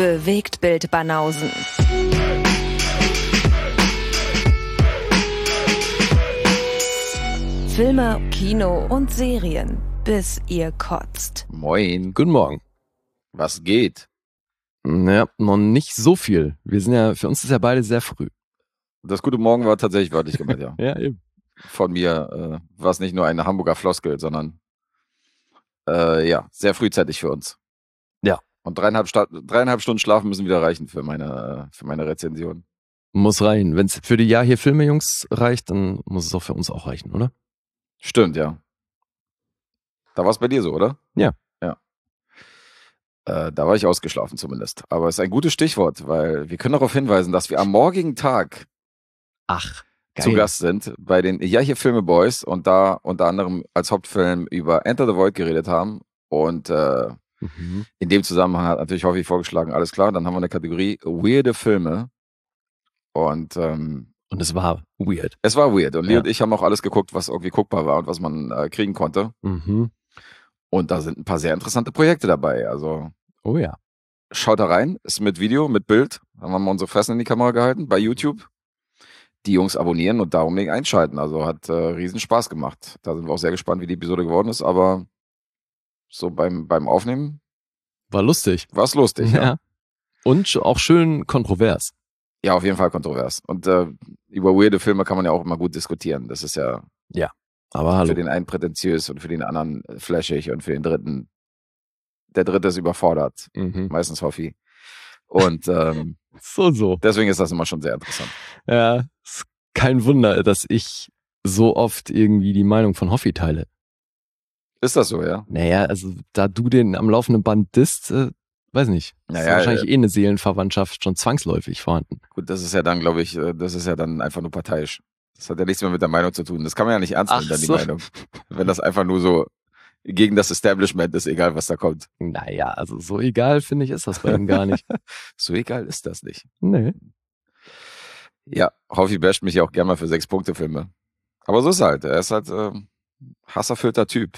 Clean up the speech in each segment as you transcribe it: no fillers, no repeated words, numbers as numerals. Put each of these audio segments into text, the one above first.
Bewegtbild Banausen. Filme, Kino und Serien, bis ihr kotzt. Moin. Guten Morgen. Was geht? Ja, noch nicht so viel. Für uns ist ja beide sehr früh. Das gute Morgen war tatsächlich wörtlich gemeint, ja. Ja, eben. Von mir war es nicht nur eine Hamburger Floskel, sondern sehr frühzeitig für uns. Ja. Und 3,5 Stunden Schlafen müssen wieder reichen für meine Rezension. Muss reichen. Wenn es für die Ja hier Filme, Jungs, reicht, dann muss es auch für uns auch reichen, oder? Stimmt, ja. Da war es bei dir so, oder? Ja. Da war ich ausgeschlafen zumindest. Aber es ist ein gutes Stichwort, weil wir können darauf hinweisen, dass wir am morgigen Tag zu Gast sind bei den Ja hier Filme Boys und da unter anderem als Hauptfilm über Enter the Void geredet haben. Und in dem Zusammenhang hat natürlich Hoffi vorgeschlagen, alles klar, dann haben wir eine Kategorie weirde Filme. Und es war weird. Es war weird. Und Lee und ich haben auch alles geguckt, was irgendwie guckbar war und was man kriegen konnte. Mhm. Und da sind ein paar sehr interessante Projekte dabei. Also Oh ja. schaut da rein, ist mit Video, mit Bild. Da haben wir unsere Fressen in die Kamera gehalten bei YouTube. Die Jungs abonnieren und da unbedingt einschalten. Also hat riesen Spaß gemacht. Da sind wir auch sehr gespannt, wie die Episode geworden ist. Aber so beim Aufnehmen War lustig. war es lustig. Ja. Und auch schön kontrovers. Ja, auf jeden Fall kontrovers. Und über weirde Filme kann man ja auch immer gut diskutieren. Das ist ja Aber hallo. für den einen prätentiös und für den anderen flashig und für den dritten, der dritte ist überfordert. Mhm. Meistens Hoffi. Und So. deswegen ist das immer schon sehr interessant. Ja, ist kein Wunder, dass ich so oft irgendwie die Meinung von Hoffi teile. Ist das so, ja? Naja, also da du den am laufenden Band disst, weiß nicht. Ist Naja, wahrscheinlich eine Seelenverwandtschaft schon zwangsläufig vorhanden. Gut, das ist ja dann, glaube ich, das ist ja dann einfach nur parteiisch. Das hat ja nichts mehr mit der Meinung zu tun. Das kann man ja nicht ernst nehmen, Ach dann die so. Meinung. Wenn das einfach nur so gegen das Establishment ist, egal was da kommt. Naja, also so egal, finde ich, ist das bei ihm gar nicht. So egal ist das nicht. Nee. Ja, Hoffi basht mich ja auch gerne mal für 6-Punkte-Filme. Aber so ist halt. Er ist halt hasserfüllter Typ.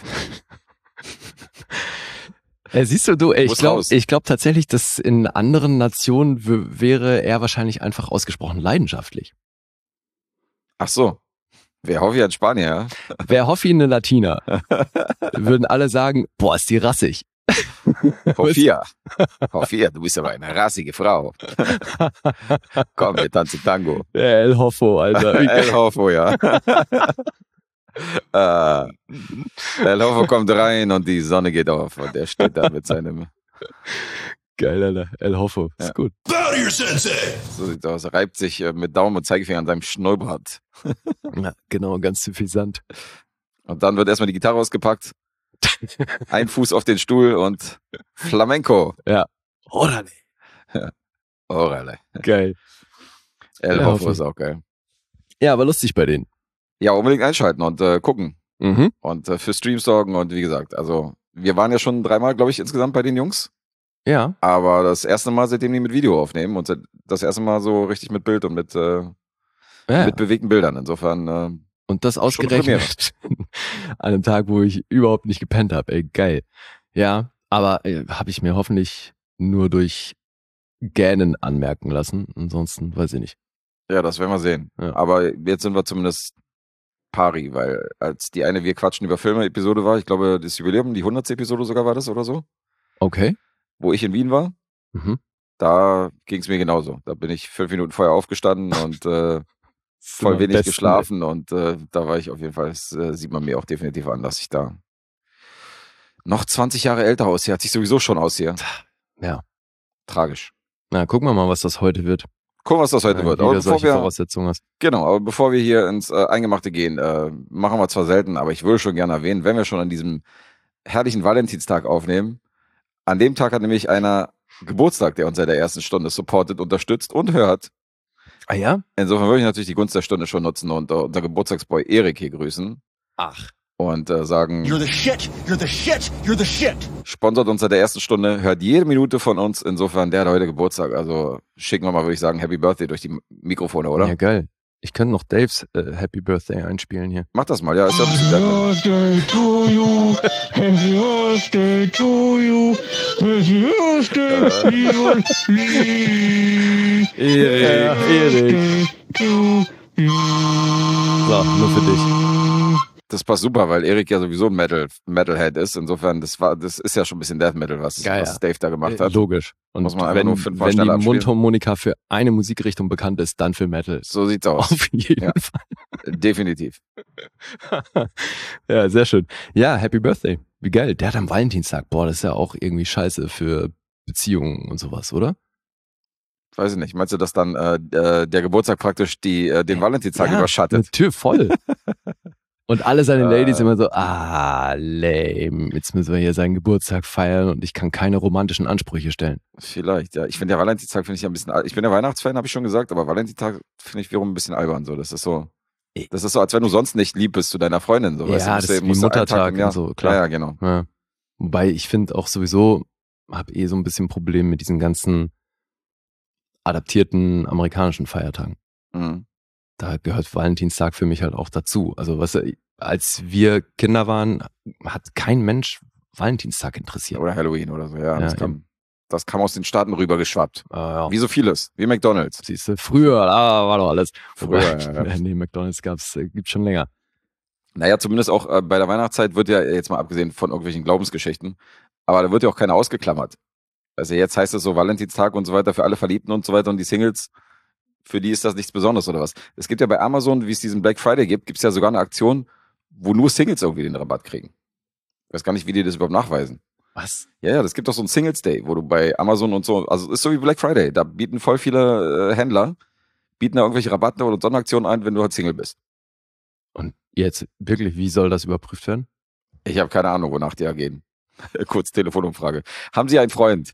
Siehst du, ich Muss raus. glaube tatsächlich, dass in anderen Nationen wäre er wahrscheinlich einfach ausgesprochen leidenschaftlich. Ach so. Wer Hoffi ein Spanier, ja? Wäre Hoffi eine Latina, würden alle sagen, boah, ist die rassig. Hoffia, du bist aber eine rassige Frau. Komm, wir tanzen Tango. El Hoffo, Alter. El Hoffo, ja. El Hoffo kommt rein und die Sonne geht auf und er steht da mit seinem... Geil, Alter. El Hoffo, ist Ja. gut. Bow to your sensei! So sieht's aus. Er reibt sich mit Daumen und Zeigefinger an seinem Schnurrbart. Ja, genau, ganz suffisant. Und dann wird erstmal die Gitarre ausgepackt. Ein Fuß auf den Stuhl und Flamenco. Ja. Orale. Orale. Geil. El Ja, Hoffo Hoffi. ist auch geil. Ja, aber lustig bei denen. Ja, unbedingt einschalten und gucken. Mhm. Und für Streams sorgen und wie gesagt, also wir waren ja schon 3-mal, glaube ich, insgesamt bei den Jungs. Ja. Aber das erste Mal, seitdem die mit Video aufnehmen und das erste Mal so richtig mit Bild und mit bewegten Bildern. Insofern, Und das Schon ausgerechnet an einem Tag, wo ich überhaupt nicht gepennt habe. Ey, geil. Ja, aber habe ich mir hoffentlich nur durch Gähnen anmerken lassen. Ansonsten weiß ich nicht. ja, das werden wir sehen. Ja. Aber jetzt sind wir zumindest pari, weil als die eine Wir quatschen über Filme-Episode war, ich glaube, das Jubiläum, die 100. Episode sogar war das oder so, Okay. wo ich in Wien war, Mhm. da ging es mir genauso. Da bin ich 5 Minuten vorher aufgestanden und voll am wenig besten, geschlafen und da war ich auf jeden Fall, das sieht man mir auch definitiv an, dass ich da noch 20 Jahre älter aussehe, als ich sowieso schon aussehe. Ja. Tragisch. Na, gucken wir mal, was das heute wird. Gucken, was das heute wird. Wie Aber du bevor solche wir, Voraussetzungen hast. genau, aber bevor wir hier ins Eingemachte gehen, machen wir zwar selten, aber ich würde schon gerne erwähnen, wenn wir schon an diesem herrlichen Valentinstag aufnehmen, an dem Tag hat nämlich einer Geburtstag, der uns seit der ersten Stunde supportet, unterstützt und hört. Ah ja? Insofern würde ich natürlich die Gunst der Stunde schon nutzen und unser Geburtstagsboy Erik hier grüßen Ach. und sagen, You're the shit! You're the shit! You're the shit! sponsert uns seit der ersten Stunde, hört jede Minute von uns. Insofern, der hat heute Geburtstag. Also schicken wir mal, würde ich sagen, Happy Birthday durch die Mikrofone, oder? Ja, geil. Ich könnte noch Daves Happy Birthday einspielen hier. Mach das mal, ja, ist ja ein bisschen Birthday to you, happy birthday to you, happy birthday, Erik. So, nur für dich. Das passt super, weil Erik ja sowieso ein Metalhead ist. Insofern, das ist ja schon ein bisschen Death Metal, was Dave da gemacht hat. Logisch. Und muss man einfach nur 5 Mal wenn die schneller abspielen. Mundharmonika für eine Musikrichtung bekannt ist, dann für Metal. So sieht's aus. Auf jeden Fall. Definitiv. Ja, sehr schön. Ja, Happy Birthday. Wie geil. Der hat am Valentinstag. Boah, das ist ja auch irgendwie scheiße für Beziehungen und sowas, oder? Weiß ich nicht. Meinst du, dass dann der Geburtstag praktisch den Valentinstag überschattet? Eine Tür voll. Und alle seine Ladies immer so, lame, jetzt müssen wir hier seinen Geburtstag feiern und ich kann keine romantischen Ansprüche stellen. Vielleicht, ja. Ich finde, der Valentinstag finde ich ja ein bisschen, ich bin der Weihnachtsfan, habe ich schon gesagt, aber Valentinstag finde ich wiederum ein bisschen albern. So. Das ist so, als wenn du sonst nicht lieb bist zu deiner Freundin. So. Ja, weißt du, das ist wie Muttertag und so, klar. Ja, genau. Ja. Wobei ich finde auch sowieso, habe so ein bisschen Problem mit diesen ganzen adaptierten amerikanischen Feiertagen. Mhm. Da gehört Valentinstag für mich halt auch dazu. Also als wir Kinder waren, hat kein Mensch Valentinstag interessiert. Oder Halloween oder so, ja. Ja, das kam aus den Staaten rüber geschwappt. Ja. Wie so vieles, wie McDonald's. Siehst du, früher, war doch alles. Früher, Nee, McDonald's gibt's schon länger. Naja, zumindest auch bei der Weihnachtszeit wird ja, jetzt mal abgesehen von irgendwelchen Glaubensgeschichten, aber da wird ja auch keiner ausgeklammert. Also jetzt heißt es so Valentinstag und so weiter für alle Verliebten und so weiter und die Singles, für die ist das nichts Besonderes oder was. Es gibt ja bei Amazon, wie es diesen Black Friday gibt, gibt es ja sogar eine Aktion, wo nur Singles irgendwie den Rabatt kriegen. Ich weiß gar nicht, wie die das überhaupt nachweisen. Was? Ja, das gibt doch so einen Singles Day, wo du bei Amazon und so, also ist so wie Black Friday, da bieten voll viele Händler, bieten da irgendwelche Rabatte oder Sonderaktionen ein, wenn du halt Single bist. Und jetzt wirklich, wie soll das überprüft werden? Ich habe keine Ahnung, wonach die da gehen. Kurz Telefonumfrage. Haben Sie einen Freund?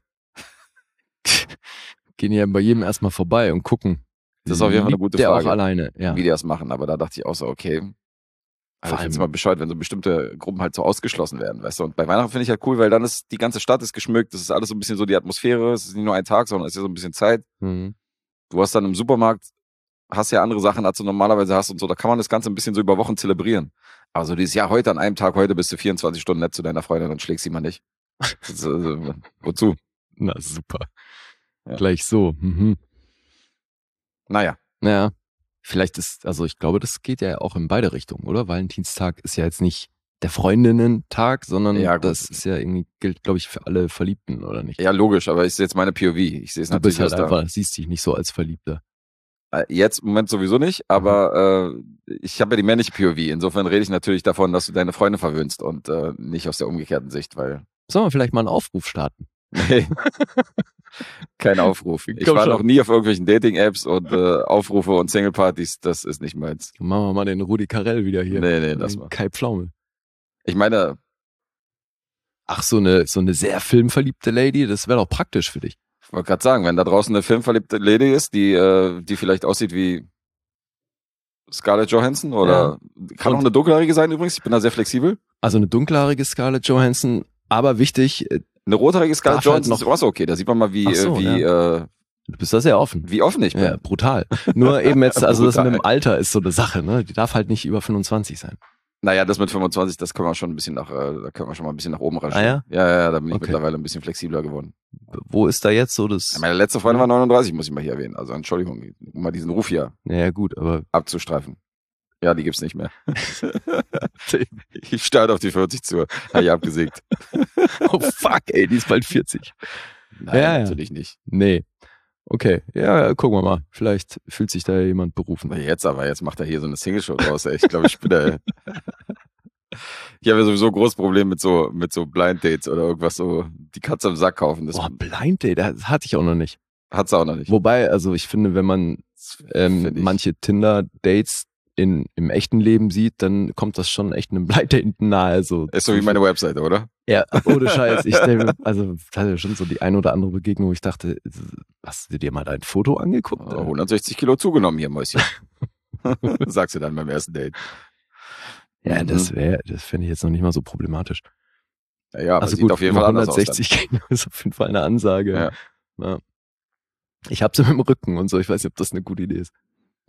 Gehen ja bei jedem erstmal vorbei und gucken. Das ist auf jeden Fall eine gute der Frage. auch alleine, ja. Wie die das machen, aber da dachte ich auch so, okay. Also ich finde es mal bescheuert, wenn so bestimmte Gruppen halt so ausgeschlossen werden, weißt du. Und bei Weihnachten finde ich halt cool, weil dann ist die ganze Stadt ist geschmückt, das ist alles so ein bisschen so die Atmosphäre, es ist nicht nur ein Tag, sondern es ist ja so ein bisschen Zeit. Mhm. Du hast dann im Supermarkt, hast ja andere Sachen, als du normalerweise hast und so, da kann man das Ganze ein bisschen so über Wochen zelebrieren. Aber so dieses Jahr heute an einem Tag, heute bist du 24 Stunden nett zu deiner Freundin und schlägst sie mal nicht. Wozu? Na super. Ja. Gleich so. Mhm. Naja. Naja, vielleicht ich glaube, das geht ja auch in beide Richtungen, oder? Valentinstag ist ja jetzt nicht der Freundinnen-Tag, sondern das ist ja irgendwie, gilt, glaube ich, für alle Verliebten, oder nicht? Ja, logisch, aber ich sehe jetzt meine POV. Ich sehe es natürlich Du bist halt einfach, siehst dich nicht so als Verliebter. Jetzt im Moment sowieso nicht, aber ich habe ja die männliche POV. Insofern rede ich natürlich davon, dass du deine Freunde verwöhnst und nicht aus der umgekehrten Sicht, weil... Sollen wir vielleicht mal einen Aufruf starten? Nee. Kein Aufruf. Ich war noch nie auf irgendwelchen Dating-Apps und Aufrufe und Single-Partys, das ist nicht meins. Machen wir mal den Rudi Carell wieder hier. Nee, lass mal. Kai Pflaume. Ich meine... Ach, so eine sehr filmverliebte Lady, das wäre doch praktisch für dich. Ich wollte gerade sagen, wenn da draußen eine filmverliebte Lady ist, die vielleicht aussieht wie Scarlett Johansson oder kann auch eine dunkelhaarige sein übrigens, ich bin da sehr flexibel. Also eine dunkelhaarige Scarlett Johansson, aber wichtig... Eine rothaarige Scarlett Johansson ist auch okay, da sieht man mal wie... Du bist da sehr offen. Wie offen ich bin. Ja, brutal. Nur eben jetzt, also das mit dem Alter ist so eine Sache, ne? Die darf halt nicht über 25 sein. Naja, das mit 25, das können wir schon ein bisschen da können wir schon mal ein bisschen nach oben ranstellen. Ah, ja? Ja, da bin ich mittlerweile ein bisschen flexibler geworden. Wo ist da jetzt so das... Ja, meine letzte Freundin war 39, muss ich mal hier erwähnen. Also Entschuldigung, um mal diesen Ruf hier gut, aber abzustreifen. Ja, die gibt's nicht mehr. Ich starte auf die 40 zu. Habe ich abgesägt. Oh fuck, ey, die ist bald 40. Nein, natürlich nicht. Nee. Okay, ja, gucken wir mal. Vielleicht fühlt sich da jemand berufen. Jetzt macht er hier so eine Single-Show draus. Ey. Ich glaube, ich habe ja sowieso ein großes Problem mit so Blind Dates oder irgendwas so, die Katze im Sack kaufen. Blind Date, das hatte ich auch noch nicht. Hat's auch noch nicht. Wobei, also ich finde, wenn man manche Tinder-Dates im echten Leben sieht, dann kommt das schon echt einem Blind Date nahe. So. Ist so wie meine Webseite, oder? Ja, ohne Scheiß. Ich hatte schon so die ein oder andere Begegnung, wo ich dachte, hast du dir mal dein Foto angeguckt? 160 Kilo zugenommen hier, Mäuschen. Sagst du dann beim ersten Date. Ja, das fände ich jetzt noch nicht mal so problematisch. Ja, aber also sieht gut, auf jeden Fall anders aus. 160 Kilo ist auf jeden Fall eine Ansage. Ja. Ja. Ich hab's mit dem Rücken und so, ich weiß nicht, ob das eine gute Idee ist.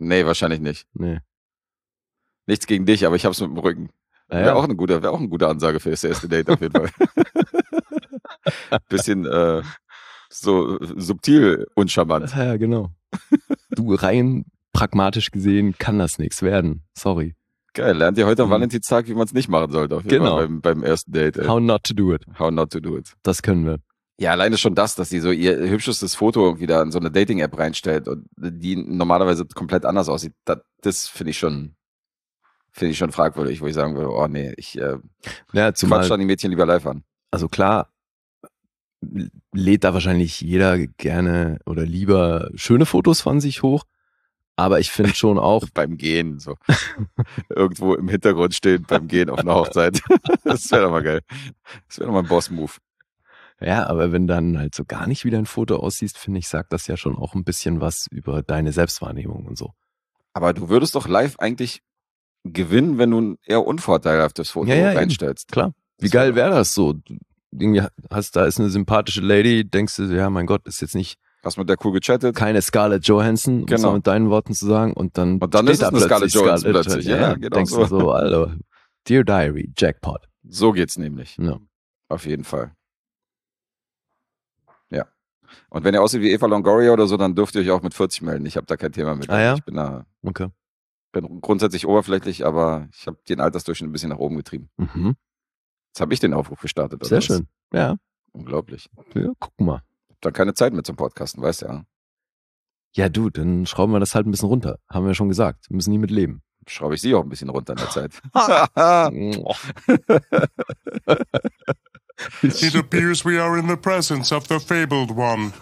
Nee, wahrscheinlich nicht. Nee. Nichts gegen dich, aber ich hab's mit dem Rücken. Ja. Wäre auch eine gute Ansage für das erste Date auf jeden Fall. Bisschen so subtil uncharmant. Ja, genau. Du, rein pragmatisch gesehen kann das nichts werden. Sorry. Geil, lernt ihr heute am Valentinstag, wie man es nicht machen sollte. Auf jeden Fall beim ersten Date. Ey. How not to do it. How not to do it. Das können wir. Ja, alleine schon das, dass die so ihr hübschestes Foto irgendwie da in so eine Dating-App reinstellt und die normalerweise komplett anders aussieht. Das finde ich schon fragwürdig, wo ich sagen würde, oh nee, ich quatsch dann die Mädchen lieber live an. Also klar, lädt da wahrscheinlich jeder gerne oder lieber schöne Fotos von sich hoch. Aber ich finde schon auch beim Gehen so irgendwo im Hintergrund stehen beim Gehen auf einer Hochzeit. Das wäre doch mal geil. Das wäre doch mal ein Boss-Move. Ja, aber wenn dann halt so gar nicht wie dein Foto aussiehst, finde ich, sagt das ja schon auch ein bisschen was über deine Selbstwahrnehmung und so. Aber du würdest doch live eigentlich gewinnen, wenn du ein eher unvorteilhaftes Foto reinstellst. Eben. Klar. Wie geil wäre das so? Irgendwie da ist eine sympathische Lady, denkst du, ja, mein Gott, ist jetzt nicht. Hast mit der cool gechattet? Keine Scarlett Johansson, um es mit deinen Worten zu sagen. Und dann ist es eine Scarlett Johansson plötzlich. Ja, genau. Denkst du so, Alter, Dear Diary, Jackpot. So geht's nämlich. Ja. Auf jeden Fall. Ja. Und wenn ihr aussieht wie Eva Longoria oder so, dann dürft ihr euch auch mit 40 melden. Ich habe da kein Thema mit. Ja? Ich bin grundsätzlich oberflächlich, aber ich habe den Altersdurchschnitt ein bisschen nach oben getrieben. Mhm. Jetzt habe ich den Aufruf gestartet. Sehr schön. Ja. Unglaublich. Ja, guck mal. Dann keine Zeit mehr zum Podcasten, weißt du ja. Ja, du, dann schrauben wir das halt ein bisschen runter. Haben wir schon gesagt. Wir müssen nie mit leben. Schraube ich sie auch ein bisschen runter in der Zeit. It appears we are in the presence of the fabled one.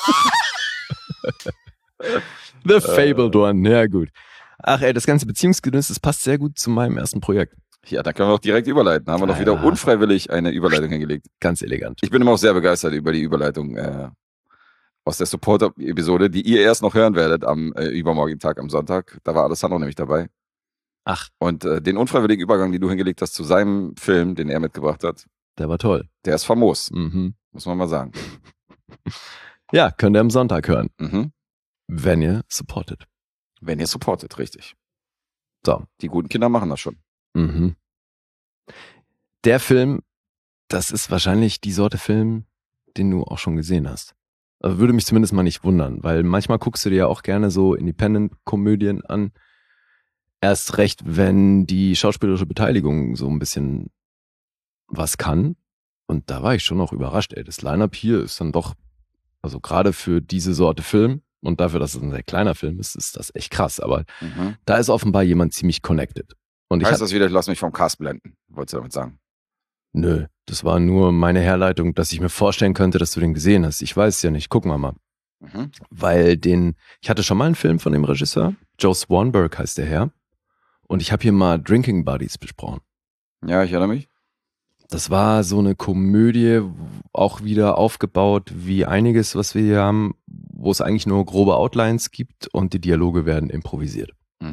The fabled one, ja gut. Ach ey, das ganze Beziehungsgedöns, das passt sehr gut zu meinem ersten Projekt. Ja, dann können wir auch direkt überleiten. Da haben wir doch wieder unfreiwillig eine Überleitung hingelegt. Ganz elegant. Ich bin immer auch sehr begeistert über die Überleitung aus der Support-Episode, die ihr erst noch hören werdet am übermorgigen Tag, am Sonntag. Da war Alessandro nämlich dabei. Ach. Und den unfreiwilligen Übergang, den du hingelegt hast zu seinem Film, den er mitgebracht hat. Der war toll. Der ist famos, muss man mal sagen. Ja, könnt ihr am Sonntag hören. Mhm. Wenn ihr supportet. Wenn ihr supportet, richtig. So. Die guten Kinder machen das schon. Mhm. Der Film, das ist wahrscheinlich die Sorte Film, den du auch schon gesehen hast. Also würde mich zumindest mal nicht wundern, weil manchmal guckst du dir ja auch gerne so Independent-Komödien an. Erst recht, wenn die schauspielerische Beteiligung so ein bisschen was kann. Und da war ich schon auch überrascht. Ey, das Line-Up hier ist dann doch, also gerade für diese Sorte Film und dafür, dass es ein sehr kleiner Film ist, ist das echt krass. Aber da ist offenbar jemand ziemlich connected. Und heißt das wieder, ich lasse mich vom Cast blenden, wolltest du damit sagen? Nö, das war nur meine Herleitung, dass ich mir vorstellen könnte, dass du den gesehen hast. Ich weiß es ja nicht, gucken wir mal. Weil ich hatte schon mal einen Film von dem Regisseur, Joe Swanberg heißt der Herr. Und ich habe hier mal Drinking Buddies besprochen. Ja, ich erinnere mich. Das war so eine Komödie, auch wieder aufgebaut wie einiges, was wir hier haben, wo es eigentlich nur grobe Outlines gibt und die Dialoge werden improvisiert.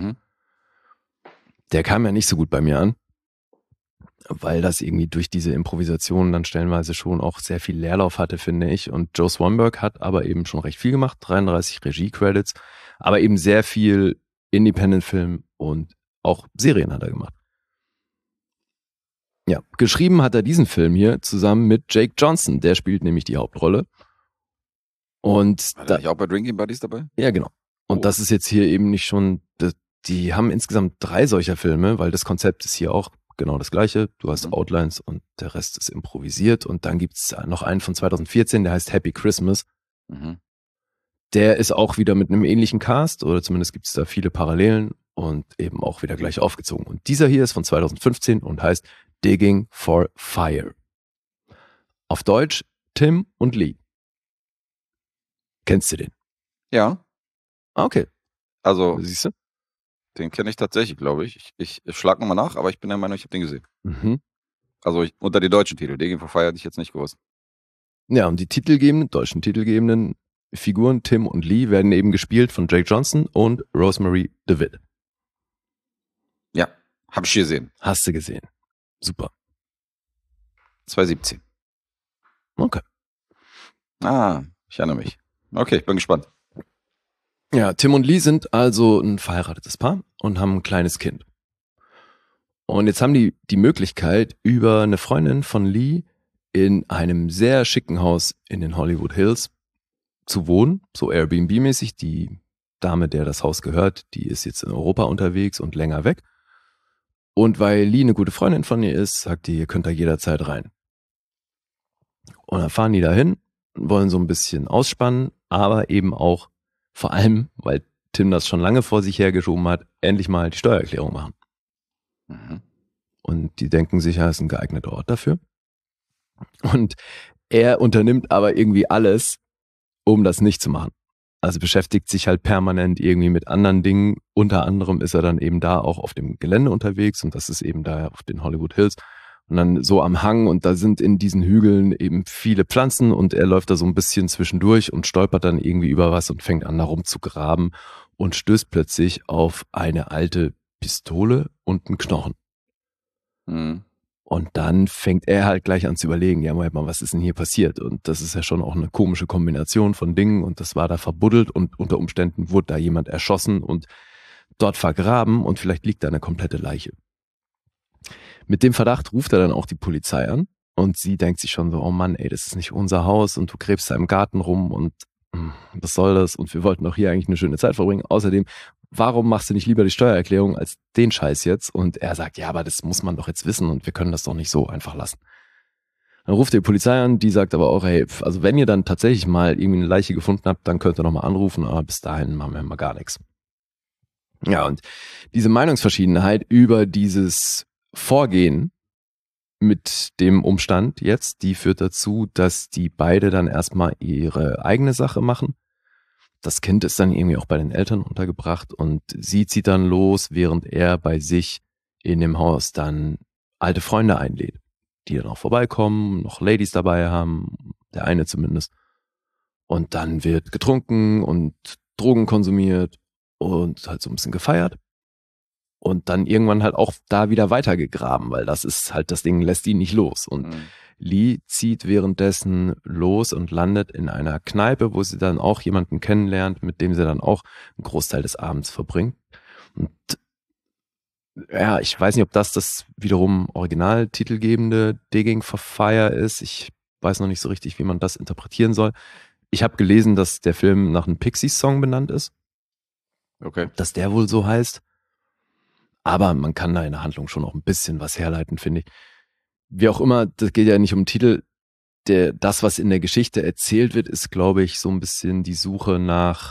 Der kam ja nicht so gut bei mir an, weil das irgendwie durch diese Improvisation dann stellenweise schon auch sehr viel Leerlauf hatte, finde ich. Und Joe Swanberg hat aber eben schon recht viel gemacht, 33 Regie-Credits, aber eben sehr viel Independent-Film und auch Serien hat er gemacht. Ja, geschrieben hat er diesen Film hier zusammen mit Jake Johnson, der spielt nämlich die Hauptrolle. Und war der nicht auch bei Drinking Buddies dabei? Ja, genau. Und das ist jetzt hier eben nicht schon, die haben insgesamt 3 solcher Filme, weil das Konzept ist hier auch genau das gleiche. Du hast Outlines und der Rest ist improvisiert. Und dann gibt's noch einen von 2014, der heißt Happy Christmas. Der ist auch wieder mit einem ähnlichen Cast, oder zumindest gibt's da viele Parallelen und eben auch wieder gleich aufgezogen. Und dieser hier ist von 2015 und heißt Digging for Fire. Auf Deutsch Tim und Lee. Kennst du den? Ja. Okay. Also, siehst du? Den kenne ich tatsächlich, glaube ich. Ich schlag nochmal nach, aber ich bin der Meinung, ich habe den gesehen. Also unter den deutschen Titel. Digging for Fire hatte ich jetzt nicht gewusst. Ja, und die deutschen titelgebenden Figuren Tim und Lee werden eben gespielt von Jake Johnson und Rosemary DeWitt. Ja, habe ich gesehen. Hast du gesehen. Super. 2017. Okay. Ich erinnere mich. Okay, ich bin gespannt. Ja, Tim und Lee sind also ein verheiratetes Paar und haben ein kleines Kind. Und jetzt haben die Möglichkeit, über eine Freundin von Lee in einem sehr schicken Haus in den Hollywood Hills zu wohnen, so Airbnb-mäßig. Die Dame, der das Haus gehört, die ist jetzt in Europa unterwegs und länger weg. Und weil Lee eine gute Freundin von ihr ist, sagt die, ihr könnt da jederzeit rein. Und dann fahren die dahin, wollen so ein bisschen ausspannen, aber eben auch vor allem, weil Tim das schon lange vor sich hergeschoben hat, endlich mal die Steuererklärung machen. Mhm. Und die denken sich, ja, ist ein geeigneter Ort dafür. Und er unternimmt aber irgendwie alles, um das nicht zu machen. Also beschäftigt sich halt permanent irgendwie mit anderen Dingen. Unter anderem ist er dann eben da auch auf dem Gelände unterwegs und das ist eben da auf den Hollywood Hills. Und dann so am Hang und da sind in diesen Hügeln eben viele Pflanzen und er läuft da so ein bisschen zwischendurch und stolpert dann irgendwie über was und fängt an, da rumzugraben und stößt plötzlich auf eine alte Pistole und einen Knochen. Mhm. Und dann fängt er halt gleich an zu überlegen, ja, Moment mal, was ist denn hier passiert? Und das ist ja schon auch eine komische Kombination von Dingen und das war da verbuddelt und unter Umständen wurde da jemand erschossen und dort vergraben und vielleicht liegt da eine komplette Leiche. Mit dem Verdacht ruft er dann auch die Polizei an und sie denkt sich schon so, oh Mann, ey, das ist nicht unser Haus und du gräbst da im Garten rum und was soll das? Und wir wollten doch hier eigentlich eine schöne Zeit verbringen. Außerdem, warum machst du nicht lieber die Steuererklärung als den Scheiß jetzt? Und er sagt, ja, aber das muss man doch jetzt wissen und wir können das doch nicht so einfach lassen. Dann ruft die Polizei an, die sagt aber auch, hey, also wenn ihr dann tatsächlich mal irgendwie eine Leiche gefunden habt, dann könnt ihr nochmal anrufen, aber bis dahin machen wir mal gar nichts. Ja, und diese Meinungsverschiedenheit über dieses Vorgehen mit dem Umstand jetzt, die führt dazu, dass die beide dann erstmal ihre eigene Sache machen. Das Kind ist dann irgendwie auch bei den Eltern untergebracht und sie zieht dann los, während er bei sich in dem Haus dann alte Freunde einlädt, die dann auch vorbeikommen, noch Ladies dabei haben, der eine zumindest. Und dann wird getrunken und Drogen konsumiert und halt so ein bisschen gefeiert. Und dann irgendwann halt auch da wieder weitergegraben, weil das ist halt, das Ding lässt ihn nicht los. Und Lee zieht währenddessen los und landet in einer Kneipe, wo sie dann auch jemanden kennenlernt, mit dem sie dann auch einen Großteil des Abends verbringt. Und ja, ich weiß nicht, ob das wiederum original titelgebende Digging for Fire ist. Ich weiß noch nicht so richtig, wie man das interpretieren soll. Ich habe gelesen, dass der Film nach einem Pixies-Song benannt ist. Okay. Dass der wohl so heißt. Aber man kann da in der Handlung schon auch ein bisschen was herleiten, finde ich. Wie auch immer, das geht ja nicht um Titel. Das, was in der Geschichte erzählt wird, ist, glaube ich, so ein bisschen die Suche nach,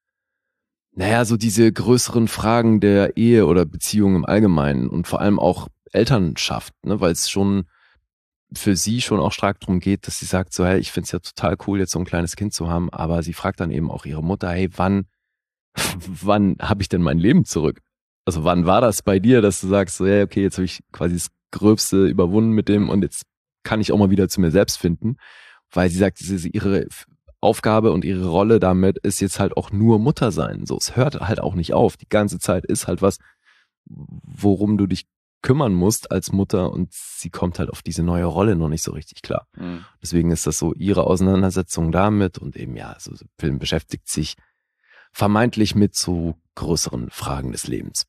naja, so diese größeren Fragen der Ehe oder Beziehung im Allgemeinen und vor allem auch Elternschaft, ne, weil es schon für sie schon auch stark darum geht, dass sie sagt so, hey, ich finde es ja total cool, jetzt so ein kleines Kind zu haben, aber sie fragt dann eben auch ihre Mutter, hey, wann habe ich denn mein Leben zurück? Also wann war das bei dir, dass du sagst, so, ja, okay, jetzt habe ich quasi das Gröbste überwunden mit dem und jetzt kann ich auch mal wieder zu mir selbst finden, weil sie sagt, ihre Aufgabe und ihre Rolle damit ist jetzt halt auch nur Mutter sein. So, es hört halt auch nicht auf. Die ganze Zeit ist halt was, worum du dich kümmern musst als Mutter und sie kommt halt auf diese neue Rolle noch nicht so richtig klar. Mhm. Deswegen ist das so ihre Auseinandersetzung damit und eben ja, so der Film beschäftigt sich vermeintlich mit so größeren Fragen des Lebens.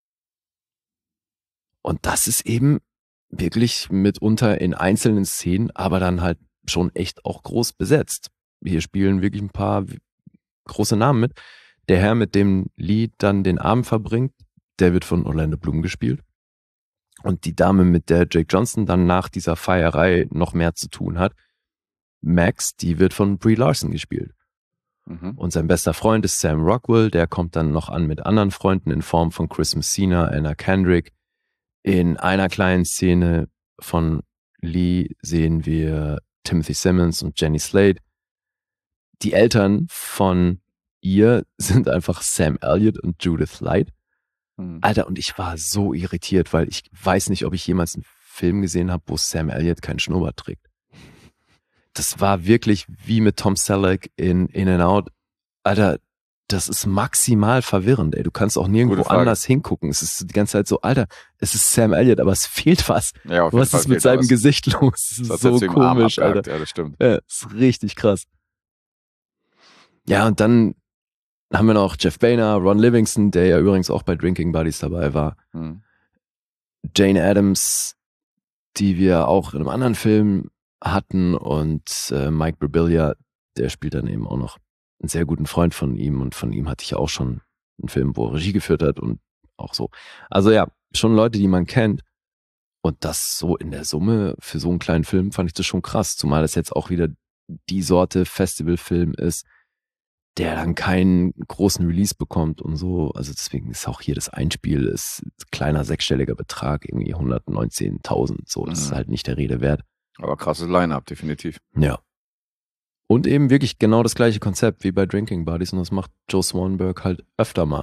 Und das ist eben wirklich mitunter in einzelnen Szenen, aber dann halt schon echt auch groß besetzt. Hier spielen wirklich ein paar große Namen mit. Der Herr, mit dem Lee dann den Abend verbringt, der wird von Orlando Bloom gespielt. Und die Dame, mit der Jake Johnson dann nach dieser Feierei noch mehr zu tun hat, Max, die wird von Brie Larson gespielt. Und sein bester Freund ist Sam Rockwell, der kommt dann noch an mit anderen Freunden in Form von Chris Messina, Anna Kendrick. In einer kleinen Szene von Lee sehen wir Timothy Simmons und Jenny Slate. Die Eltern von ihr sind einfach Sam Elliott und Judith Light. Alter, und ich war so irritiert, weil ich weiß nicht, ob ich jemals einen Film gesehen habe, wo Sam Elliott keinen Schnurrbart trägt. Das war wirklich wie mit Tom Selleck in and Out. Alter, das ist maximal verwirrend, ey. Du kannst auch nirgendwo anders hingucken. Es ist die ganze Zeit so, Alter, es ist Sam Elliott, aber es fehlt was. Ja, was ist mit seinem Gesicht los? Das ist so komisch, Alter. Ja, das stimmt. Ja, das ist richtig krass. Ja, und dann Dann haben wir noch Jeff Boehner, Ron Livingston, der ja übrigens auch bei Drinking Buddies dabei war. Jane Addams, die wir auch in einem anderen Film hatten, und Mike Birbiglia, der spielt dann eben auch noch einen sehr guten Freund von ihm, und von ihm hatte ich auch schon einen Film, wo er Regie geführt hat und auch so. Also ja, schon Leute, die man kennt, und das so in der Summe für so einen kleinen Film fand ich das schon krass, zumal das jetzt auch wieder die Sorte Festivalfilm ist, der dann keinen großen Release bekommt und so. Also deswegen ist auch hier das Einspiel ist ein kleiner sechsstelliger Betrag, irgendwie 119.000, so. Das ist halt nicht der Rede wert. Aber krasses Line-Up, definitiv. Ja. Und eben wirklich genau das gleiche Konzept wie bei Drinking Buddies, und das macht Joe Swanberg halt öfter mal.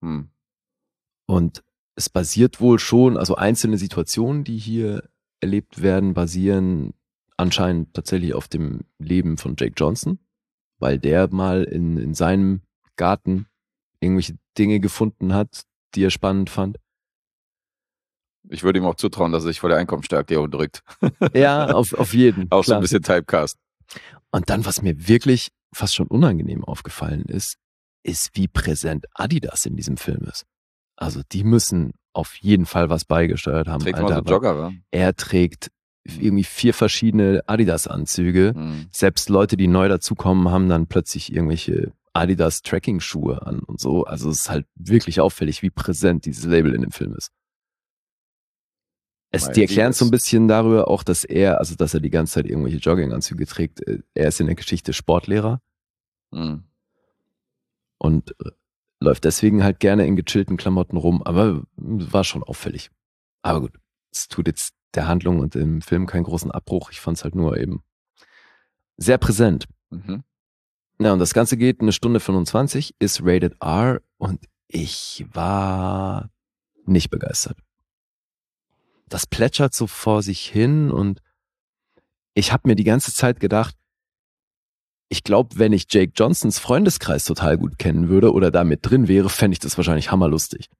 Und es basiert wohl schon, also einzelne Situationen, die hier erlebt werden, basieren anscheinend tatsächlich auf dem Leben von Jake Johnson, weil der mal in seinem Garten irgendwelche Dinge gefunden hat, die er spannend fand. Ich würde ihm auch zutrauen, dass er sich vor der Einkommenssteuererklärung drückt. Ja, auf jeden. Auch klar. so ein bisschen Typecast. Und dann, was mir wirklich fast schon unangenehm aufgefallen ist, wie präsent Adidas in diesem Film ist. Also die müssen auf jeden Fall was beigesteuert haben. Trägt Alter, mal so Jogger, wa? Er trägt irgendwie 4 verschiedene Adidas-Anzüge. Selbst Leute, die neu dazukommen, haben dann plötzlich irgendwelche Adidas-Tracking-Schuhe an und so. Also es ist halt wirklich auffällig, wie präsent dieses Label in dem Film ist. Die erklären so ein bisschen darüber auch, dass er die ganze Zeit irgendwelche Jogginganzüge trägt. Er ist in der Geschichte Sportlehrer und läuft deswegen halt gerne in gechillten Klamotten rum, aber war schon auffällig. Aber gut, es tut jetzt der Handlung und dem Film keinen großen Abbruch. Ich fand es halt nur eben sehr präsent. Ja, und das Ganze geht 1 Stunde 25, ist rated R, und ich war nicht begeistert. Das plätschert so vor sich hin, und ich habe mir die ganze Zeit gedacht, ich glaube, wenn ich Jake Johnsons Freundeskreis total gut kennen würde oder da mit drin wäre, fände ich das wahrscheinlich hammerlustig.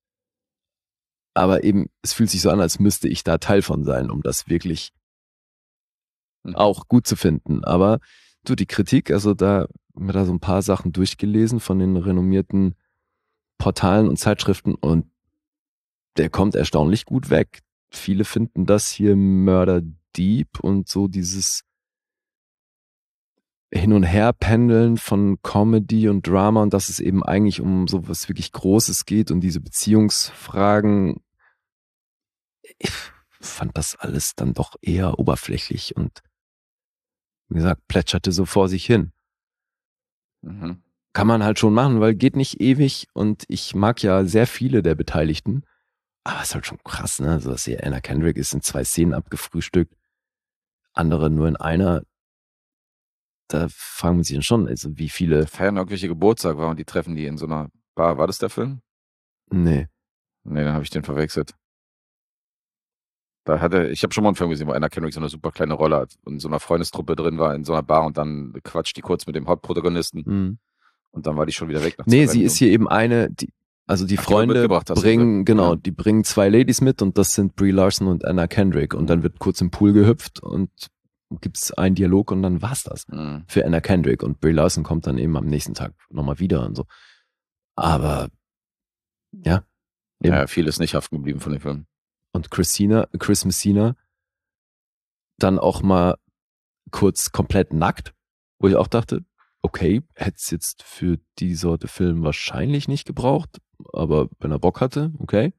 Aber eben, es fühlt sich so an, als müsste ich da Teil von sein, um das wirklich auch gut zu finden. Aber du, die Kritik, also da haben wir da so ein paar Sachen durchgelesen von den renommierten Portalen und Zeitschriften, und der kommt erstaunlich gut weg. Viele finden das hier Murder Deep, und so dieses Hin- und Her-Pendeln von Comedy und Drama, und dass es eben eigentlich um so was wirklich Großes geht und diese Beziehungsfragen. Ich fand das alles dann doch eher oberflächlich und, wie gesagt, plätscherte so vor sich hin. Kann man halt schon machen, weil geht nicht ewig, und ich mag ja sehr viele der Beteiligten. Aber es ist halt schon krass, ne? So, dass hier Anna Kendrick ist in 2 Szenen abgefrühstückt, andere nur in einer. Da fragen wir sich dann schon, also wie viele. Feiern irgendwelche Geburtstag war und die treffen die in so einer Bar. War das der Film? Nee. Nee, dann habe ich den verwechselt. Ich habe schon mal einen Film gesehen, wo Anna Kendrick so eine super kleine Rolle hat und in so einer Freundestruppe drin war in so einer Bar, und dann quatscht die kurz mit dem Hauptprotagonisten und dann war die schon wieder weg. Nee, sie ist hier eben eine, die Freunde bringen, die bringen 2 Ladies mit, und das sind Brie Larson und Anna Kendrick, und dann wird kurz im Pool gehüpft und gibt's einen Dialog, und dann war's das für Anna Kendrick, und Brie Larson kommt dann eben am nächsten Tag nochmal wieder und so. Aber ja. Ja, viel ist nicht haften geblieben von dem Film. Und Chris Messina dann auch mal kurz komplett nackt, wo ich auch dachte, okay, hätte es jetzt für die Sorte Film wahrscheinlich nicht gebraucht, aber wenn er Bock hatte, okay.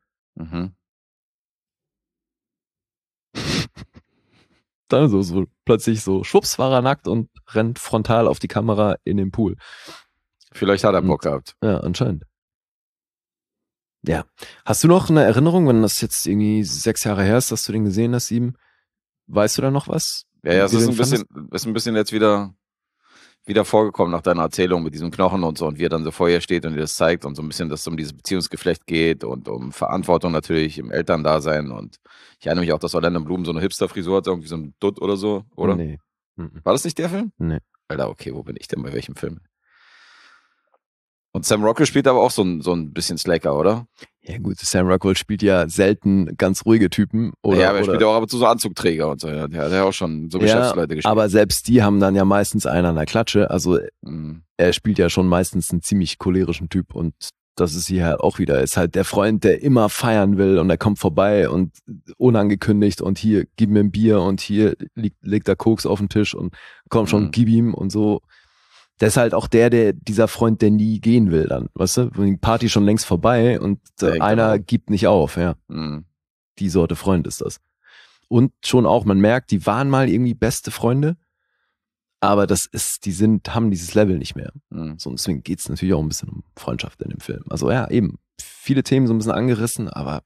Dann so plötzlich so, schwupps, war er nackt und rennt frontal auf die Kamera in den Pool. Vielleicht hat er Bock gehabt. Ja, anscheinend. Ja. Hast du noch eine Erinnerung, wenn das jetzt irgendwie 6 Jahre her ist, dass du den gesehen hast, 7? Weißt du da noch was? Ja, es ist ein bisschen jetzt wieder vorgekommen nach deiner Erzählung mit diesem Knochen und so, und wie er dann so vor ihr steht und ihr das zeigt, und so ein bisschen, dass es um dieses Beziehungsgeflecht geht und um Verantwortung natürlich im Elterndasein, und ich erinnere mich auch, dass Orlando Bloom so eine Hipster-Frisur hat, irgendwie so ein Dutt oder so, oder? Nee. War das nicht der Film? Nee. Alter, okay, wo bin ich denn, bei welchem Film? Und Sam Rockwell spielt aber auch so ein bisschen Slacker, oder? Ja gut, Sam Rockwell spielt ja selten ganz ruhige Typen. Oder, ja, aber er spielt ja auch ab und zu so Anzugträger und so. Ja. Der hat ja auch schon so Geschäftsleute gespielt. Aber selbst die haben dann ja meistens einen an der Klatsche. Also er spielt ja schon meistens einen ziemlich cholerischen Typ und das ist hier halt auch wieder. Er ist halt der Freund, der immer feiern will und er kommt vorbei und unangekündigt und hier, gib mir ein Bier und hier legt er Koks auf den Tisch und komm schon, gib ihm und so. Der ist halt auch dieser Freund, der nie gehen will dann, weißt du? Die Party schon längst vorbei und einer gibt nicht auf, ja. Die Sorte Freund ist das. Und schon auch, man merkt, die waren mal irgendwie beste Freunde, aber haben dieses Level nicht mehr. So, und deswegen geht's natürlich auch ein bisschen um Freundschaft in dem Film. Also ja, eben, viele Themen so ein bisschen angerissen, aber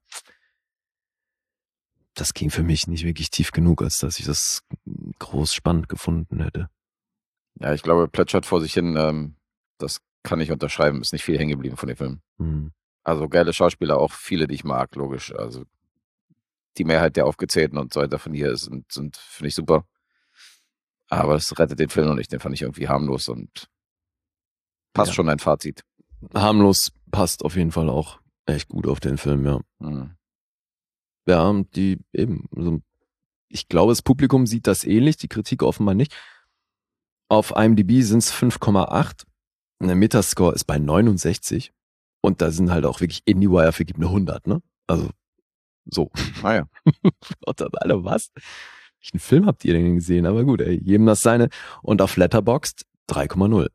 das ging für mich nicht wirklich tief genug, als dass ich das groß spannend gefunden hätte. Ja, ich glaube, plätschert vor sich hin, das kann ich unterschreiben, ist nicht viel hängen geblieben von dem Film. Also geile Schauspieler, auch viele, die ich mag, logisch. Also die Mehrheit der Aufgezählten und so weiter von hier sind finde ich, super. Aber das rettet den Film noch nicht, den fand ich irgendwie harmlos und passt schon ein Fazit. Harmlos passt auf jeden Fall auch echt gut auf den Film, ja. Ja, die eben, also ich glaube, das Publikum sieht das ähnlich, die Kritik offenbar nicht. Auf IMDb sind es 5,8. Der Metascore ist bei 69. Und da sind halt auch wirklich IndieWire vergibt eine 100, ne? Also, so. Ah ja. Und dann alle, was? Welchen Film habt ihr denn gesehen? Aber gut, ey, jedem das seine. Und auf Letterboxd 3,0.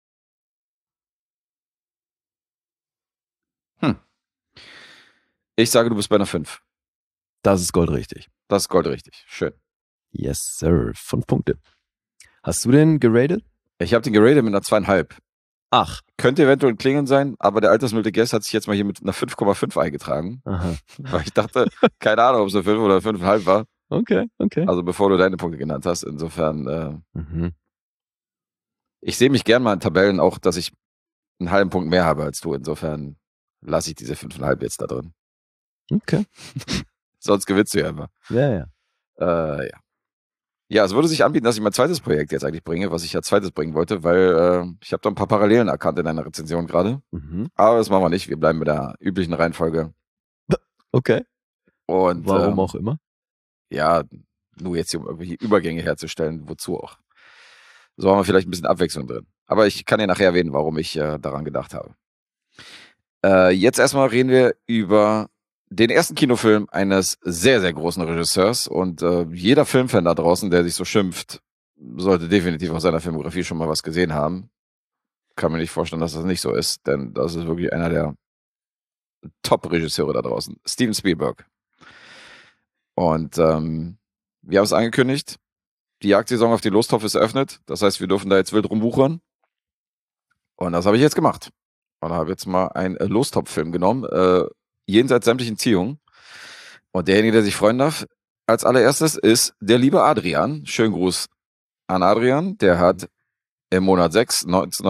Ich sage, du bist bei einer 5. Das ist goldrichtig. Das ist goldrichtig. Schön. Yes, sir. 5 Punkte. Hast du den geratet? Ich habe den geratet mit einer 2,5. Ach. Könnte eventuell ein Klingeln sein, aber der altersmilde Guest hat sich jetzt mal hier mit einer 5,5 eingetragen. Aha. Weil ich dachte, keine Ahnung, ob es eine 5 oder 5,5 war. Okay. Also bevor du deine Punkte genannt hast. Insofern, ich sehe mich gern mal in Tabellen auch, dass ich einen halben Punkt mehr habe als du. Insofern lasse ich diese 5,5 jetzt da drin. Okay. Sonst gewinnst du ja immer. Ja. Ja. Ja, es würde sich anbieten, dass ich mein zweites Projekt jetzt eigentlich bringe, was ich als zweites bringen wollte, weil ich habe da ein paar Parallelen erkannt in einer Rezension gerade. Aber das machen wir nicht. Wir bleiben mit der üblichen Reihenfolge. Okay. Und warum auch immer? Ja, nur jetzt hier, um irgendwelche Übergänge herzustellen, wozu auch. So haben wir vielleicht ein bisschen Abwechslung drin. Aber ich kann dir nachher erwähnen, warum ich daran gedacht habe. Jetzt erstmal reden wir über den ersten Kinofilm eines sehr, sehr großen Regisseurs. Und jeder Filmfan da draußen, der sich so schimpft, sollte definitiv aus seiner Filmografie schon mal was gesehen haben. Kann mir nicht vorstellen, dass das nicht so ist, denn das ist wirklich einer der Top-Regisseure da draußen. Steven Spielberg. Und wir haben es angekündigt, die Jagdsaison auf den Lostopf ist eröffnet. Das heißt, wir dürfen da jetzt wild rumwuchern. Und das habe ich jetzt gemacht. Und habe jetzt mal einen Lostopf-Film genommen, jenseits sämtlichen Ziehungen. Und derjenige, der sich freuen darf, als allererstes ist der liebe Adrian. Schönen Gruß an Adrian. Der hat im Monat 6,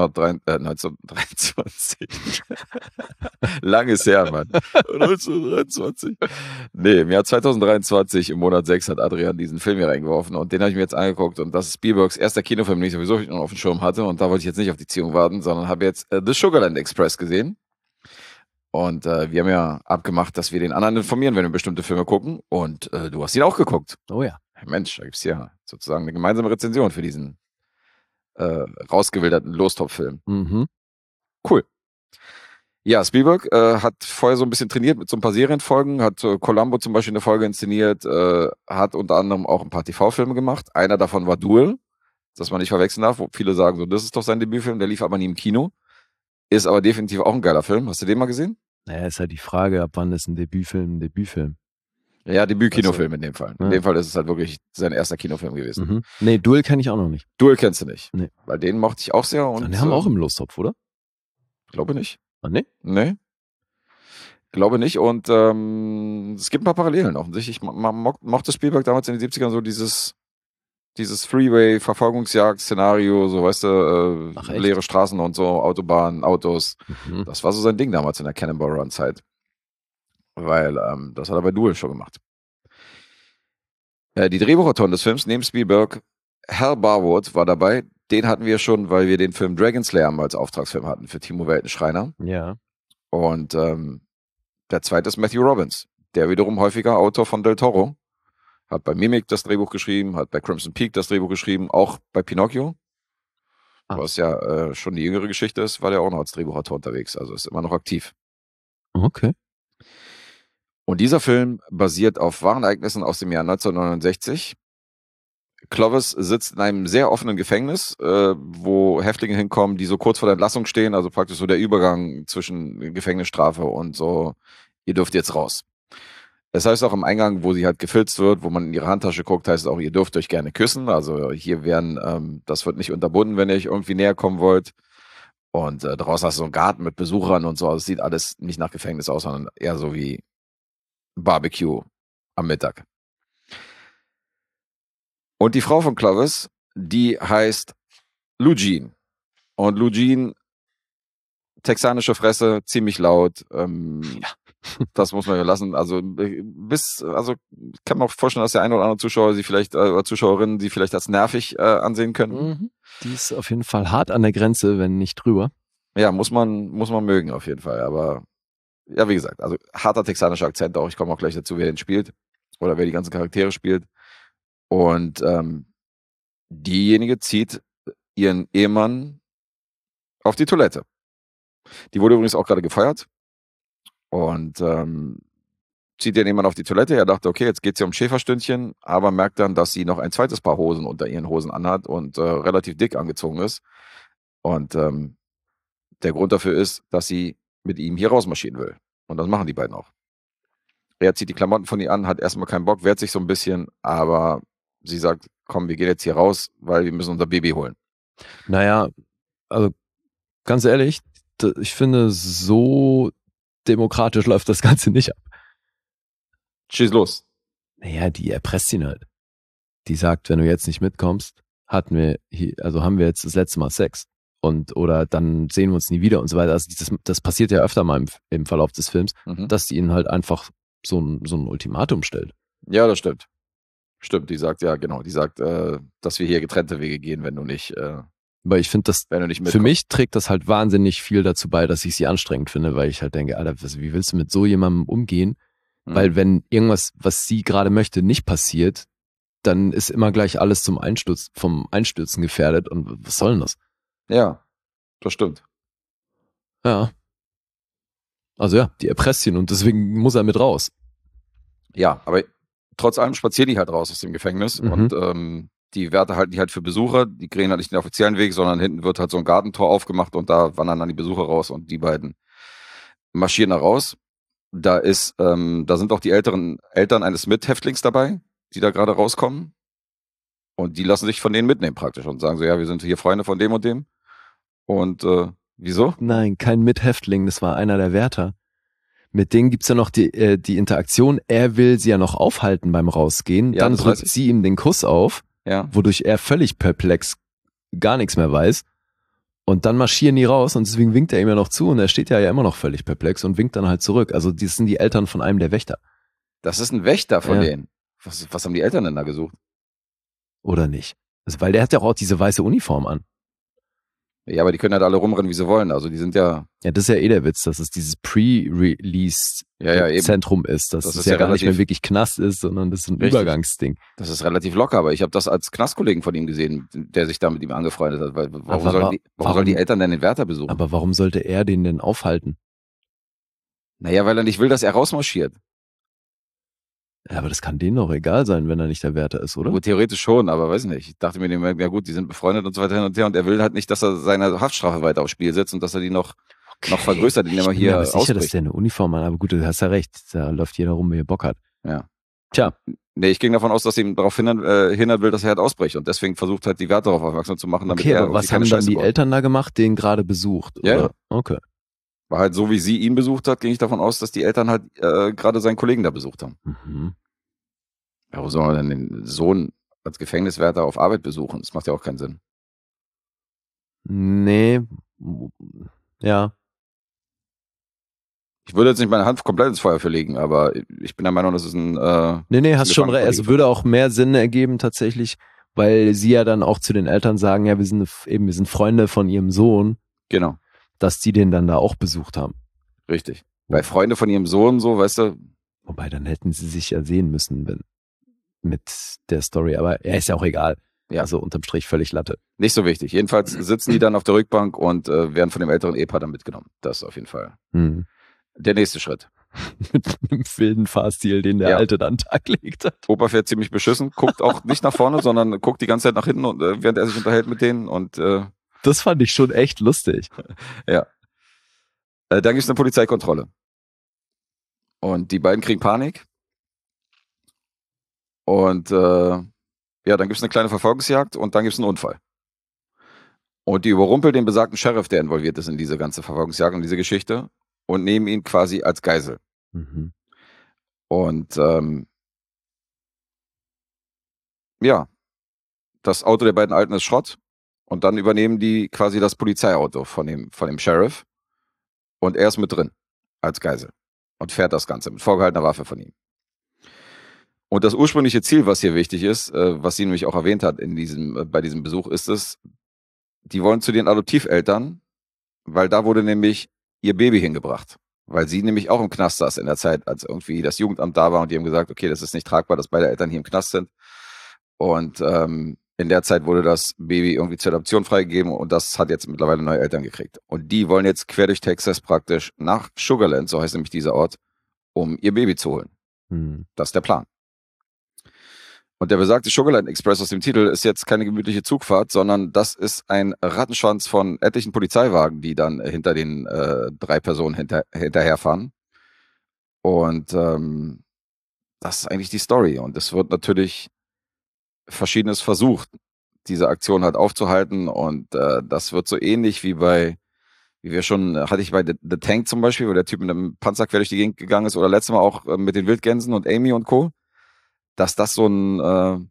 1923. Langes her, Mann. 1923. Nee, im Jahr 2023, im Monat 6, hat Adrian diesen Film hier reingeworfen und den habe ich mir jetzt angeguckt und das ist Spielbergs erster Kinofilm, den ich sowieso noch auf dem Schirm hatte und da wollte ich jetzt nicht auf die Ziehung warten, sondern habe jetzt The Sugarland Express gesehen. Und wir haben ja abgemacht, dass wir den anderen informieren, wenn wir bestimmte Filme gucken. Und du hast ihn auch geguckt. Oh ja. Mensch, da gibt es ja sozusagen eine gemeinsame Rezension für diesen rausgewilderten Lostopf-Film. Cool. Ja, Spielberg hat vorher so ein bisschen trainiert mit so ein paar Serienfolgen, hat Columbo zum Beispiel eine Folge inszeniert, hat unter anderem auch ein paar TV-Filme gemacht. Einer davon war Duel, das man nicht verwechseln darf, wo viele sagen, so, das ist doch sein Debütfilm, der lief aber nie im Kino. Ist aber definitiv auch ein geiler Film. Hast du den mal gesehen? Naja, ist halt die Frage, ab wann ist ein Debütfilm? Ja, Debüt-Kinofilm in dem Fall. In dem Fall ist es halt wirklich sein erster Kinofilm gewesen. Nee, Duel kenne ich auch noch nicht. Duel kennst du nicht. Nee. Weil den mochte ich auch sehr. Und die haben auch im Lostopf, oder? Glaube nicht. Ah, nee? Nee. Glaube nicht. Und es gibt ein paar Parallelen offensichtlich. Man mochte Spielberg damals in den 70ern so dieses Freeway-Verfolgungsjagd-Szenario, so weißt du, leere Straßen und so, Autobahnen, Autos. Das war so sein Ding damals in der Cannonball Run-Zeit. Weil das hat er bei Duel schon gemacht. Die Drehbuchautoren des Films neben Spielberg, Hal Barwood war dabei. Den hatten wir schon, weil wir den Film Dragon Slayer als Auftragsfilm hatten für Timo Weltenschreiner. Ja. Und Der zweite ist Matthew Robbins, der wiederum häufiger Autor von Del Toro. Hat bei Mimic das Drehbuch geschrieben, hat bei Crimson Peak das Drehbuch geschrieben, auch bei Pinocchio. Was ja schon die jüngere Geschichte ist, war der auch noch als Drehbuchautor unterwegs. Also ist immer noch aktiv. Okay. Und dieser Film basiert auf wahren Ereignissen aus dem Jahr 1969. Clovis sitzt in einem sehr offenen Gefängnis, wo Häftlinge hinkommen, die so kurz vor der Entlassung stehen, also praktisch so der Übergang zwischen Gefängnisstrafe und so, ihr dürft jetzt raus. Das heißt auch im Eingang, wo sie halt gefilzt wird, wo man in ihre Handtasche guckt, heißt es auch, ihr dürft euch gerne küssen. Also hier werden, das wird nicht unterbunden, wenn ihr euch irgendwie näher kommen wollt. Und draußen hast du so einen Garten mit Besuchern und so. Also es sieht alles nicht nach Gefängnis aus, sondern eher so wie Barbecue am Mittag. Und die Frau von Clovis, die heißt Lou Jean. Und Lou Jean, texanische Fresse, ziemlich laut. Das muss man ja lassen. Also kann man auch vorstellen, dass der eine oder andere Zuschauer sie vielleicht oder Zuschauerinnen sie vielleicht als nervig ansehen können. Die ist auf jeden Fall hart an der Grenze, wenn nicht drüber. Ja, muss man mögen auf jeden Fall. Aber ja, wie gesagt, also harter texanischer Akzent auch. Ich komme auch gleich dazu, wer den spielt oder wer die ganzen Charaktere spielt. Und diejenige zieht ihren Ehemann auf die Toilette. Die wurde übrigens auch gerade gefeuert. Und zieht ihren Ehemann auf die Toilette. Er dachte, okay, jetzt geht es ja um Schäferstündchen, aber merkt dann, dass sie noch ein zweites Paar Hosen unter ihren Hosen anhat und relativ dick angezogen ist. Und der Grund dafür ist, dass sie mit ihm hier rausmarschieren will. Und das machen die beiden auch. Er zieht die Klamotten von ihr an, hat erstmal keinen Bock, wehrt sich so ein bisschen, aber sie sagt, komm, wir gehen jetzt hier raus, weil wir müssen unser Baby holen. Naja, also ganz ehrlich, ich finde, so demokratisch läuft das Ganze nicht ab. Schieß los. Naja, die erpresst ihn halt. Die sagt, wenn du jetzt nicht mitkommst, haben wir jetzt das letzte Mal Sex. Oder dann sehen wir uns nie wieder und so weiter. Also das passiert ja öfter mal im Verlauf des Films, dass sie ihnen halt einfach so ein Ultimatum stellt. Ja, das stimmt. Stimmt, die sagt, dass wir hier getrennte Wege gehen, wenn du nicht weil ich finde, für mich trägt das halt wahnsinnig viel dazu bei, dass ich sie anstrengend finde, weil ich halt denke, Alter, wie willst du mit so jemandem umgehen? Weil wenn irgendwas, was sie gerade möchte, nicht passiert, dann ist immer gleich alles vom Einstürzen gefährdet und was soll denn das? Ja, das stimmt. Ja. Also ja, die erpresst ihn und deswegen muss er mit raus. Ja, aber trotz allem spaziert die halt raus aus dem Gefängnis und die Wärter halten die halt für Besucher, die gehen halt nicht den offiziellen Weg, sondern hinten wird halt so ein Gartentor aufgemacht und da wandern dann die Besucher raus und die beiden marschieren da raus. Da sind auch die älteren Eltern eines Mithäftlings dabei, die da gerade rauskommen und die lassen sich von denen mitnehmen praktisch und sagen so, ja, wir sind hier Freunde von dem und dem und wieso? Nein, kein Mithäftling, das war einer der Wärter. Mit denen gibt's ja noch die Interaktion, er will sie ja noch aufhalten beim Rausgehen, dann drückt sie ihm den Kuss auf, wodurch er völlig perplex gar nichts mehr weiß und dann marschieren die raus und deswegen winkt er ihm ja noch zu und er steht ja immer noch völlig perplex und winkt dann halt zurück. Also das sind die Eltern von einem der Wächter. Das ist ein Wächter von denen. Was haben die Eltern denn da gesucht? Oder nicht? Also, weil der hat ja auch diese weiße Uniform an. Ja, aber die können halt alle rumrennen, wie sie wollen. Also die sind ja... Ja, das ist ja der Witz, dass es dieses Pre-Release-Zentrum ist. Dass es ja gar nicht mehr wirklich Knast ist, sondern das ist ein Übergangsding. Das ist relativ locker, aber ich habe das als Knastkollegen von ihm gesehen, der sich da mit ihm angefreundet hat. Weil warum sollen die Eltern denn den Wärter besuchen? Aber warum sollte er den denn aufhalten? Naja, weil er nicht will, dass er rausmarschiert. Ja, aber das kann denen doch egal sein, wenn er nicht der Wärter ist, oder? Gut, theoretisch schon, aber weiß nicht. Ich dachte mir, ja gut, die sind befreundet und so weiter hin und her und er will halt nicht, dass er seine Haftstrafe weiter aufs Spiel setzt und dass er die noch vergrößert, indem er hier ausbricht. Ich bin sicher, dass der eine Uniform hat, aber gut, du hast ja recht, da läuft jeder rum, wie er Bock hat. Ja. Tja. Nee, ich ging davon aus, dass ihm darauf hindern will, dass er halt ausbricht und deswegen versucht halt die Wärter darauf aufmerksam zu machen, damit er aber was haben dann die Eltern da gemacht, den gerade besucht? Ja, oder? Ja. Okay. War halt so, wie sie ihn besucht hat, ging ich davon aus, dass die Eltern halt gerade seinen Kollegen da besucht haben. Ja, wo soll man denn den Sohn als Gefängniswärter auf Arbeit besuchen? Das macht ja auch keinen Sinn. Nee. Ja. Ich würde jetzt nicht meine Hand komplett ins Feuer für legen, aber ich bin der Meinung, das ist ein... Nee, hast schon recht. Es würde auch mehr Sinn ergeben tatsächlich, weil sie ja dann auch zu den Eltern sagen, ja, wir sind Freunde von ihrem Sohn. Genau. Dass die den dann da auch besucht haben. Richtig. Weil Freunde von ihrem Sohn so, weißt du. Wobei, dann hätten sie sich ja sehen müssen mit der Story. Aber ist ja auch egal. Ja. Also unterm Strich völlig Latte. Nicht so wichtig. Jedenfalls sitzen die dann auf der Rückbank und werden von dem älteren Ehepaar dann mitgenommen. Das auf jeden Fall. Der nächste Schritt. Mit einem wilden Fahrstil, den der Alte dann an den Tag legt hat. Opa fährt ziemlich beschissen, guckt auch nicht nach vorne, sondern guckt die ganze Zeit nach hinten, und, während er sich unterhält mit denen. Und das fand ich schon echt lustig. Ja. Dann gibt es eine Polizeikontrolle. Und die beiden kriegen Panik. Und dann gibt es eine kleine Verfolgungsjagd und dann gibt es einen Unfall. Und die überrumpeln den besagten Sheriff, der involviert ist in diese ganze Verfolgungsjagd und diese Geschichte, und nehmen ihn quasi als Geisel. Und das Auto der beiden Alten ist Schrott, und dann übernehmen die quasi das Polizeiauto von dem Sheriff, und er ist mit drin als Geisel und fährt das Ganze mit vorgehaltener Waffe von ihm. Und das ursprüngliche Ziel, was hier wichtig ist, was sie nämlich auch erwähnt hat bei diesem Besuch, ist es, die wollen zu den Adoptiveltern, weil da wurde nämlich ihr Baby hingebracht. Weil sie nämlich auch im Knast saß in der Zeit, als irgendwie das Jugendamt da war, und die haben gesagt, okay, das ist nicht tragbar, dass beide Eltern hier im Knast sind. Und in der Zeit wurde das Baby irgendwie zur Adoption freigegeben, und das hat jetzt mittlerweile neue Eltern gekriegt. Und die wollen jetzt quer durch Texas praktisch nach Sugarland, so heißt nämlich dieser Ort, um ihr Baby zu holen. Das ist der Plan. Und der besagte Sugarland Express aus dem Titel ist jetzt keine gemütliche Zugfahrt, sondern das ist ein Rattenschwanz von etlichen Polizeiwagen, die dann hinter den 3 Personen hinterherfahren. Und das ist eigentlich die Story. Und es wird natürlich Verschiedenes versucht, diese Aktion halt aufzuhalten. Und das wird so ähnlich hatte ich bei The Tank zum Beispiel, wo der Typ mit einem Panzer quer durch die Gegend gegangen ist, oder letztes Mal auch mit den Wildgänsen und Amy und Co., dass da so ein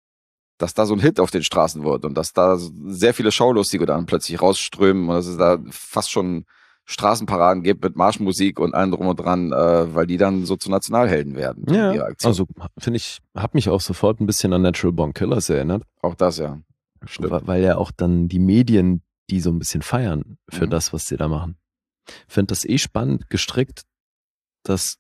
Hit auf den Straßen wird und dass da sehr viele Schaulustige dann plötzlich rausströmen und dass es da fast schon Straßenparaden gibt mit Marschmusik und allem drum und dran, weil die dann so zu Nationalhelden werden. Ja, also finde ich, habe mich auch sofort ein bisschen an Natural Born Killers erinnert. Auch das, ja. Stimmt. Weil ja auch dann die Medien die so ein bisschen feiern für das, was sie da machen. Finde das spannend gestrickt, dass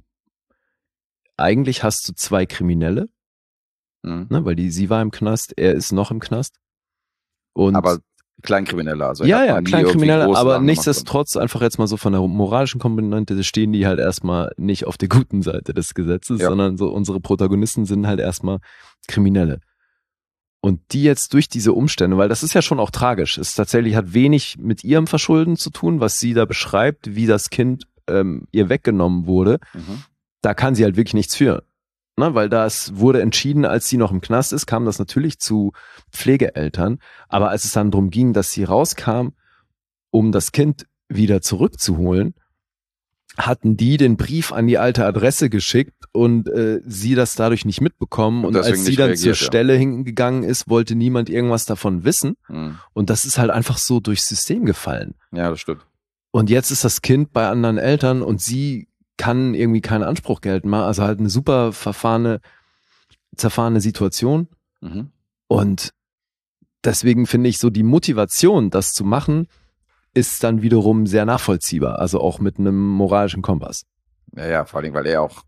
eigentlich hast du 2 Kriminelle, ne, weil sie war im Knast, er ist noch im Knast. Und aber Kleinkrimineller, also ja, Kleinkrimineller, aber nichtsdestotrotz einfach jetzt mal so von der moralischen Komponente stehen die halt erstmal nicht auf der guten Seite des Gesetzes, sondern so unsere Protagonisten sind halt erstmal Kriminelle. Und die jetzt durch diese Umstände, weil das ist ja schon auch tragisch, es tatsächlich hat wenig mit ihrem Verschulden zu tun, was sie da beschreibt, wie das Kind ihr weggenommen wurde. Da kann sie halt wirklich nichts für. Ne, weil das wurde entschieden, als sie noch im Knast ist, kam das natürlich zu Pflegeeltern. Aber als es dann darum ging, dass sie rauskam, um das Kind wieder zurückzuholen, hatten die den Brief an die alte Adresse geschickt und sie das dadurch nicht mitbekommen. Und als sie dann zur Stelle hingegangen ist, wollte niemand irgendwas davon wissen. Und das ist halt einfach so durchs System gefallen. Ja, das stimmt. Und jetzt ist das Kind bei anderen Eltern und sie kann irgendwie keinen Anspruch geltend machen. Also halt eine super zerfahrene Situation. Und deswegen finde ich so die Motivation, das zu machen, ist dann wiederum sehr nachvollziehbar. Also auch mit einem moralischen Kompass. Ja, vor allem, weil er auch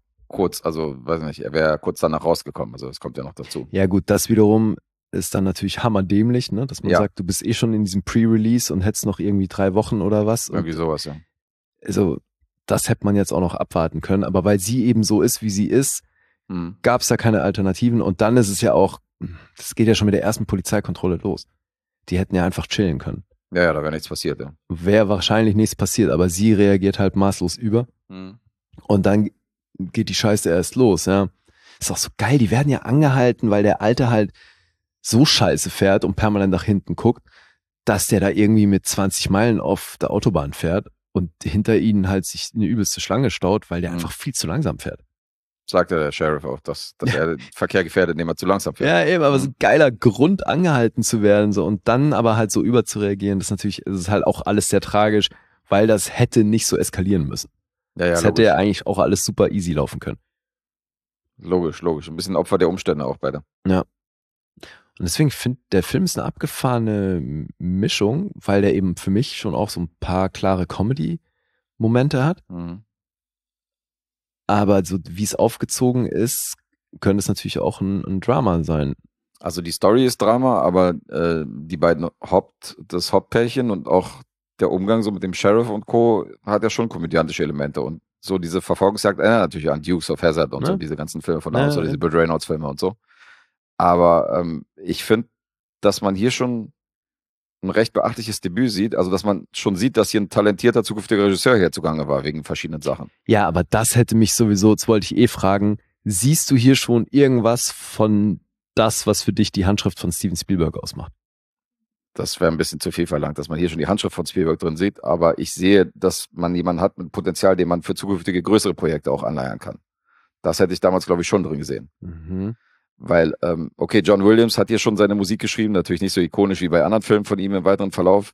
er wäre kurz danach rausgekommen. Also das kommt ja noch dazu. Ja gut, das wiederum ist dann natürlich hammerdämlich, ne? Dass man sagt, du bist schon in diesem Pre-Release und hättest noch irgendwie 3 Wochen oder was. Irgendwie sowas, ja. Also das hätte man jetzt auch noch abwarten können. Aber weil sie eben so ist, wie sie ist, gab es da keine Alternativen. Und dann ist es ja auch, das geht ja schon mit der ersten Polizeikontrolle los. Die hätten ja einfach chillen können. Ja, da wäre nichts passiert, ja. Wäre wahrscheinlich nichts passiert, aber sie reagiert halt maßlos über. Und dann geht die Scheiße erst los, ja. Ist auch so geil, die werden ja angehalten, weil der Alte halt so scheiße fährt und permanent nach hinten guckt, dass der da irgendwie mit 20 Meilen auf der Autobahn fährt und hinter ihnen halt sich eine übelste Schlange staut, weil der einfach viel zu langsam fährt. Sagte der Sheriff auch, dass er den Verkehr gefährdet, indem er zu langsam fährt. Ja, eben, aber so ein geiler Grund, angehalten zu werden, so, und dann aber halt so überzureagieren, das ist halt auch alles sehr tragisch, weil das hätte nicht so eskalieren müssen. Ja, das hätte ja eigentlich auch alles super easy laufen können. Logisch. Ein bisschen Opfer der Umstände auch beide. Ja. Und deswegen finde der Film ist eine abgefahrene Mischung, weil der eben für mich schon auch so ein paar klare Comedy-Momente hat. Aber so wie es aufgezogen ist, könnte es natürlich auch ein Drama sein. Also die Story ist Drama, aber die beiden das Hauptpärchen und auch der Umgang so mit dem Sheriff und Co. hat ja schon komödiantische Elemente und so diese Verfolgungsjagd erinnert natürlich an Dukes of Hazzard und so diese ganzen Filme von damals, so diese Burt Reynolds Filme und so. Aber ich finde, dass man hier schon ein recht beachtliches Debüt sieht, also dass man schon sieht, dass hier ein talentierter zukünftiger Regisseur hier zugange war, wegen verschiedenen Sachen. Ja, aber das hätte mich sowieso, jetzt wollte ich fragen, siehst du hier schon irgendwas von das, was für dich die Handschrift von Steven Spielberg ausmacht? Das wäre ein bisschen zu viel verlangt, dass man hier schon die Handschrift von Spielberg drin sieht, aber ich sehe, dass man jemanden hat mit Potenzial, den man für zukünftige größere Projekte auch anleiern kann. Das hätte ich damals, glaube ich, schon drin gesehen. Mhm. Weil, okay, John Williams hat hier schon seine Musik geschrieben, natürlich nicht so ikonisch wie bei anderen Filmen von ihm im weiteren Verlauf.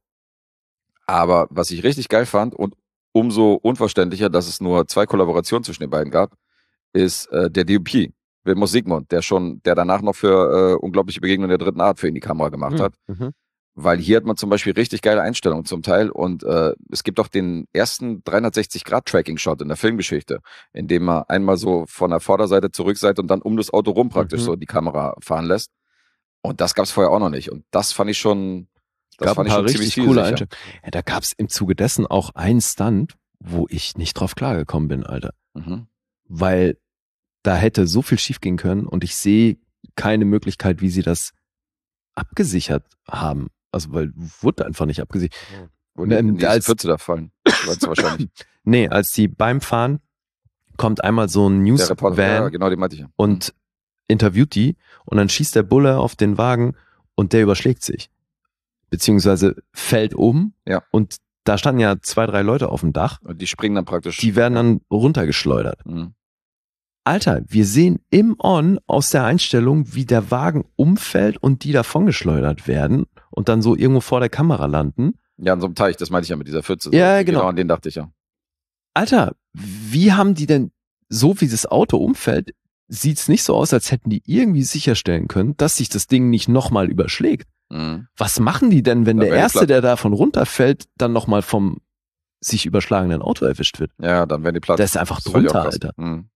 Aber was ich richtig geil fand und umso unverständlicher, dass es nur 2 Kollaborationen zwischen den beiden gab, ist der DOP, Vilmos Zsigmond, der danach noch für Unglaubliche Begegnung der dritten Art für ihn die Kamera gemacht hat. Mhm. Weil hier hat man zum Beispiel richtig geile Einstellungen zum Teil und es gibt auch den ersten 360-Grad-Tracking-Shot in der Filmgeschichte, in dem man einmal so von der Vorderseite zur Rückseite und dann um das Auto rum praktisch so die Kamera fahren lässt. Und das gab es vorher auch noch nicht. Und das fand ich schon, ziemlich coole Einstellungen. Ja, da gab es im Zuge dessen auch einen Stunt, wo ich nicht drauf klargekommen bin, Alter. Mhm. Weil da hätte so viel schief gehen können und ich sehe keine Möglichkeit, wie sie das abgesichert haben. Also, weil wurde einfach nicht abgesichert. Wo die als Pfütze da fallen. Wahrscheinlich. Nee, als die beim Fahren kommt einmal so ein News-Van ja, genau, den meinte ich ja. Und interviewt die und dann schießt der Bulle auf den Wagen und der überschlägt sich. Beziehungsweise fällt um und da standen ja 2, 3 Leute auf dem Dach. Und die springen dann praktisch. Die werden dann runtergeschleudert. Mhm. Alter, wir sehen im On aus der Einstellung, wie der Wagen umfällt und die davongeschleudert werden und dann so irgendwo vor der Kamera landen. Ja, an so einem Teich, das meinte ich ja mit dieser Pfütze. Ja, genau. An den dachte ich ja. Alter, wie haben die denn, so wie das Auto umfällt, sieht's nicht so aus, als hätten die irgendwie sicherstellen können, dass sich das Ding nicht nochmal überschlägt. Mhm. Was machen die denn, wenn der Erste, der davon runterfällt, dann nochmal vom sich überschlagenen Auto erwischt wird? Ja, dann werden die platt. Das ist einfach drunter, Alter. Mhm.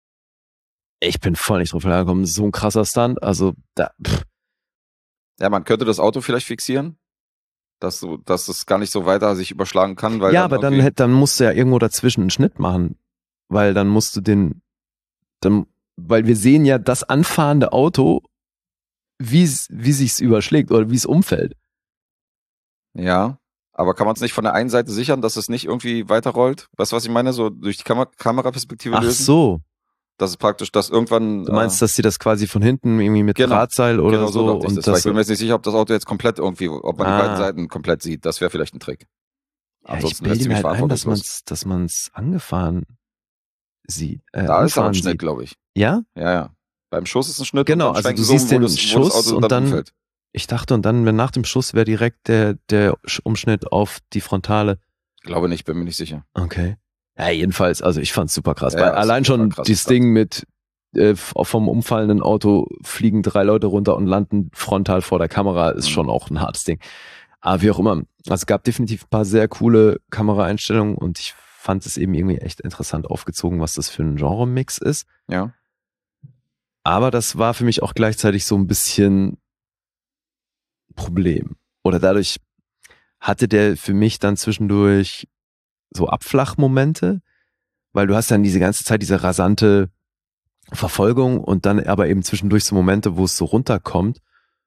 Ich bin voll nicht drauf klargekommen. So ein krasser Stunt. Also, Ja, man könnte das Auto vielleicht fixieren, dass es gar nicht so weiter sich überschlagen kann. Weil ja, aber dann musst du ja irgendwo dazwischen einen Schnitt machen. Weil dann musst du weil wir sehen ja das anfahrende Auto, wie sich's überschlägt oder wie es umfällt. Ja, aber kann man es nicht von der einen Seite sichern, dass es nicht irgendwie weiterrollt? Weißt du, was ich meine? So durch die Kameraperspektive lösen? Ach so. Das ist praktisch, dass irgendwann... Du meinst, dass sie das quasi von hinten irgendwie mit Drahtseil oder so? Und ich bin mir jetzt nicht sicher, ob das Auto jetzt komplett irgendwie, ob man die beiden Seiten komplett sieht. Das wäre vielleicht ein Trick. Ja, ich bilde mir halt ein, dass man's angefahren sieht. Da ist aber ein Schnitt, glaube ich. Ja? Ja. Beim Schuss ist ein Schnitt. Genau, also du siehst den Schuss und dann umfällt. Ich dachte, und dann, wenn nach dem Schuss wäre direkt der Umschnitt auf die Frontale. Glaube nicht, bin mir nicht sicher. Okay. Ja, jedenfalls, also ich fand's super krass. Ja, weil allein schon dieses Ding mit vom umfallenden Auto fliegen 3 Leute runter und landen frontal vor der Kamera, ist schon auch ein hartes Ding. Aber wie auch immer, also es gab definitiv ein paar sehr coole Kameraeinstellungen und ich fand es eben irgendwie echt interessant aufgezogen, was das für ein Genre-Mix ist. Ja. Aber das war für mich auch gleichzeitig so ein bisschen Problem. Oder dadurch hatte der für mich dann zwischendurch so Abflachmomente, weil du hast dann diese ganze Zeit diese rasante Verfolgung und dann aber eben zwischendurch so Momente, wo es so runterkommt.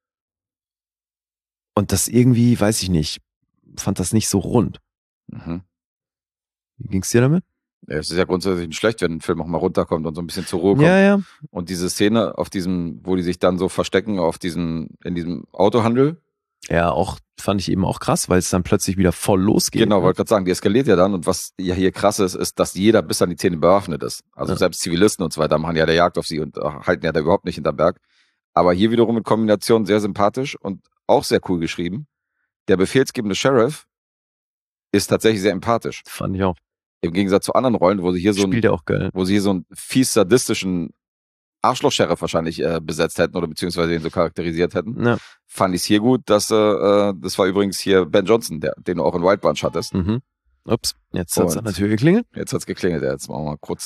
Und das irgendwie, weiß ich nicht, fand das nicht so rund. Mhm. Wie ging's dir damit? Ja, es ist ja grundsätzlich nicht schlecht, wenn ein Film auch mal runterkommt und so ein bisschen zur Ruhe kommt. Ja. Und diese Szene auf diesem, wo die sich dann so verstecken in diesem Autohandel. Ja, auch fand ich eben auch krass, weil es dann plötzlich wieder voll losgeht. Genau, wollte gerade sagen, die eskaliert ja dann und was ja hier krass ist, dass jeder bis an die Zähne bewaffnet ist. Also selbst Zivilisten und so weiter machen ja der Jagd auf sie und halten ja da überhaupt nicht hinterm Berg. Aber hier wiederum mit Kombination sehr sympathisch und auch sehr cool geschrieben. Der befehlsgebende Sheriff ist tatsächlich sehr empathisch. Fand ich auch. Im Gegensatz zu anderen Rollen, wo sie hier so einen fies sadistischen Arschloch-Sheriff wahrscheinlich besetzt hätten oder beziehungsweise den so charakterisiert hätten, fand ich es hier gut, dass das war übrigens hier Ben Johnson, den du auch in Wild Bunch hattest. Mhm. Ups, jetzt hat's an der Tür geklingelt. Jetzt hat's geklingelt, jetzt machen wir mal kurz einen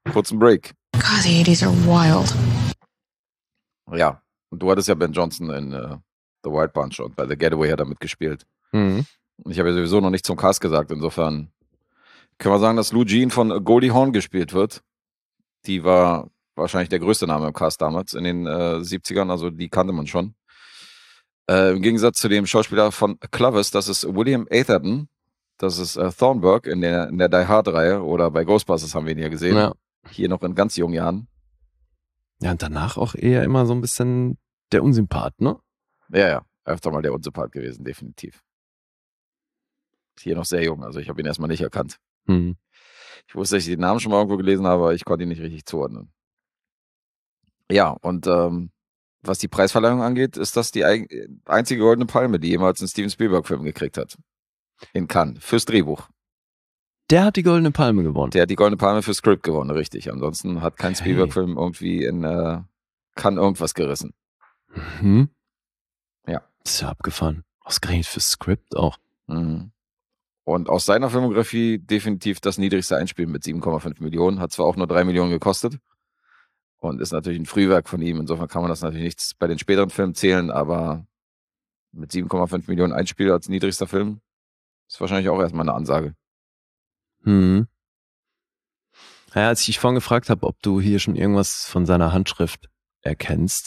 kurzen Break. God, the 80s are wild. Ja, und du hattest ja Ben Johnson in The Wild Bunch und bei The Getaway hat er mitgespielt. Mhm. Ich habe ja sowieso noch nicht zum Cast gesagt, insofern können wir sagen, dass Lou Jean von Goldie Hawn gespielt wird. Die war wahrscheinlich der größte Name im Cast damals in den 70ern, also die kannte man schon. Im Gegensatz zu dem Schauspieler von Clovis, das ist William Atherton, das ist Thornburg in der Die Hard-Reihe oder bei Ghostbusters haben wir ihn ja gesehen. Ja. Hier noch in ganz jungen Jahren. Ja, und danach auch eher immer so ein bisschen der Unsympath, ne? Ja, öfter mal der Unsympath gewesen, definitiv. Hier noch sehr jung, also ich habe ihn erstmal nicht erkannt. Mhm. Ich wusste, dass ich den Namen schon mal irgendwo gelesen habe, aber ich konnte ihn nicht richtig zuordnen. Ja, und was die Preisverleihung angeht, ist das die einzige Goldene Palme, die jemals einen Steven Spielberg-Film gekriegt hat. In Cannes, fürs Drehbuch. Der hat die Goldene Palme gewonnen. Der hat die Goldene Palme für Script gewonnen, richtig. Ansonsten hat kein Okay. Spielberg-Film irgendwie in Cannes irgendwas gerissen. Mhm. Ja. Das ist ja abgefahren. Ausgerechnet für Script auch. Mhm. Und aus seiner Filmografie definitiv das niedrigste Einspiel mit 7,5 Millionen. Hat zwar auch nur 3 Millionen gekostet und ist natürlich ein Frühwerk von ihm. Insofern kann man das natürlich nicht bei den späteren Filmen zählen, aber mit 7,5 Millionen Einspiel als niedrigster Film ist wahrscheinlich auch erstmal eine Ansage. Mhm. Ja, als ich dich vorhin gefragt habe, ob du hier schon irgendwas von seiner Handschrift erkennst,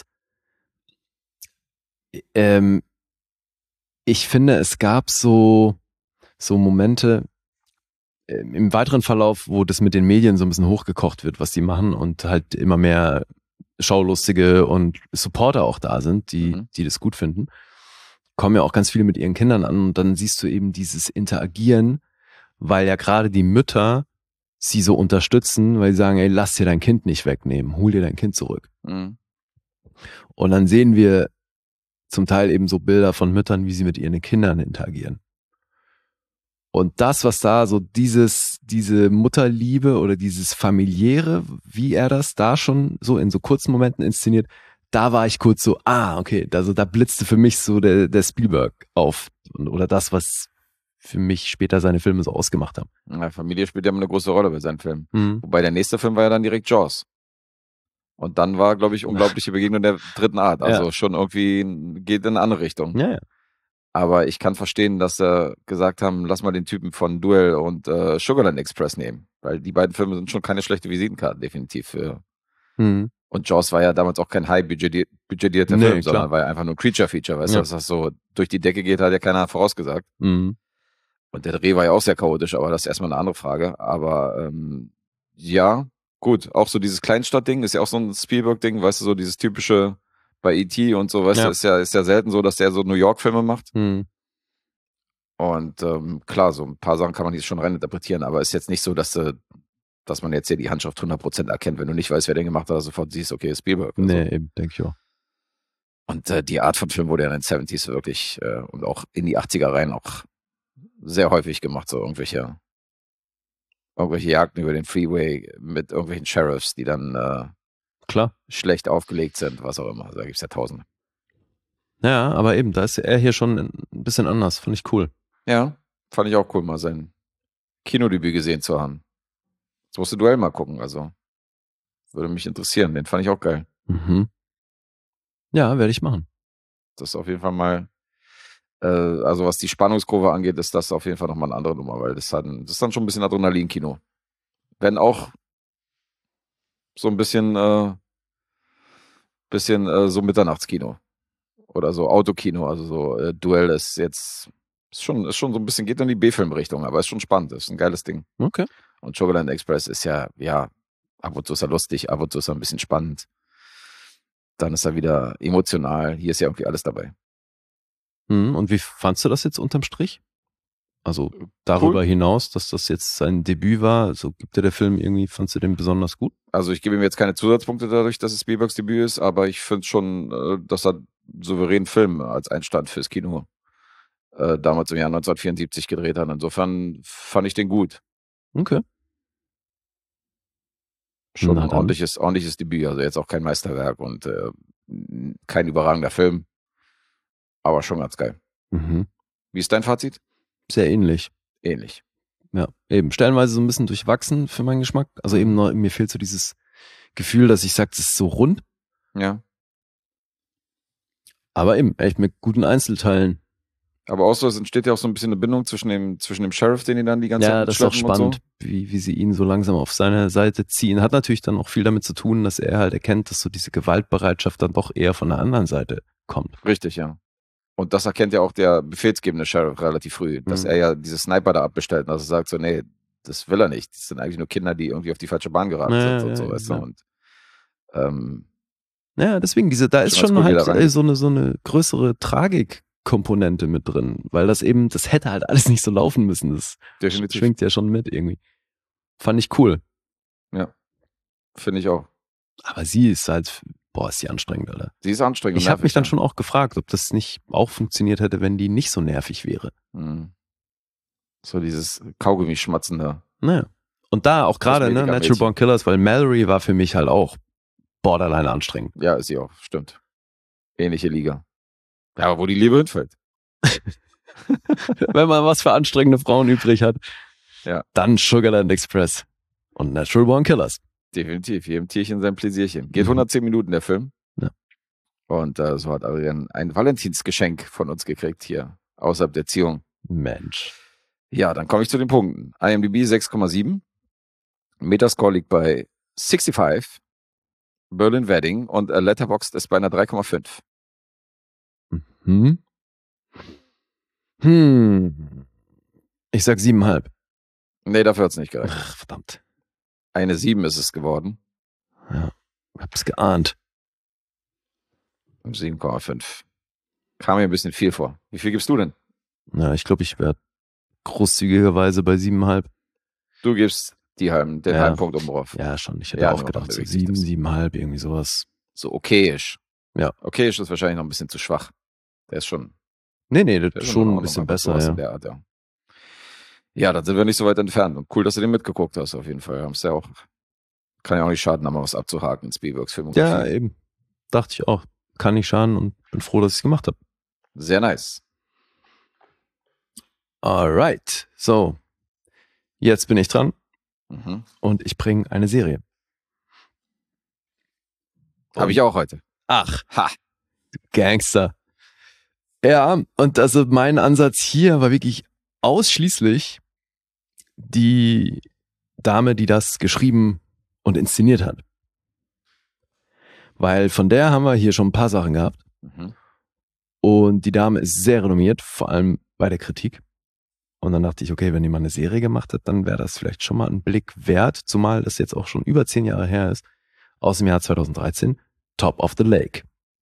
ich finde, es gab so Momente im weiteren Verlauf, wo das mit den Medien so ein bisschen hochgekocht wird, was die machen und halt immer mehr Schaulustige und Supporter auch da sind, die das gut finden. Kommen ja auch ganz viele mit ihren Kindern an und dann siehst du eben dieses Interagieren, weil ja gerade die Mütter sie so unterstützen, weil sie sagen, ey, lass dir dein Kind nicht wegnehmen, hol dir dein Kind zurück. Mhm. Und dann sehen wir zum Teil eben so Bilder von Müttern, wie sie mit ihren Kindern interagieren. Und das, was da so diese Mutterliebe oder dieses Familiäre, wie er das da schon so in so kurzen Momenten inszeniert, da war ich kurz so, okay, also da blitzte für mich so der Spielberg auf. Oder das, was für mich später seine Filme so ausgemacht haben. Ja, Familie spielt ja immer eine große Rolle bei seinen Filmen. Mhm. Wobei der nächste Film war ja dann direkt Jaws. Und dann war, glaube ich, Unglaubliche Begegnung der dritten Art. Also schon irgendwie geht in eine andere Richtung. Ja. Aber ich kann verstehen, dass sie gesagt haben, lass mal den Typen von Duel und Sugarland Express nehmen. Weil die beiden Filme sind schon keine schlechte Visitenkarte, definitiv. Mhm. Und Jaws war ja damals auch kein high-budgetierter Film, sondern war ja einfach nur ein Creature-Feature. Weißt du, dass das so durch die Decke geht, hat ja keiner vorausgesagt. Mhm. Und der Dreh war ja auch sehr chaotisch, aber das ist erstmal eine andere Frage. Aber ja, gut, auch so dieses Kleinstadt-Ding ist ja auch so ein Spielberg-Ding, weißt du, so dieses typische bei E.T. und so, weißt du, ist ja selten so, dass der so New York-Filme macht. Mhm. Und klar, so ein paar Sachen kann man jetzt schon reininterpretieren, aber ist jetzt nicht so, dass man jetzt hier die Handschrift 100% erkennt, wenn du nicht weißt, wer den gemacht hat, sofort siehst, okay, ist Spielberg. Nee, eben, denke ich auch. Und die Art von Film wurde ja in den 70s wirklich und auch in die 80er rein auch sehr häufig gemacht, so irgendwelche Jagden über den Freeway mit irgendwelchen Sheriffs, die dann klar schlecht aufgelegt sind, was auch immer. Da gibt es ja tausende. Ja, aber eben, da ist er hier schon ein bisschen anders. Fand ich cool. Ja, fand ich auch cool, mal sein Kinodebüt gesehen zu haben. Jetzt musst du Duell mal gucken, also würde mich interessieren. Den fand ich auch geil. Mhm. Ja, werde ich machen. Das ist auf jeden Fall mal, also was die Spannungskurve angeht, ist das auf jeden Fall nochmal eine andere Nummer, weil das ist dann schon ein bisschen Adrenalin-Kino. Wenn auch so ein bisschen so Mitternachtskino. Oder so Autokino, also so Duell ist schon so ein bisschen, geht in die B-Film-Richtung, aber ist schon spannend, ist ein geiles Ding. Okay. Und Sugarland Express ist ja, ab und zu ist er lustig, ab und zu ist er ein bisschen spannend. Dann ist er wieder emotional, hier ist ja irgendwie alles dabei. Und wie fandst du das jetzt unterm Strich? Also darüber hinaus, dass das jetzt sein Debüt war, also gibt dir der Film irgendwie, fandst du den besonders gut? Also ich gebe ihm jetzt keine Zusatzpunkte dadurch, dass es Spielbergs Debüt ist, aber ich finde schon, dass er souveränen Film als Einstand fürs Kino damals im Jahr 1974 gedreht hat. Insofern fand ich den gut. Okay. Schon ein ordentliches Debüt, also jetzt auch kein Meisterwerk und kein überragender Film, aber schon ganz geil. Mhm. Wie ist dein Fazit? Sehr ähnlich. Ähnlich. Ja, eben. Stellenweise so ein bisschen durchwachsen für meinen Geschmack. Also eben noch, mir fehlt so dieses Gefühl, dass ich sage, das ist so rund. Ja. Aber eben, echt mit guten Einzelteilen. Aber auch so, es entsteht ja auch so ein bisschen eine Bindung zwischen dem Sheriff, den die dann die ganze Zeit Ja, das ist auch schleppen und spannend, so. wie sie ihn so langsam auf seine Seite ziehen. Hat natürlich dann auch viel damit zu tun, dass er halt erkennt, dass so diese Gewaltbereitschaft dann doch eher von der anderen Seite kommt. Richtig, ja. Und das erkennt ja auch der befehlsgebende Sheriff relativ früh, dass er ja diese Sniper da abbestellt und dass er sagt so, nee, das will er nicht. Das sind eigentlich nur Kinder, die irgendwie auf die falsche Bahn geraten sind und so, weißt du. Und ja, deswegen, da ist schon halt so eine größere Tragikkomponente mit drin, weil das hätte halt alles nicht so laufen müssen. Das definitiv. Schwingt ja schon mit irgendwie. Fand ich cool. Ja, finde ich auch. Aber sie ist halt, ist die anstrengend, Alter. Sie ist anstrengend. Ich habe mich dann schon auch gefragt, ob das nicht auch funktioniert hätte, wenn die nicht so nervig wäre. Mhm. So dieses Kaugummi-Schmatzen da. Naja. Und da auch gerade, ne, Natural Born Killers, weil Mallory war für mich halt auch borderline anstrengend. Ja, ist sie auch, stimmt. Ähnliche Liga. Ja, aber wo die Liebe hinfällt. Wenn man was für anstrengende Frauen übrig hat, ja, dann Sugarland Express und Natural Born Killers. Definitiv, jedem Tierchen sein Pläsierchen. Geht 110 Minuten der Film. Ja. Und so hat Adrian ein Valentinsgeschenk von uns gekriegt hier, außerhalb der Erziehung. Mensch. Ja, dann komme ich zu den Punkten. IMDb 6,7. Metascore liegt bei 65. Berlin Wedding und Letterboxd ist bei einer 3,5. Ich sag 7,5. Nee, dafür hat's nicht gereicht. Ach, verdammt. Eine 7 ist es geworden. Ja, hab's geahnt. 7,5. Kam mir ein bisschen viel vor. Wie viel gibst du denn? Ja, ich glaube, ich werde großzügigerweise bei 7,5. Du gibst den halben Punkt oben drauf. Ja, schon. Ich hätte auch gedacht, so 7, 7,5, irgendwie sowas. So okayisch. Ja. Okayisch ist wahrscheinlich noch ein bisschen zu schwach. Der ist schon. Nee, das ist schon ein bisschen besser, ja. In der Art, ja. Ja, dann sind wir nicht so weit entfernt. Und cool, dass du den mitgeguckt hast, auf jeden Fall. Haben's ja auch, kann ja auch nicht schaden, da mal was abzuhaken in Spielbergs Filmografie. Ja, eben. Dachte ich auch. Kann nicht schaden und bin froh, dass ich es gemacht habe. Sehr nice. Alright. So. Jetzt bin ich dran. Mhm. Und ich bringe eine Serie. Habe ich auch heute. Ach. Ha. Gangster. Ja, und also mein Ansatz hier war wirklich ausschließlich die Dame, die das geschrieben und inszeniert hat. Weil von der haben wir hier schon ein paar Sachen gehabt. Mhm. Und die Dame ist sehr renommiert, vor allem bei der Kritik. Und dann dachte ich, okay, wenn die mal eine Serie gemacht hat, dann wäre das vielleicht schon mal ein Blick wert, zumal das jetzt auch schon über 10 Jahre her ist, aus dem Jahr 2013, Top of the Lake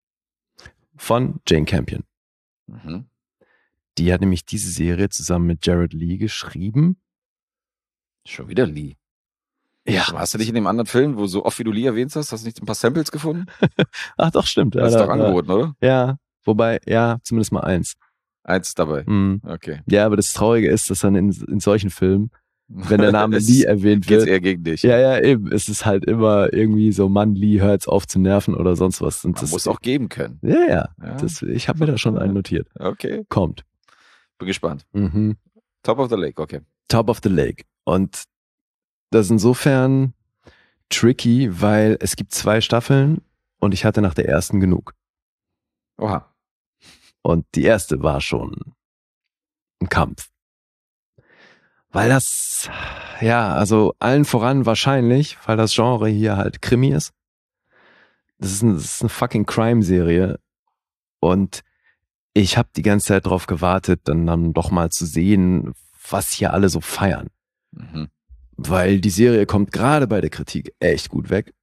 von Jane Campion. Mhm. Die hat nämlich diese Serie zusammen mit Jared Lee geschrieben. Schon wieder Lee. Ja. Hast du nicht in dem anderen Film, wo so oft wie du Lee erwähnt hast nicht ein paar Samples gefunden? Ach doch, stimmt. Das ist doch angeboten, oder? Ja, wobei, ja, zumindest mal eins. Eins dabei. Mhm. Okay. Ja, aber das Traurige ist, dass dann in solchen Filmen, wenn der Name Lee erwähnt wird, geht's eher gegen dich. Ja, eben. Es ist halt immer irgendwie so, Mann, Lee, hört's auf zu nerven oder sonst was. Und Man muss auch geben können. Ja. Ich habe mir da schon einen notiert. Okay. Kommt. Bin gespannt. Mhm. Top of the Lake, okay. Top of the Lake. Und das ist insofern tricky, weil es gibt 2 Staffeln und ich hatte nach der ersten genug. Oha. Und die erste war schon ein Kampf. Weil das, ja, also allen voran wahrscheinlich, weil das Genre hier halt Krimi ist. Das ist eine fucking Crime-Serie. Und ich habe die ganze Zeit drauf gewartet, dann doch mal zu sehen, was hier alle so feiern. Mhm. Weil die Serie kommt gerade bei der Kritik echt gut weg.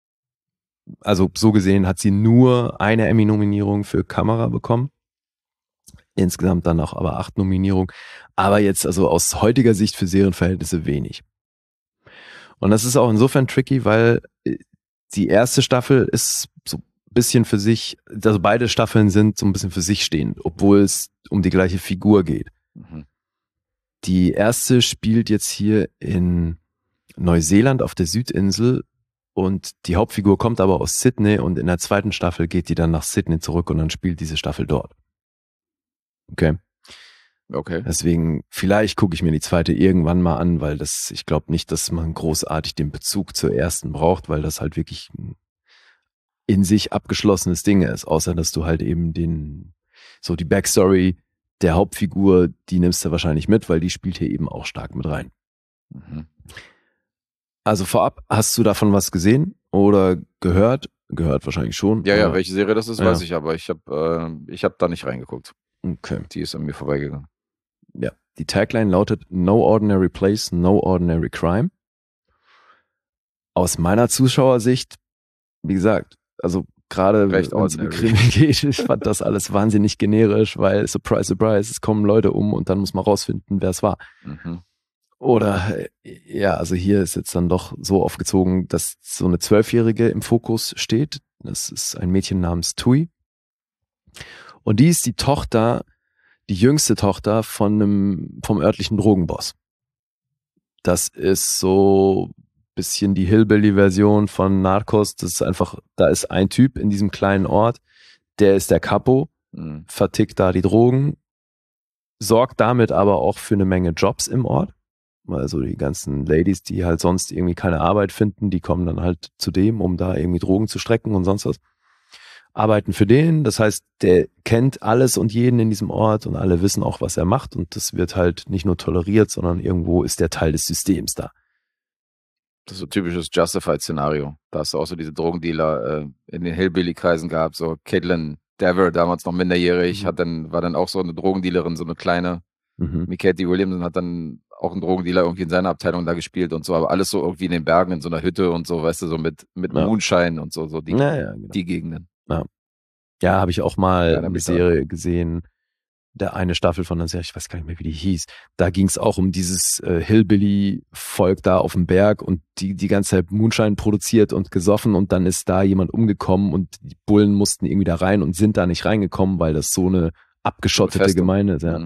Also so gesehen hat sie nur eine Emmy-Nominierung für Kamera bekommen. Insgesamt dann auch aber 8 Nominierungen. Aber jetzt also aus heutiger Sicht für Serienverhältnisse wenig. Und das ist auch insofern tricky, weil die erste Staffel ist so ein bisschen für sich, also beide Staffeln sind so ein bisschen für sich stehend, obwohl es um die gleiche Figur geht. Mhm. Die erste spielt jetzt hier in Neuseeland auf der Südinsel und die Hauptfigur kommt aber aus Sydney und in der zweiten Staffel geht die dann nach Sydney zurück und dann spielt diese Staffel dort. Okay. Okay. Deswegen, vielleicht gucke ich mir die zweite irgendwann mal an, weil ich glaube nicht, dass man großartig den Bezug zur ersten braucht, weil das halt wirklich ein in sich abgeschlossenes Ding ist, außer dass du halt eben die Backstory der Hauptfigur, die nimmst du wahrscheinlich mit, weil die spielt hier eben auch stark mit rein. Mhm. Also vorab, hast du davon was gesehen oder gehört? Gehört wahrscheinlich schon. Ja, welche Serie das ist, weiß ich, aber ich hab da nicht reingeguckt. Okay. Die ist an mir vorbeigegangen. Ja, die Tagline lautet No Ordinary Place, No Ordinary Crime. Aus meiner Zuschauersicht, wie gesagt, also gerade wenn es um Krimi geht, ich fand das alles wahnsinnig generisch, weil surprise, surprise, es kommen Leute um und dann muss man rausfinden, wer es war. Mhm. Oder, ja, also hier ist jetzt dann doch so aufgezogen, dass so eine 12-Jährige im Fokus steht. Das ist ein Mädchen namens Tui. Und die ist die jüngste Tochter vom örtlichen Drogenboss. Das ist so bisschen die Hillbilly-Version von Narcos. Das ist einfach, da ist ein Typ in diesem kleinen Ort, der ist der Capo, vertickt da die Drogen, sorgt damit aber auch für eine Menge Jobs im Ort. Also die ganzen Ladies, die halt sonst irgendwie keine Arbeit finden, die kommen dann halt zu dem, um da irgendwie Drogen zu strecken und sonst was. Arbeiten für den, das heißt, der kennt alles und jeden in diesem Ort und alle wissen auch, was er macht und das wird halt nicht nur toleriert, sondern irgendwo ist der Teil des Systems da. Das ist so ein typisches Justified-Szenario. Da hast du auch so diese Drogendealer in den Hillbilly-Kreisen gehabt, so Caitlin Dever, damals noch minderjährig, war dann auch so eine Drogendealerin, so eine kleine. Mikati Williamson hat dann auch einen Drogendealer irgendwie in seiner Abteilung da gespielt und so, aber alles so irgendwie in den Bergen, in so einer Hütte und so, weißt du, so mit Moonshine und so genau. Die Gegenden. Ja, habe ich auch mal eine Serie gesehen, eine Staffel von der Serie, ich weiß gar nicht mehr, wie die hieß. Da ging es auch um dieses Hillbilly-Volk da auf dem Berg und die ganze Zeit Moonshine produziert und gesoffen und dann ist da jemand umgekommen und die Bullen mussten irgendwie da rein und sind da nicht reingekommen, weil das so eine abgeschottete Gemeinde ist. Ja.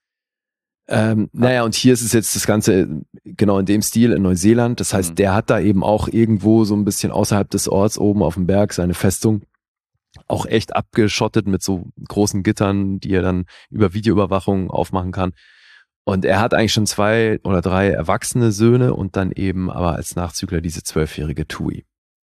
Und hier ist es jetzt das Ganze genau in dem Stil in Neuseeland. Das heißt, der hat da eben auch irgendwo so ein bisschen außerhalb des Orts oben auf dem Berg seine Festung. Auch echt abgeschottet mit so großen Gittern, die er dann über Videoüberwachung aufmachen kann. Und er hat eigentlich schon 2 oder 3 erwachsene Söhne und dann eben aber als Nachzügler diese 12-jährige Tui.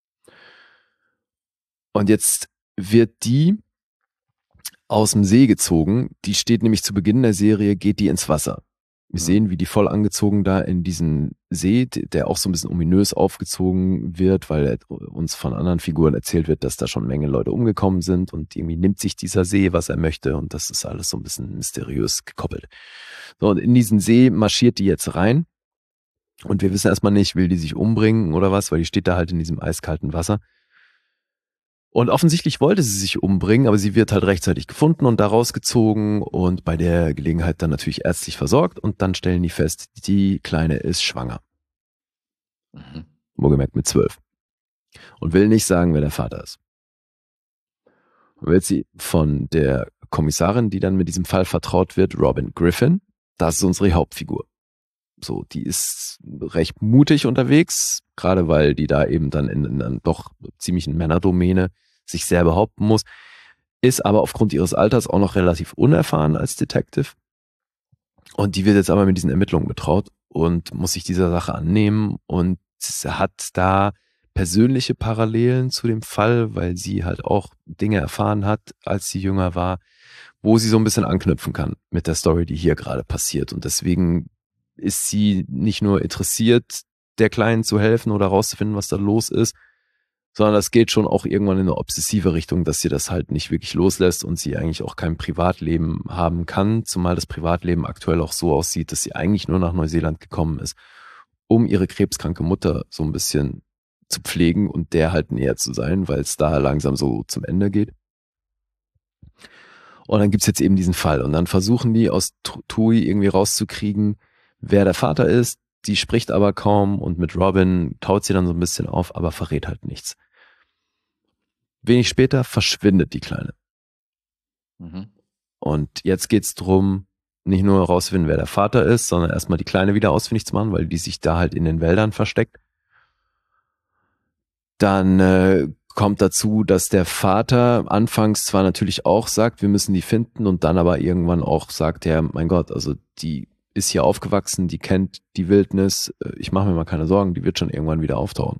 Und jetzt wird die aus dem See gezogen. Die steht nämlich zu Beginn der Serie, geht die ins Wasser. Wir sehen, wie die voll angezogen da in diesen See, der auch so ein bisschen ominös aufgezogen wird, weil uns von anderen Figuren erzählt wird, dass da schon eine Menge Leute umgekommen sind und irgendwie nimmt sich dieser See, was er möchte und das ist alles so ein bisschen mysteriös gekoppelt. So, und in diesen See marschiert die jetzt rein und wir wissen erstmal nicht, will die sich umbringen oder was, weil die steht da halt in diesem eiskalten Wasser. Und offensichtlich wollte sie sich umbringen, aber sie wird halt rechtzeitig gefunden und da rausgezogen und bei der Gelegenheit dann natürlich ärztlich versorgt und dann stellen die fest, die Kleine ist schwanger. Wohlgemerkt mit 12. Und will nicht sagen, wer der Vater ist. Und wird sie von der Kommissarin, die dann mit diesem Fall vertraut wird, Robin Griffin, das ist unsere Hauptfigur. So, die ist recht mutig unterwegs, gerade weil die da eben dann in einer doch ziemlichen Männerdomäne sich sehr behaupten muss, ist aber aufgrund ihres Alters auch noch relativ unerfahren als Detective. Und die wird jetzt aber mit diesen Ermittlungen betraut und muss sich dieser Sache annehmen und hat da persönliche Parallelen zu dem Fall, weil sie halt auch Dinge erfahren hat, als sie jünger war, wo sie so ein bisschen anknüpfen kann mit der Story, die hier gerade passiert. Und deswegen ist sie nicht nur interessiert, der Kleinen zu helfen oder rauszufinden, was da los ist, sondern das geht schon auch irgendwann in eine obsessive Richtung, dass sie das halt nicht wirklich loslässt und sie eigentlich auch kein Privatleben haben kann, zumal das Privatleben aktuell auch so aussieht, dass sie eigentlich nur nach Neuseeland gekommen ist, um ihre krebskranke Mutter so ein bisschen zu pflegen und der halt näher zu sein, weil es da langsam so zum Ende geht. Und dann gibt's jetzt eben diesen Fall und dann versuchen die aus Tui irgendwie rauszukriegen, wer der Vater ist. Die spricht aber kaum und mit Robin taut sie dann so ein bisschen auf, aber verrät halt nichts. Wenig später verschwindet die Kleine. Und jetzt geht's drum, nicht nur herausfinden, wer der Vater ist, sondern erstmal die Kleine wieder ausfindig zu machen, weil die sich da halt in den Wäldern versteckt. Dann kommt dazu, dass der Vater anfangs zwar natürlich auch sagt, wir müssen die finden und dann aber irgendwann auch sagt, ja, mein Gott, also die ist hier aufgewachsen, die kennt die Wildnis, ich mache mir mal keine Sorgen, die wird schon irgendwann wieder auftauchen.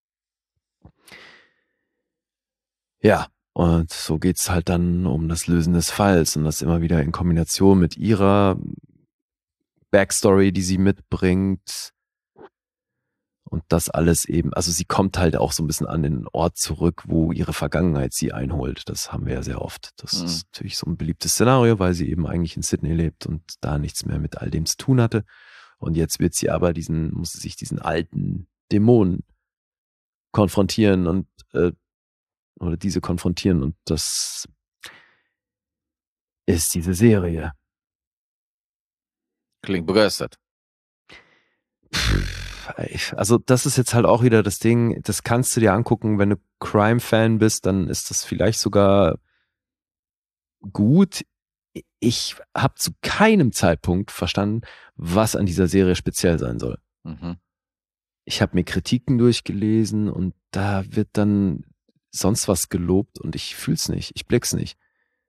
Ja, und so geht's halt dann um das Lösen des Falls und das immer wieder in Kombination mit ihrer Backstory, die sie mitbringt. Und das alles eben, also sie kommt halt auch so ein bisschen an den Ort zurück, wo ihre Vergangenheit sie einholt. Das haben wir ja sehr oft. Das ist natürlich so ein beliebtes Szenario, weil sie eben eigentlich in Sydney lebt und da nichts mehr mit all dem zu tun hatte. Und jetzt wird sie aber muss sie sich diesen alten Dämonen konfrontieren und oder diese konfrontieren und das ist diese Serie. Klingt begeistert. Also das ist jetzt halt auch wieder das Ding, das kannst du dir angucken, wenn du Crime-Fan bist, dann ist das vielleicht sogar gut. Ich habe zu keinem Zeitpunkt verstanden, was an dieser Serie speziell sein soll. Mhm. Ich habe mir Kritiken durchgelesen und da wird dann sonst was gelobt und ich fühl's nicht, ich blick's nicht.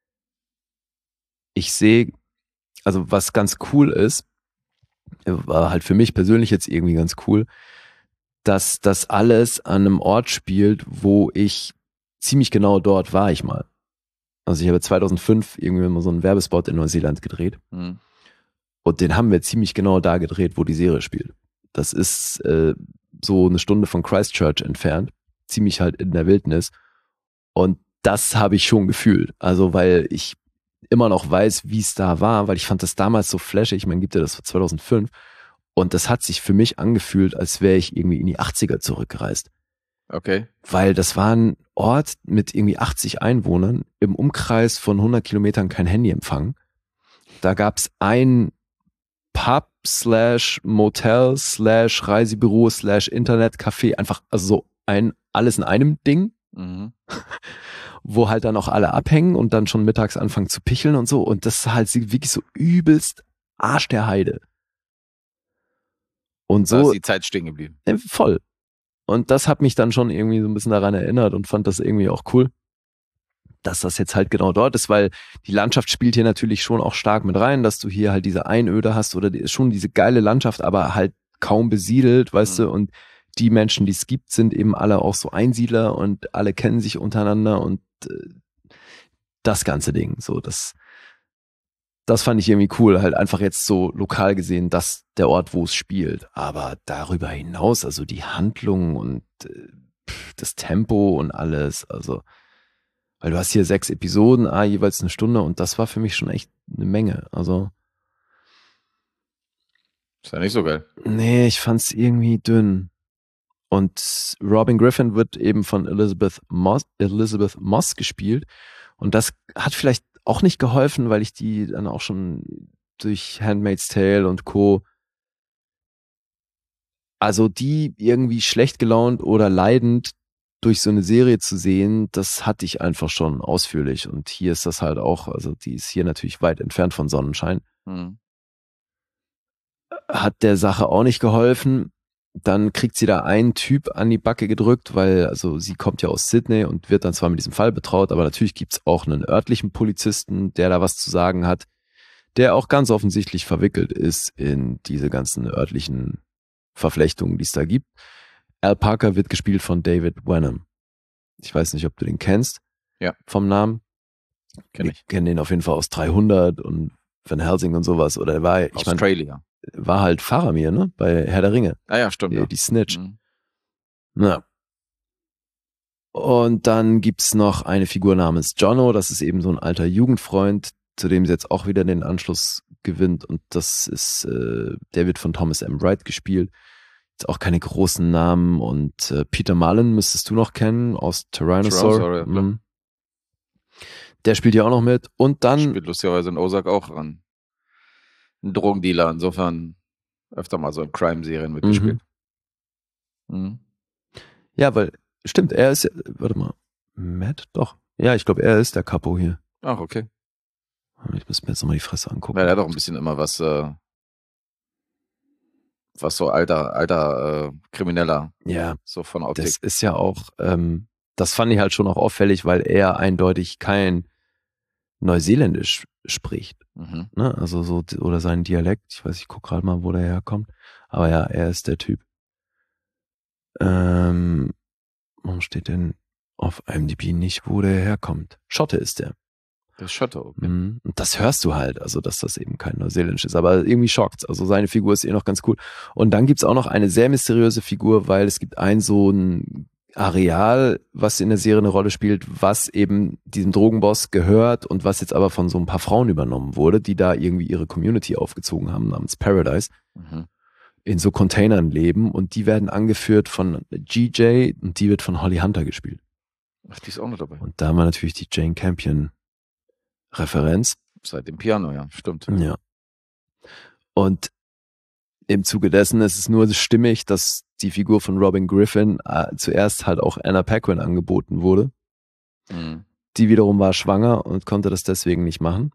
Ich sehe, also was ganz cool ist, war halt für mich persönlich jetzt irgendwie ganz cool, dass das alles an einem Ort spielt, wo ich ziemlich genau dort war ich mal. Also ich habe 2005 irgendwie mal so einen Werbespot in Neuseeland gedreht und den haben wir ziemlich genau da gedreht, wo die Serie spielt. Das ist so eine Stunde von Christchurch entfernt, ziemlich halt in der Wildnis und das habe ich schon gefühlt. Also weil ich immer noch weiß, wie es da war, weil ich fand das damals so flashig, ich meine, gibt ja das 2005 und das hat sich für mich angefühlt, als wäre ich irgendwie in die 80er zurückgereist. Okay. Weil das war ein Ort mit irgendwie 80 Einwohnern, im Umkreis von 100 Kilometern kein Handyempfang. Da gab es ein Pub / Motel / Reisebüro / Internetcafé, einfach also so alles in einem Ding. Wo halt dann auch alle abhängen und dann schon mittags anfangen zu picheln und so. Und das ist halt wirklich so übelst Arsch der Heide. Und so. Da ist die Zeit stehen geblieben. Voll. Und das hat mich dann schon irgendwie so ein bisschen daran erinnert und fand das irgendwie auch cool, dass das jetzt halt genau dort ist, weil die Landschaft spielt hier natürlich schon auch stark mit rein, dass du hier halt diese Einöde hast oder schon diese geile Landschaft, aber halt kaum besiedelt, weißt du, und die Menschen, die es gibt, sind eben alle auch so Einsiedler und alle kennen sich untereinander und das ganze Ding, so das fand ich irgendwie cool, halt einfach jetzt so lokal gesehen, dass der Ort, wo es spielt, aber darüber hinaus, also die Handlung und das Tempo und alles, also weil du hast hier 6 Episoden, jeweils 1 Stunde und das war für mich schon echt eine Menge, also ist ja nicht so geil. Nee, ich fand's irgendwie dünn. Und Robin Griffin wird eben von Elizabeth Moss gespielt. Und das hat vielleicht auch nicht geholfen, weil ich die dann auch schon durch Handmaid's Tale und Co. Also die irgendwie schlecht gelaunt oder leidend durch so eine Serie zu sehen, das hatte ich einfach schon ausführlich. Und hier ist das halt auch, also die ist hier natürlich weit entfernt von Sonnenschein. Hat der Sache auch nicht geholfen. Dann kriegt sie da einen Typ an die Backe gedrückt, weil also sie kommt ja aus Sydney und wird dann zwar mit diesem Fall betraut, aber natürlich gibt's auch einen örtlichen Polizisten, der da was zu sagen hat, der auch ganz offensichtlich verwickelt ist in diese ganzen örtlichen Verflechtungen, die es da gibt. Al Parker wird gespielt von David Wenham. Ich weiß nicht, ob du den kennst. Ja. Vom Namen. Kenn ich. Ich kenne den auf jeden Fall aus 300 und Van Helsing und sowas. Oder er war, Australia. War halt Faramir, ne? Bei Herr der Ringe. Ah ja, stimmt. Die Snitch. Ja. Und dann gibt's noch eine Figur namens Jono, das ist eben so ein alter Jugendfreund, zu dem sie jetzt auch wieder den Anschluss gewinnt. Und das ist, der wird von Thomas M. Wright gespielt. Jetzt auch keine großen Namen. Und Peter Mullen müsstest du noch kennen aus Tyrannosaur. Ja. Der spielt ja auch noch mit. Und dann spielt lustigerweise in Ozark auch ran. Ein Drogendealer, insofern öfter mal so in Crime-Serien mitgespielt. Ja, weil, stimmt, er ist, warte mal, Matt? Doch. Ja, ich glaube, er ist der Capo hier. Ach, okay. Ich muss mir jetzt nochmal die Fresse angucken. Ja, der hat auch ein bisschen immer was so alter Krimineller. Ja. So von Optik. Das ist ja auch, das fand ich halt schon auch auffällig, weil er eindeutig kein Neuseeländisch spricht. Mhm. Ne? Also so, oder sein Dialekt, ich weiß, ich gucke gerade mal, wo der herkommt. Aber ja, er ist der Typ. Warum steht denn auf IMDb nicht, wo der herkommt? Schotte ist der. Der ist Schotte, okay. Und das hörst du halt, also dass das eben kein Neuseeländisch ist, aber irgendwie schockt's. Also seine Figur ist noch ganz cool. Und dann gibt's auch noch eine sehr mysteriöse Figur, weil es gibt so ein Areal, was in der Serie eine Rolle spielt, was eben diesem Drogenboss gehört und was jetzt aber von so ein paar Frauen übernommen wurde, die da irgendwie ihre Community aufgezogen haben, namens Paradise, in so Containern leben und die werden angeführt von GJ und die wird von Holly Hunter gespielt. Ach, die ist auch noch dabei. Und da haben wir natürlich die Jane Campion Referenz. Seit dem Piano, ja, stimmt. Ja. Und im Zuge dessen ist es nur stimmig, dass die Figur von Robin Griffin zuerst halt auch Anna Paquin angeboten wurde. Mhm. Die wiederum war schwanger und konnte das deswegen nicht machen.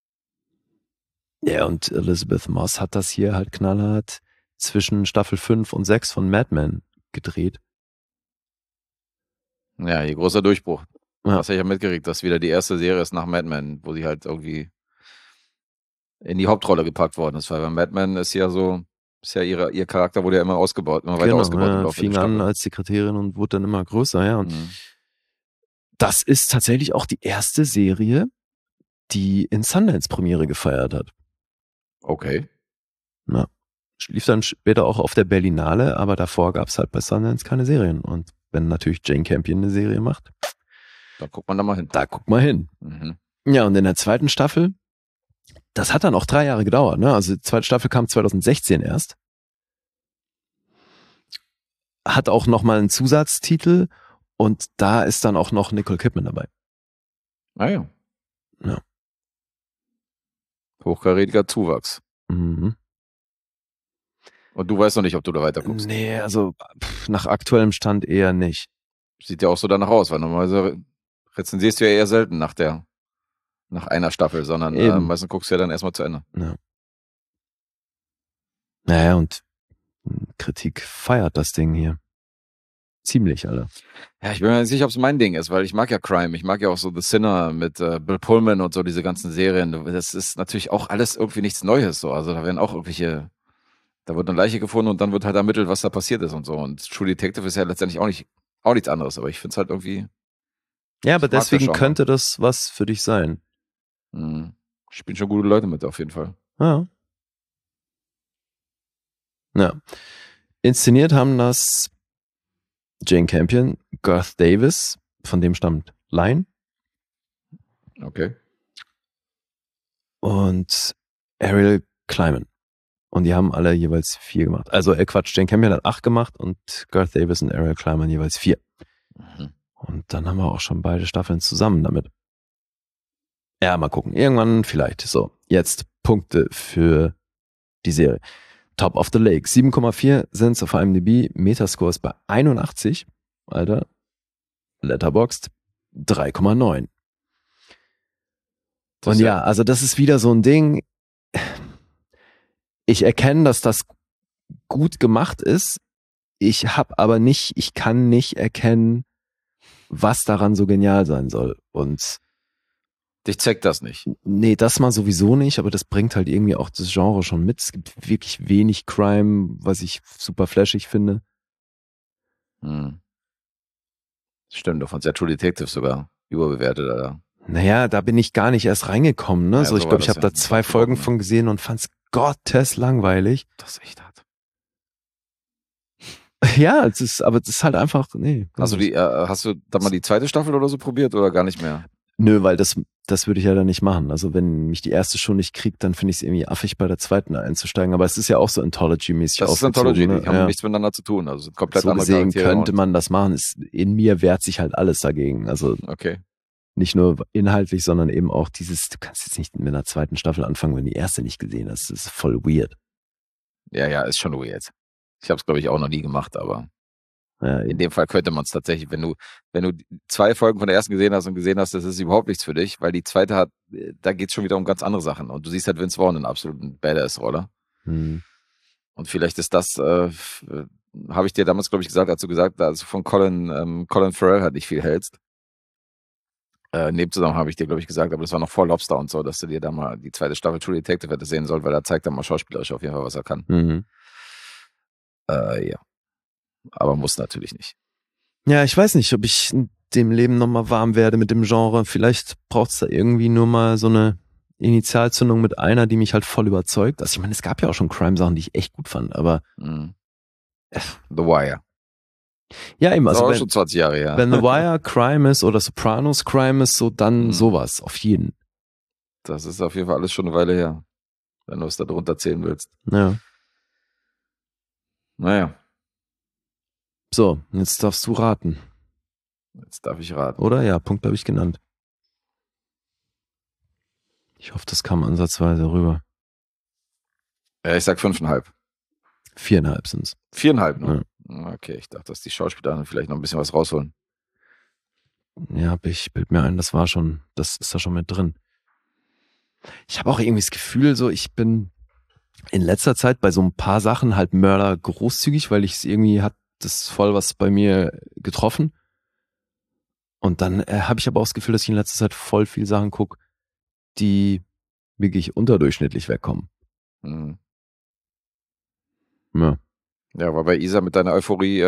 Ja, und Elizabeth Moss hat das hier halt knallhart zwischen Staffel 5 und 6 von Mad Men gedreht. Ja, hier großer Durchbruch. Ja. Hast du ja mitgekriegt, dass wieder die erste Serie ist nach Mad Men, wo sie halt irgendwie in die Hauptrolle gepackt worden ist. Weil bei Mad Men ist ja ihr Charakter wurde ja immer ausgebaut, immer weiter ausgebaut. Im Laufe fing der an Staffel. als Sekretärin und wurde dann immer größer, ja. Und das ist tatsächlich auch die erste Serie, die in Sundance-Premiere gefeiert hat. Okay. Ja. Lief dann später auch auf der Berlinale, aber davor gab es halt bei Sundance keine Serien. Und wenn natürlich Jane Campion eine Serie macht, Da guckt man da mal hin. da guck mal hin. Mhm. Ja, und in der zweiten Staffel, das hat dann auch 3 Jahre gedauert, ne? Also die zweite Staffel kam 2016 erst. Hat auch nochmal einen Zusatztitel und da ist dann auch noch Nicole Kidman dabei. Ah ja. Ja. Hochkarätiger Zuwachs. Mhm. Und du weißt noch nicht, ob du da weiter guckst. Nee, also nach aktuellem Stand eher nicht. Sieht ja auch so danach aus, weil normalerweise rezensierst du ja eher selten nach einer Staffel, sondern Eben. meistens guckst du ja dann erstmal zu Ende. Ja. Naja, und Kritik feiert das Ding hier. Ziemlich, Alter. Ja, ich bin mir nicht sicher, ob es mein Ding ist, weil ich mag ja Crime. Ich mag ja auch so The Sinner mit Bill Pullman und so diese ganzen Serien. Das ist natürlich auch alles irgendwie nichts Neues. So. Also da werden auch da wird eine Leiche gefunden und dann wird halt ermittelt, was da passiert ist und so. Und True Detective ist ja letztendlich auch nichts anderes, aber ich finde es halt irgendwie. Ja, aber Ich mag deswegen das Genre. könnte das was für dich sein. Spielen schon gute Leute mit, auf jeden Fall. Ja. Ja. Inszeniert haben das Jane Campion, Garth Davis, von dem stammt Line, Okay. und Ariel Kleiman. Und die haben alle jeweils 4 gemacht. Also Jane Campion hat 8 gemacht und Garth Davis und Ariel Kleiman jeweils 4. Mhm. Und dann haben wir auch schon beide Staffeln zusammen damit. Ja, mal gucken. Irgendwann vielleicht. So, jetzt Punkte für die Serie. Top of the Lake. 7,4 sind es auf IMDb. Metascore ist bei 81. Alter. Letterboxd 3,9. Und ja, also das ist wieder so ein Ding. Ich erkenne, dass das gut gemacht ist. Ich kann nicht erkennen, was daran so genial sein soll. Und Dich zeigt das nicht. nee, das mal sowieso nicht, aber das bringt halt irgendwie auch das Genre schon mit. Es gibt wirklich wenig Crime, was ich super flashig finde. Stimmt, du fandst ja True Detective sogar überbewertet, Alter. Naja, da bin ich gar nicht erst reingekommen, ne? Ja, So, ich so glaube, war ich das habe ja. da 2 Folgen von gesehen und fand's gotteslangweilig. Das ist echt hart. Ja, es ist halt einfach, nee. Also hast du da mal die zweite Staffel oder so probiert oder gar nicht mehr? Nö, weil das würde ich ja dann nicht machen. Also wenn mich die erste schon nicht kriegt, dann finde ich es irgendwie affig, bei der zweiten einzusteigen. Aber es ist ja auch so Anthology-mäßig Das ist aufgezogen. Anthology, die haben Ja. nichts miteinander zu tun. Also sind komplett So andere gesehen Charaktere. könnte man das machen. In mir wehrt sich halt alles dagegen. Also Okay. nicht nur inhaltlich, sondern eben auch du kannst jetzt nicht mit einer zweiten Staffel anfangen, wenn du die erste nicht gesehen hast. Das ist voll weird. Ja, ist schon weird. Ich habe es, glaube ich, auch noch nie gemacht, aber Ja, in dem Fall könnte man es tatsächlich, wenn du 2 Folgen von der ersten gesehen hast und gesehen hast, das ist überhaupt nichts für dich, weil die zweite da geht es schon wieder um ganz andere Sachen. Und du siehst halt Vince Vaughn in absoluten Badass-Rolle. Hm. Und vielleicht ist das habe ich dir damals, glaube ich, gesagt, als du gesagt hast, also von Colin Farrell halt nicht viel hältst. In dem Zusammenhang habe ich dir, glaube ich, gesagt, aber das war noch vor Lobster und so, dass du dir da mal die zweite Staffel True Detective hätte sehen sollen, weil da zeigt er mal schauspielerisch auf jeden Fall, was er kann. Mhm. Ja. Aber muss natürlich nicht. Ja, ich weiß nicht, ob ich in dem Leben nochmal warm werde mit dem Genre. Vielleicht braucht es da irgendwie nur mal so eine Initialzündung mit einer, die mich halt voll überzeugt. Also ich meine, es gab ja auch schon Crime-Sachen, die ich echt gut fand, aber The Wire. ja, eben, Das also ist auch schon 20 Jahre her. wenn The Wire Crime ist oder Sopranos Crime ist, so dann sowas, auf jeden. Das ist auf jeden Fall alles schon eine Weile her, wenn du es da drunter zählen willst. Ja. Naja, So, jetzt darfst du raten, jetzt darf ich raten. oder? Ja, Punkt habe ich genannt. Ich hoffe, das kam ansatzweise rüber. Ich sag 5,5. 4,5 sind's. 4,5 noch. Okay, ich dachte, dass die Schauspieler vielleicht noch ein bisschen was rausholen. Ja, ich bild mir ein, das ist da schon mit drin. Ich habe auch irgendwie das Gefühl, so ich bin in letzter Zeit bei so ein paar Sachen halt Mörder großzügig, weil ich es irgendwie hat das voll was bei mir getroffen. Und dann habe ich aber auch das Gefühl, dass ich in letzter Zeit voll viel Sachen gucke, die wirklich unterdurchschnittlich wegkommen. Mhm. Ja. Ja, war bei Isa mit deiner Euphorie.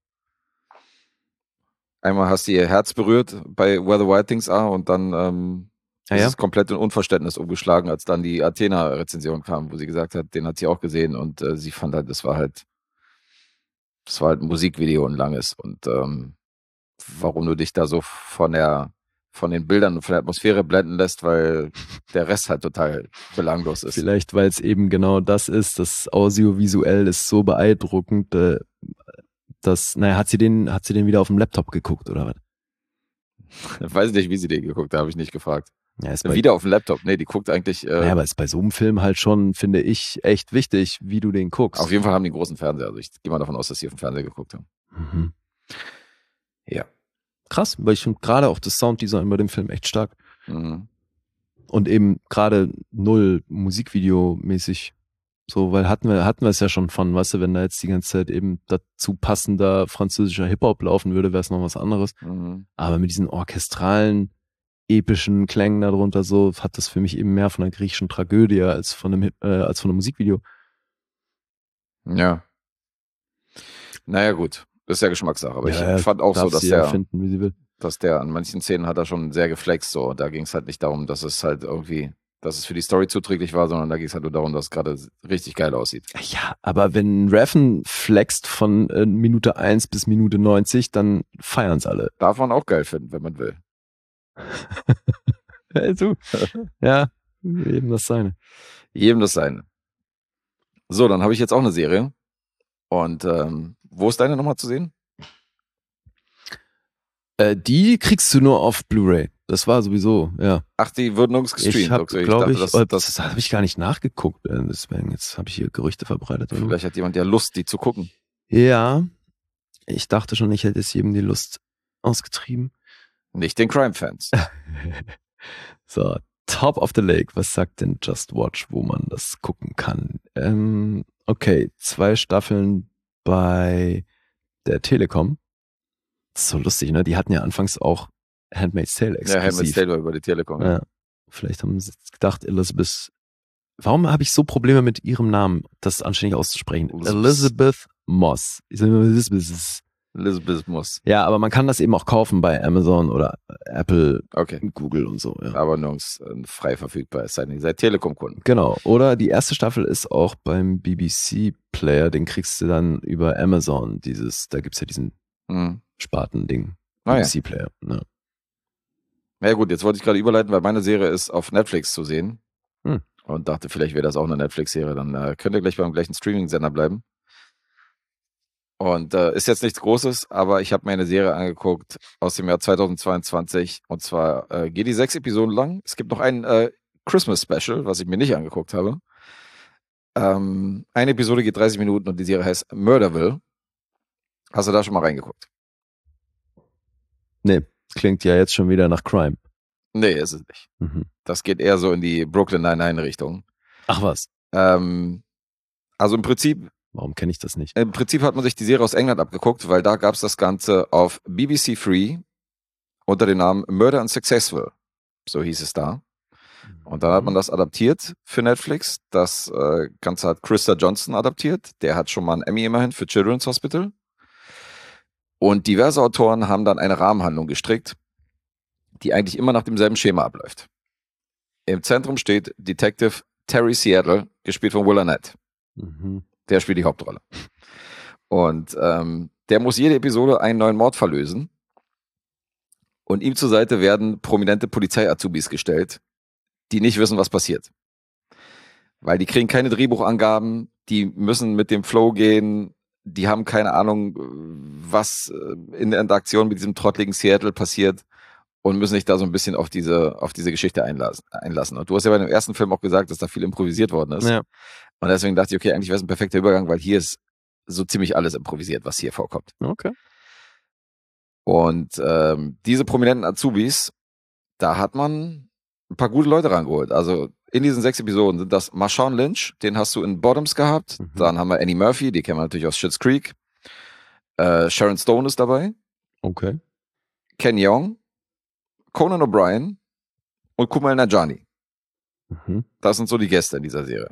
Einmal hast du ihr Herz berührt bei Where the Wild Things Are und dann ist es komplett in Unverständnis umgeschlagen, als dann die Athena-Rezension kam, wo sie gesagt hat, den hat sie auch gesehen und sie fand halt, das war halt ein Musikvideo, ein langes und warum du dich da so von den Bildern und von der Atmosphäre blenden lässt, weil der Rest halt total belanglos ist. Vielleicht, weil es eben genau das ist, das audiovisuell ist so beeindruckend, hat sie den wieder auf dem Laptop geguckt oder was? Weiß nicht, wie sie den geguckt hat, habe ich nicht gefragt. Ja, Wieder auf dem Laptop. Nee, die guckt eigentlich. Ja, aber ist bei so einem Film halt schon, finde ich, echt wichtig, wie du den guckst. Auf jeden Fall haben die einen großen Fernseher. Also ich gehe mal davon aus, dass sie auf dem Fernseher geguckt haben. Mhm. Ja. Krass, weil ich finde gerade auch das Sounddesign bei dem Film echt stark. Mhm. Und eben gerade null Musikvideo-mäßig. So, weil hatten wir es ja schon von, weißt du, wenn da jetzt die ganze Zeit eben dazu passender französischer Hip-Hop laufen würde, wäre es noch was anderes. Mhm. Aber mit diesen orchestralen, epischen Klängen darunter so, hat das für mich eben mehr von einer griechischen Tragödie als von einem Musikvideo. Ja. Naja, gut. Das ist ja Geschmackssache. Aber Ja, ich fand auch so, dass finden, wie sie will. dass der an manchen Szenen hat er schon sehr geflext. So. Da ging es halt nicht darum, dass es halt irgendwie, dass es für die Story zuträglich war, sondern da ging es halt nur darum, dass es gerade richtig geil aussieht. Ja, aber wenn Reffen flext von Minute 1 bis Minute 90, dann feiern es alle. Darf man auch geil finden, wenn man will. Du. Ja, jedem das seine. Jedem das seine. So, dann habe ich jetzt auch eine Serie. Und wo ist deine nochmal zu sehen? Die kriegst du nur auf Blu-ray. Das war sowieso, ja. Ach, die wurden nirgends gestreamt. Ich habe, okay. glaube ich, dachte, das habe ich gar nicht nachgeguckt. Deswegen, jetzt habe ich hier Gerüchte verbreitet. Vielleicht hat jemand ja Lust, die zu gucken. Ja, ich dachte schon, ich hätte es jedem die Lust ausgetrieben. Nicht den Crime-Fans. So, Top of the Lake. Was sagt denn Just Watch, wo man das gucken kann? Okay, 2 Staffeln bei der Telekom. Das ist so lustig, ne? Die hatten ja anfangs auch Handmaid's Tale exklusiv. Ja, Handmaid's Tale war über die Telekom. Ja. Vielleicht haben sie gedacht, Elizabeth. Warum habe ich so Probleme mit ihrem Namen, das anständig auszusprechen? Elizabeth Moss. Elizabeth Moss. Ja, aber man kann das eben auch kaufen bei Amazon oder Apple, Google und so. Ja. Aber nirgends frei verfügbar, es sei denn, ihr seid Telekom-Kunden. Genau. Oder die erste Staffel ist auch beim BBC-Player, den kriegst du dann über Amazon. Da gibt's ja diesen Sparten-Ding. BBC-Player. Ja. Ja gut, jetzt wollte ich gerade überleiten, weil meine Serie ist auf Netflix zu sehen. Und dachte, vielleicht wäre das auch eine Netflix-Serie. Dann könnt ihr gleich beim gleichen Streaming-Sender bleiben. Und ist jetzt nichts Großes, aber ich habe mir eine Serie angeguckt aus dem Jahr 2022. Und zwar geht die 6 Episoden lang. Es gibt noch ein Christmas-Special, was ich mir nicht angeguckt habe. Eine Episode geht 30 Minuten und die Serie heißt Murderville. Hast du da schon mal reingeguckt? Nee, klingt ja jetzt schon wieder nach Crime. Nee, ist es nicht. Das geht eher so in die Brooklyn Nine-Nine Richtung. Ach was. Also im Prinzip Warum kenne ich das nicht? Im Prinzip hat man sich die Serie aus England abgeguckt, weil da gab es das Ganze auf BBC Three unter dem Namen Murder and Successful. So hieß es da. Und dann hat man das adaptiert für Netflix. Das Ganze hat Krista Johnson adaptiert. Der hat schon mal einen Emmy immerhin für Children's Hospital. Und diverse Autoren haben dann eine Rahmenhandlung gestrickt, die eigentlich immer nach demselben Schema abläuft. Im Zentrum steht Detective Terry Seattle, gespielt von Will Arnett. Der spielt die Hauptrolle. Und der muss jede Episode einen neuen Mord verlösen. Und ihm zur Seite werden prominente Polizei-Azubis gestellt, die nicht wissen, was passiert. Weil die kriegen keine Drehbuchangaben, die müssen mit dem Flow gehen, die haben keine Ahnung, was in der Interaktion mit diesem trottligen Seattle passiert und müssen sich da so ein bisschen auf diese Geschichte einlassen. Und du hast ja bei dem ersten Film auch gesagt, dass da viel improvisiert worden ist. Ja. Und deswegen dachte ich, okay, eigentlich wäre es ein perfekter Übergang, weil hier ist so ziemlich alles improvisiert, was hier vorkommt. Okay. Und diese prominenten Azubis, da hat man ein paar gute Leute rangeholt. Also in diesen 6 Episoden sind das Marshawn Lynch, den hast du in Bottoms gehabt. Dann haben wir Annie Murphy, die kennen wir natürlich aus Schitt's Creek. Sharon Stone ist dabei. Okay. Ken Jeong, Conan O'Brien und Kumail Nanjiani. Das sind so die Gäste in dieser Serie.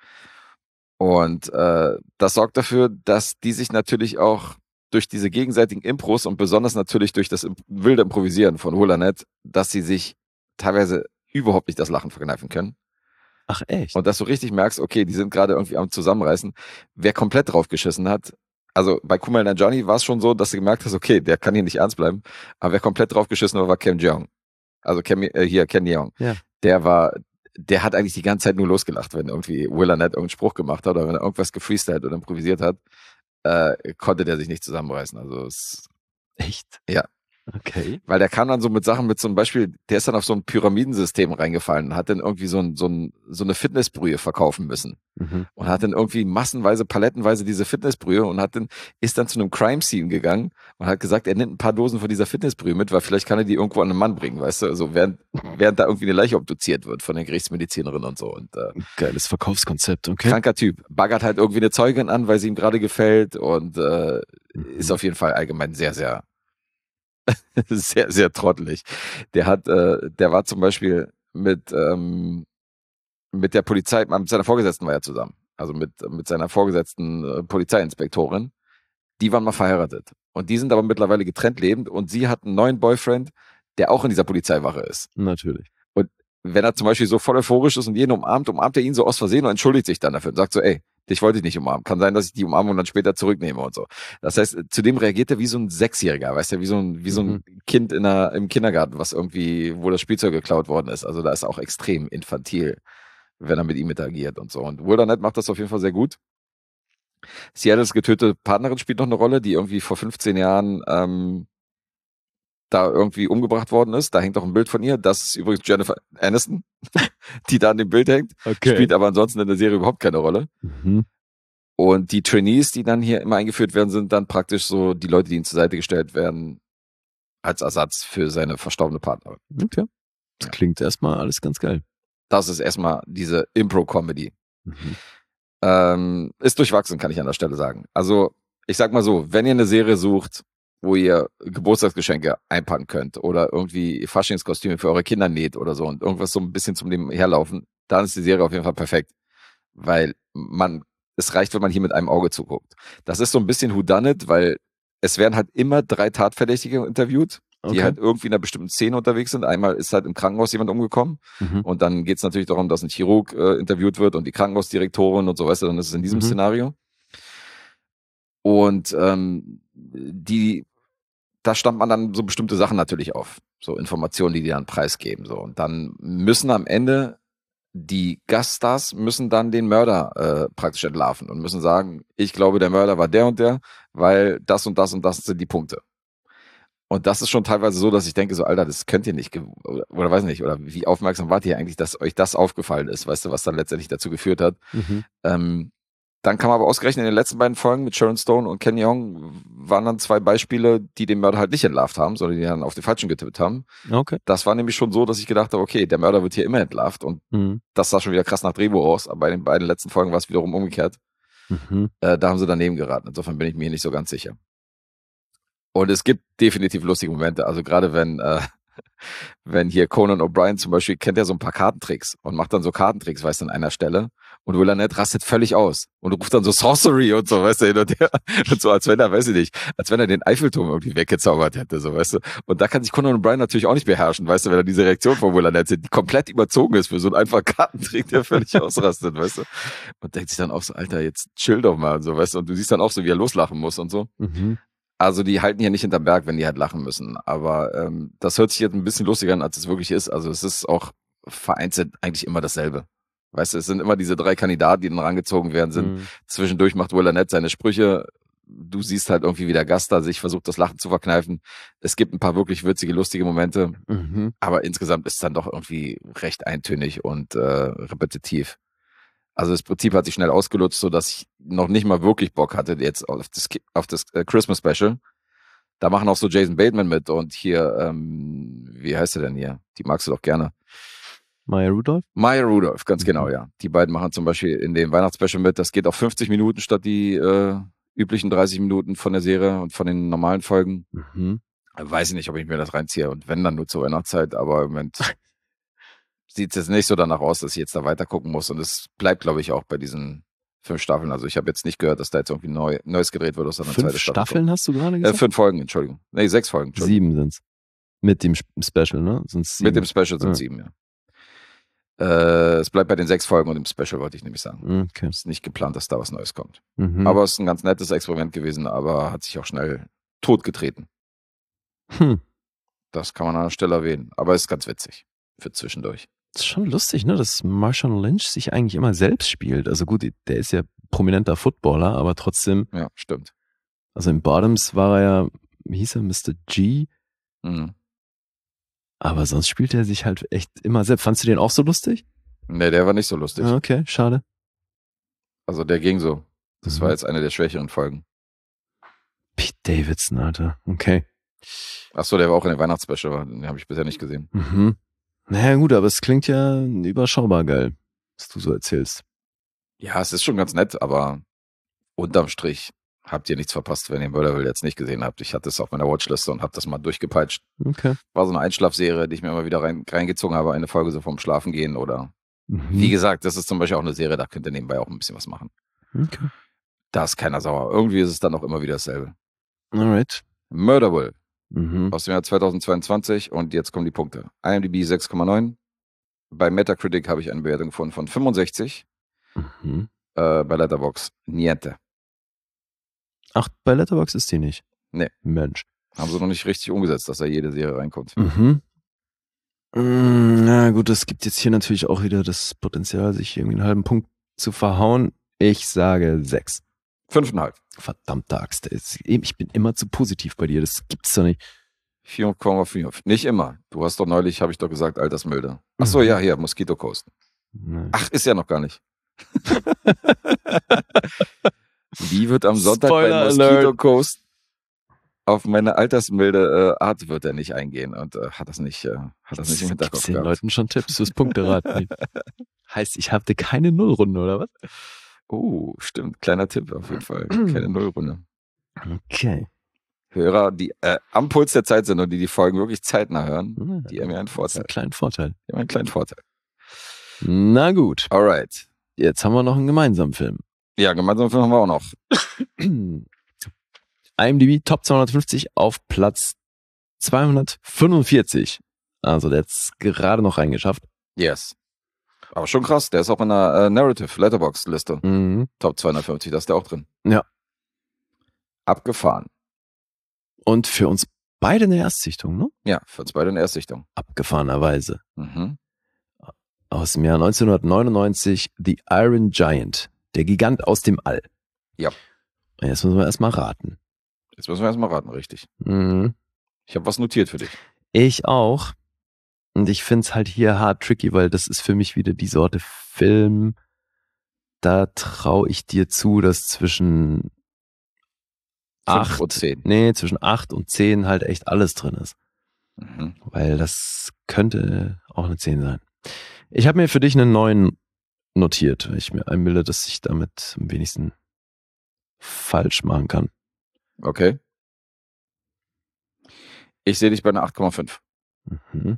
Und das sorgt dafür, dass die sich natürlich auch durch diese gegenseitigen Impros und besonders natürlich durch das wilde Improvisieren von Will Arnett, dass sie sich teilweise überhaupt nicht das Lachen verkneifen können. Ach echt? Und dass du richtig merkst, okay, die sind gerade irgendwie am Zusammenreißen. Wer komplett draufgeschissen hat, also bei Kumail Nanjiani war es schon so, dass du gemerkt hast, okay, der kann hier nicht ernst bleiben, aber wer komplett draufgeschissen war Ken Jeong. Also Ken Jeong. Ja. Der hat eigentlich die ganze Zeit nur losgelacht, wenn irgendwie Will Arnett irgendeinen Spruch gemacht hat oder wenn er irgendwas gefreestylt oder improvisiert hat, konnte der sich nicht zusammenreißen. Also echt? Ja. Okay. Weil der kam dann so mit Sachen, mit zum Beispiel, der ist dann auf so ein Pyramidensystem reingefallen und hat dann irgendwie so eine Fitnessbrühe verkaufen müssen. Und hat dann irgendwie massenweise, palettenweise diese Fitnessbrühe und ist dann zu einem Crime-Scene gegangen und hat gesagt, er nimmt ein paar Dosen von dieser Fitnessbrühe mit, weil vielleicht kann er die irgendwo an einen Mann bringen, weißt du, also während da irgendwie eine Leiche obduziert wird von der Gerichtsmedizinerin und so. Und, geiles Verkaufskonzept, okay. Kranker Typ. Baggert halt irgendwie eine Zeugin an, weil sie ihm gerade gefällt und ist auf jeden Fall allgemein sehr, sehr sehr, sehr trottelig. Der war zum Beispiel mit der Polizei, mit seiner Vorgesetzten war er zusammen. Also mit seiner vorgesetzten Polizeiinspektorin. Die waren mal verheiratet. Und die sind aber mittlerweile getrennt lebend und sie hat einen neuen Boyfriend, der auch in dieser Polizeiwache ist. Natürlich. Und wenn er zum Beispiel so voll euphorisch ist und jeden umarmt er ihn so aus Versehen und entschuldigt sich dann dafür und sagt so, ey, dich wollte ich nicht umarmen. Kann sein, dass ich die Umarmung dann später zurücknehme und so. Das heißt, zudem reagiert er wie so ein Sechsjähriger, weißt du, wie so ein Kind im Kindergarten, wo das Spielzeug geklaut worden ist. Also da ist er auch extrem infantil, wenn er mit ihm interagiert und so. Und Will Arnett macht das auf jeden Fall sehr gut. Seattles getötete Partnerin spielt noch eine Rolle, die irgendwie vor 15 Jahren da irgendwie umgebracht worden ist. Da hängt auch ein Bild von ihr. Das ist übrigens Jennifer Aniston, die da an dem Bild hängt. Okay. Spielt aber ansonsten in der Serie überhaupt keine Rolle. Und die Trainees, die dann hier immer eingeführt werden, sind dann praktisch so die Leute, die ihnen zur Seite gestellt werden als Ersatz für seine verstorbene Partnerin. Okay. Das klingt erstmal alles ganz geil. Das ist erstmal diese Impro-Comedy. Ist durchwachsen, kann ich an der Stelle sagen. Also, ich sag mal so, wenn ihr eine Serie sucht, wo ihr Geburtstagsgeschenke einpacken könnt oder irgendwie Faschingskostüme für eure Kinder näht oder so und irgendwas so ein bisschen zum Nebenherlaufen, dann ist die Serie auf jeden Fall perfekt. Weil es reicht, wenn man hier mit einem Auge zuguckt. Das ist so ein bisschen Whodunit, weil es werden halt immer 3 Tatverdächtige interviewt, die halt irgendwie in einer bestimmten Szene unterwegs sind. Einmal ist halt im Krankenhaus jemand umgekommen und dann geht es natürlich darum, dass ein Chirurg interviewt wird und die Krankenhausdirektorin und so, weißt du, dann ist es in diesem Szenario. Und da stammt man dann so bestimmte Sachen natürlich auf. So Informationen, die dann preisgeben. So. Und dann müssen am Ende die Gaststars dann den Mörder praktisch entlarven und müssen sagen, ich glaube, der Mörder war der und der, weil das und das und das sind die Punkte. Und das ist schon teilweise so, dass ich denke so, Alter, das könnt ihr nicht, oder weiß nicht, oder wie aufmerksam wart ihr eigentlich, dass euch das aufgefallen ist, weißt du, was dann letztendlich dazu geführt hat. Dann kam aber ausgerechnet in den letzten beiden Folgen mit Sharon Stone und Ken Jeong waren dann 2 Beispiele, die den Mörder halt nicht entlarvt haben, sondern die dann auf den Falschen getippt haben. Okay. Das war nämlich schon so, dass ich gedacht habe, okay, der Mörder wird hier immer entlarvt und das sah schon wieder krass nach Drehbuch aus, aber bei den beiden letzten Folgen war es wiederum umgekehrt. Da haben sie daneben geraten. Insofern bin ich mir nicht so ganz sicher. Und es gibt definitiv lustige Momente. Also gerade wenn hier Conan O'Brien zum Beispiel, kennt ja so ein paar Kartentricks und macht dann so Kartentricks, weißt du, an einer Stelle. Und Will Arnett rastet völlig aus und ruft dann so Sorcery und so, weißt du, hin und her. Und so, als wenn er, weiß ich nicht, als wenn er den Eiffelturm irgendwie weggezaubert hätte, so, weißt du. Und da kann sich Conan O'Brien natürlich auch nicht beherrschen, weißt du, wenn er diese Reaktion von Will Arnett sieht, die komplett überzogen ist für so einen einfachen Kartentrick, der völlig ausrastet, weißt du. Und denkt sich dann auch so, Alter, jetzt chill doch mal, so, weißt du. Und du siehst dann auch so, wie er loslachen muss und so. Also die halten ja nicht hinterm Berg, wenn die halt lachen müssen. Aber das hört sich jetzt ein bisschen lustiger an, als es wirklich ist. Also es ist auch vereinzelt eigentlich immer dasselbe. Weißt du, es sind immer diese 3 Kandidaten, die dann rangezogen werden sind. Zwischendurch macht Will Arnett seine Sprüche. Du siehst halt irgendwie, wie der Gast da sich versucht, das Lachen zu verkneifen. Es gibt ein paar wirklich witzige, lustige Momente. Aber insgesamt ist es dann doch irgendwie recht eintönig und repetitiv. Also das Prinzip hat sich schnell ausgelutscht, so dass ich noch nicht mal wirklich Bock hatte jetzt auf das Christmas Special. Da machen auch so Jason Bateman mit und hier, wie heißt er denn hier? Die magst du doch gerne. Maya Rudolph? Maya Rudolph, ganz genau, ja. Die beiden machen zum Beispiel in dem Weihnachtsspecial mit. Das geht auf 50 Minuten statt die üblichen 30 Minuten von der Serie und von den normalen Folgen. Weiß ich nicht, ob ich mir das reinziehe und wenn, dann nur zur Weihnachtszeit, aber im Moment sieht es jetzt nicht so danach aus, dass ich jetzt da weiter gucken muss. Und es bleibt, glaube ich, auch bei diesen 5 Staffeln. Also ich habe jetzt nicht gehört, dass da jetzt irgendwie Neues gedreht wird. 5 Staffeln hast du gerade gesagt? 5 Folgen, Entschuldigung. Nee, 6 Folgen. 7 sind's. Mit dem Special, ne? Sind's 7. Mit dem Special sind 7, ja. Es bleibt bei den 6 Folgen und im Special wollte ich nämlich sagen. Okay. Es ist nicht geplant, dass da was Neues kommt. Aber es ist ein ganz nettes Experiment gewesen, aber hat sich auch schnell totgetreten. Das kann man an der Stelle erwähnen. Aber es ist ganz witzig für zwischendurch. Das ist schon lustig, ne, dass Marshawn Lynch sich eigentlich immer selbst spielt. Also gut, der ist ja prominenter Footballer, aber trotzdem. Ja, stimmt. Also in Bottoms war er ja, wie hieß er, Mr. G. Aber sonst spielt er sich halt echt immer selbst. Fandst du den auch so lustig? Nee, der war nicht so lustig. Okay, schade. Also der ging so. Das war jetzt eine der schwächeren Folgen. Pete Davidson, Alter. Okay. Achso, der war auch in dem Weihnachtsspecial, den habe ich bisher nicht gesehen. Naja gut, aber es klingt ja überschaubar geil, was du so erzählst. Ja, es ist schon ganz nett, aber unterm Strich habt ihr nichts verpasst, wenn ihr Murderville jetzt nicht gesehen habt. Ich hatte es auf meiner Watchliste und habe das mal durchgepeitscht. Okay. War so eine Einschlafserie, die ich mir immer wieder reingezogen habe, eine Folge so vorm Schlafen gehen oder wie gesagt, das ist zum Beispiel auch eine Serie, da könnt ihr nebenbei auch ein bisschen was machen. Okay. Da ist keiner sauer. Irgendwie ist es dann auch immer wieder dasselbe. Alright. Murderville. Aus dem Jahr 2022 und jetzt kommen die Punkte. IMDb 6,9. Bei Metacritic habe ich eine Bewertung von 65. Bei Letterboxd niente. Ach, bei Letterboxd ist die nicht? Nee. Mensch. Haben sie noch nicht richtig umgesetzt, dass da jede Serie reinkommt. Na gut, es gibt jetzt hier natürlich auch wieder das Potenzial, sich irgendwie einen halben Punkt zu verhauen. Ich sage 6. 5,5. Verdammte Axt. Ich bin immer zu positiv bei dir. Das gibt's doch nicht. 4,5. Nicht immer. Du hast doch neulich, habe ich doch gesagt, altersmilde. Achso, ja, hier, Mosquito Coast. Ach, ist ja noch gar nicht. Wie wird am Sonntag Spoiler bei Mosquito Alert. Coast auf meine altersmilde Art wird er nicht eingehen und hat das nicht im Hinterkopf Gibt's den gehabt. Leuten schon Tipps fürs Punkteraten? Heißt, ich hatte keine Nullrunde, oder was? Oh, stimmt. Kleiner Tipp auf jeden Fall. Keine Nullrunde. Okay. Hörer, die am Puls der Zeit sind und die Folgen wirklich zeitnah hören, die haben ja einen Das ist Vorteil. ein kleiner Vorteil. Die haben einen kleinen Vorteil. Na gut. Alright. Jetzt haben wir noch einen gemeinsamen Film. Ja, gemeinsam haben wir auch noch. IMDb Top 250 auf Platz 245. Also der hat es gerade noch reingeschafft. Yes. Aber schon krass, der ist auch in der Narrative Letterboxd Liste. Mhm. Top 250, da ist der auch drin. Ja. Abgefahren. Und für uns beide eine Erstsichtung, ne? Ja, für uns beide eine Erstsichtung. Abgefahrenerweise. Mhm. Aus dem Jahr 1999 The Iron Giant. Der Gigant aus dem All. Ja. Und jetzt müssen wir erstmal raten. Jetzt müssen wir erstmal raten, richtig. Mhm. Ich habe was notiert für dich. Ich auch. Und ich finde es halt hier hart tricky, weil das ist für mich wieder die Sorte Film. Da traue ich dir zu, dass zwischen 5 und 10. zwischen 8 und 10 halt echt alles drin ist. Mhm. Weil das könnte auch eine 10 sein. Ich habe mir für dich einen neuen notiert, weil ich mir einbilde, dass ich damit am wenigsten falsch machen kann. Okay. Ich sehe dich bei einer 8,5. Mhm.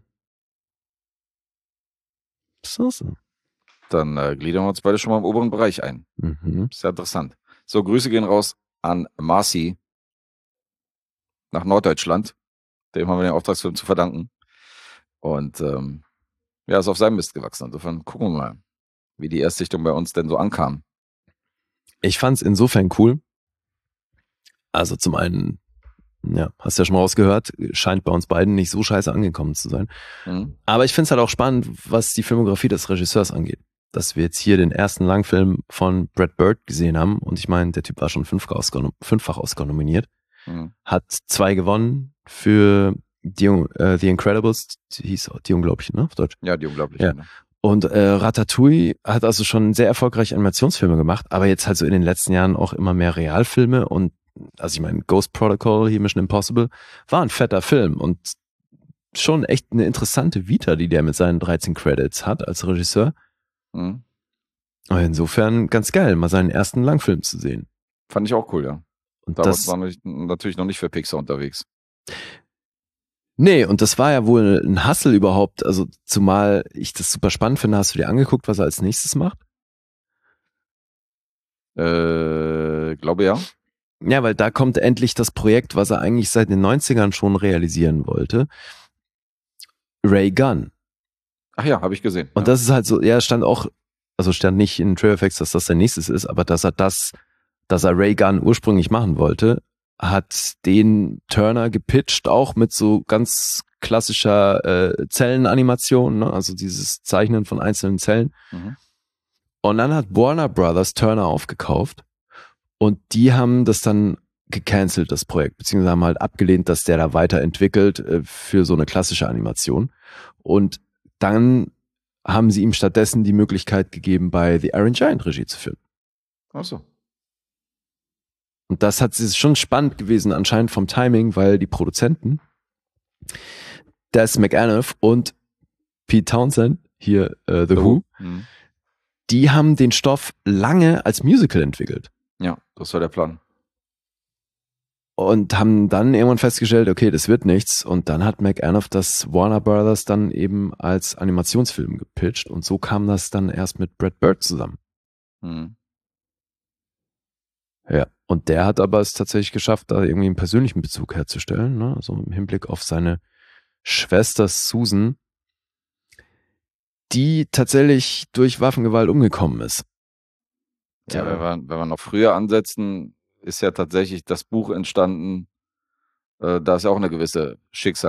So. Dann gliedern wir uns beide schon mal im oberen Bereich ein. Mhm. Sehr interessant. So, Grüße gehen raus an Marci nach Norddeutschland. Dem haben wir den Auftragsfilm zu verdanken. Und ist auf seinem Mist gewachsen. Insofern gucken wir mal, wie die Erstsichtung bei uns denn so ankam. Ich fand es insofern cool. Also zum einen, ja, hast ja schon mal rausgehört, scheint bei uns beiden nicht so scheiße angekommen zu sein. Mhm. Aber ich finde es halt auch spannend, was die Filmografie des Regisseurs angeht. Dass wir jetzt hier den ersten Langfilm von Brad Bird gesehen haben. Und ich meine, der Typ war schon fünffach Oscar nominiert. Mhm. Hat 2 gewonnen für The Incredibles, die hieß Die Unglaublichen, ne? Auf Deutsch. Ja, Die Unglaublichen. Ja. Ne? Und Ratatouille hat also schon sehr erfolgreich Animationsfilme gemacht, aber jetzt halt so in den letzten Jahren auch immer mehr Realfilme. Und also ich meine, Ghost Protocol, hier Mission Impossible, war ein fetter Film und schon echt eine interessante Vita, die der mit seinen 13 Credits hat als Regisseur. Mhm. Aber insofern ganz geil, mal seinen ersten Langfilm zu sehen. Fand ich auch cool, ja. Und damals war ich natürlich noch nicht für Pixar unterwegs. Nee, und das war ja wohl ein Hustle überhaupt, also zumal ich das super spannend finde. Hast du dir angeguckt, was er als nächstes macht? Glaube ja. Ja, weil da kommt endlich das Projekt, was er eigentlich seit den 90ern schon realisieren wollte. Ray Gunn. Ach ja, habe ich gesehen. Und das ist halt so, ja, stand nicht in Trailer Facts, dass das sein nächstes ist, aber dass er Ray Gunn ursprünglich machen wollte, hat den Turner gepitcht, auch mit so ganz klassischer Zellenanimation, ne? Also dieses Zeichnen von einzelnen Zellen. Mhm. Und dann hat Warner Brothers Turner aufgekauft und die haben das dann gecancelt, das Projekt, beziehungsweise haben halt abgelehnt, dass der da weiterentwickelt für so eine klassische Animation. Und dann haben sie ihm stattdessen die Möglichkeit gegeben, bei The Iron Giant Regie zu führen. Ach so. Und das ist schon spannend gewesen, anscheinend vom Timing, weil die Produzenten, Des McAnuff und Pete Townsend, hier The Who, die haben den Stoff lange als Musical entwickelt. Ja, das war der Plan. Und haben dann irgendwann festgestellt, okay, das wird nichts. Und dann hat McAnuff das Warner Brothers dann eben als Animationsfilm gepitcht. Und so kam das dann erst mit Brad Bird zusammen. Mhm. Ja, und der hat aber es tatsächlich geschafft, da irgendwie einen persönlichen Bezug herzustellen, ne? Also im Hinblick auf seine Schwester Susan, die tatsächlich durch Waffengewalt umgekommen ist. Ja, wenn wir noch früher ansetzen, ist ja tatsächlich das Buch entstanden, da ist ja auch eine gewisse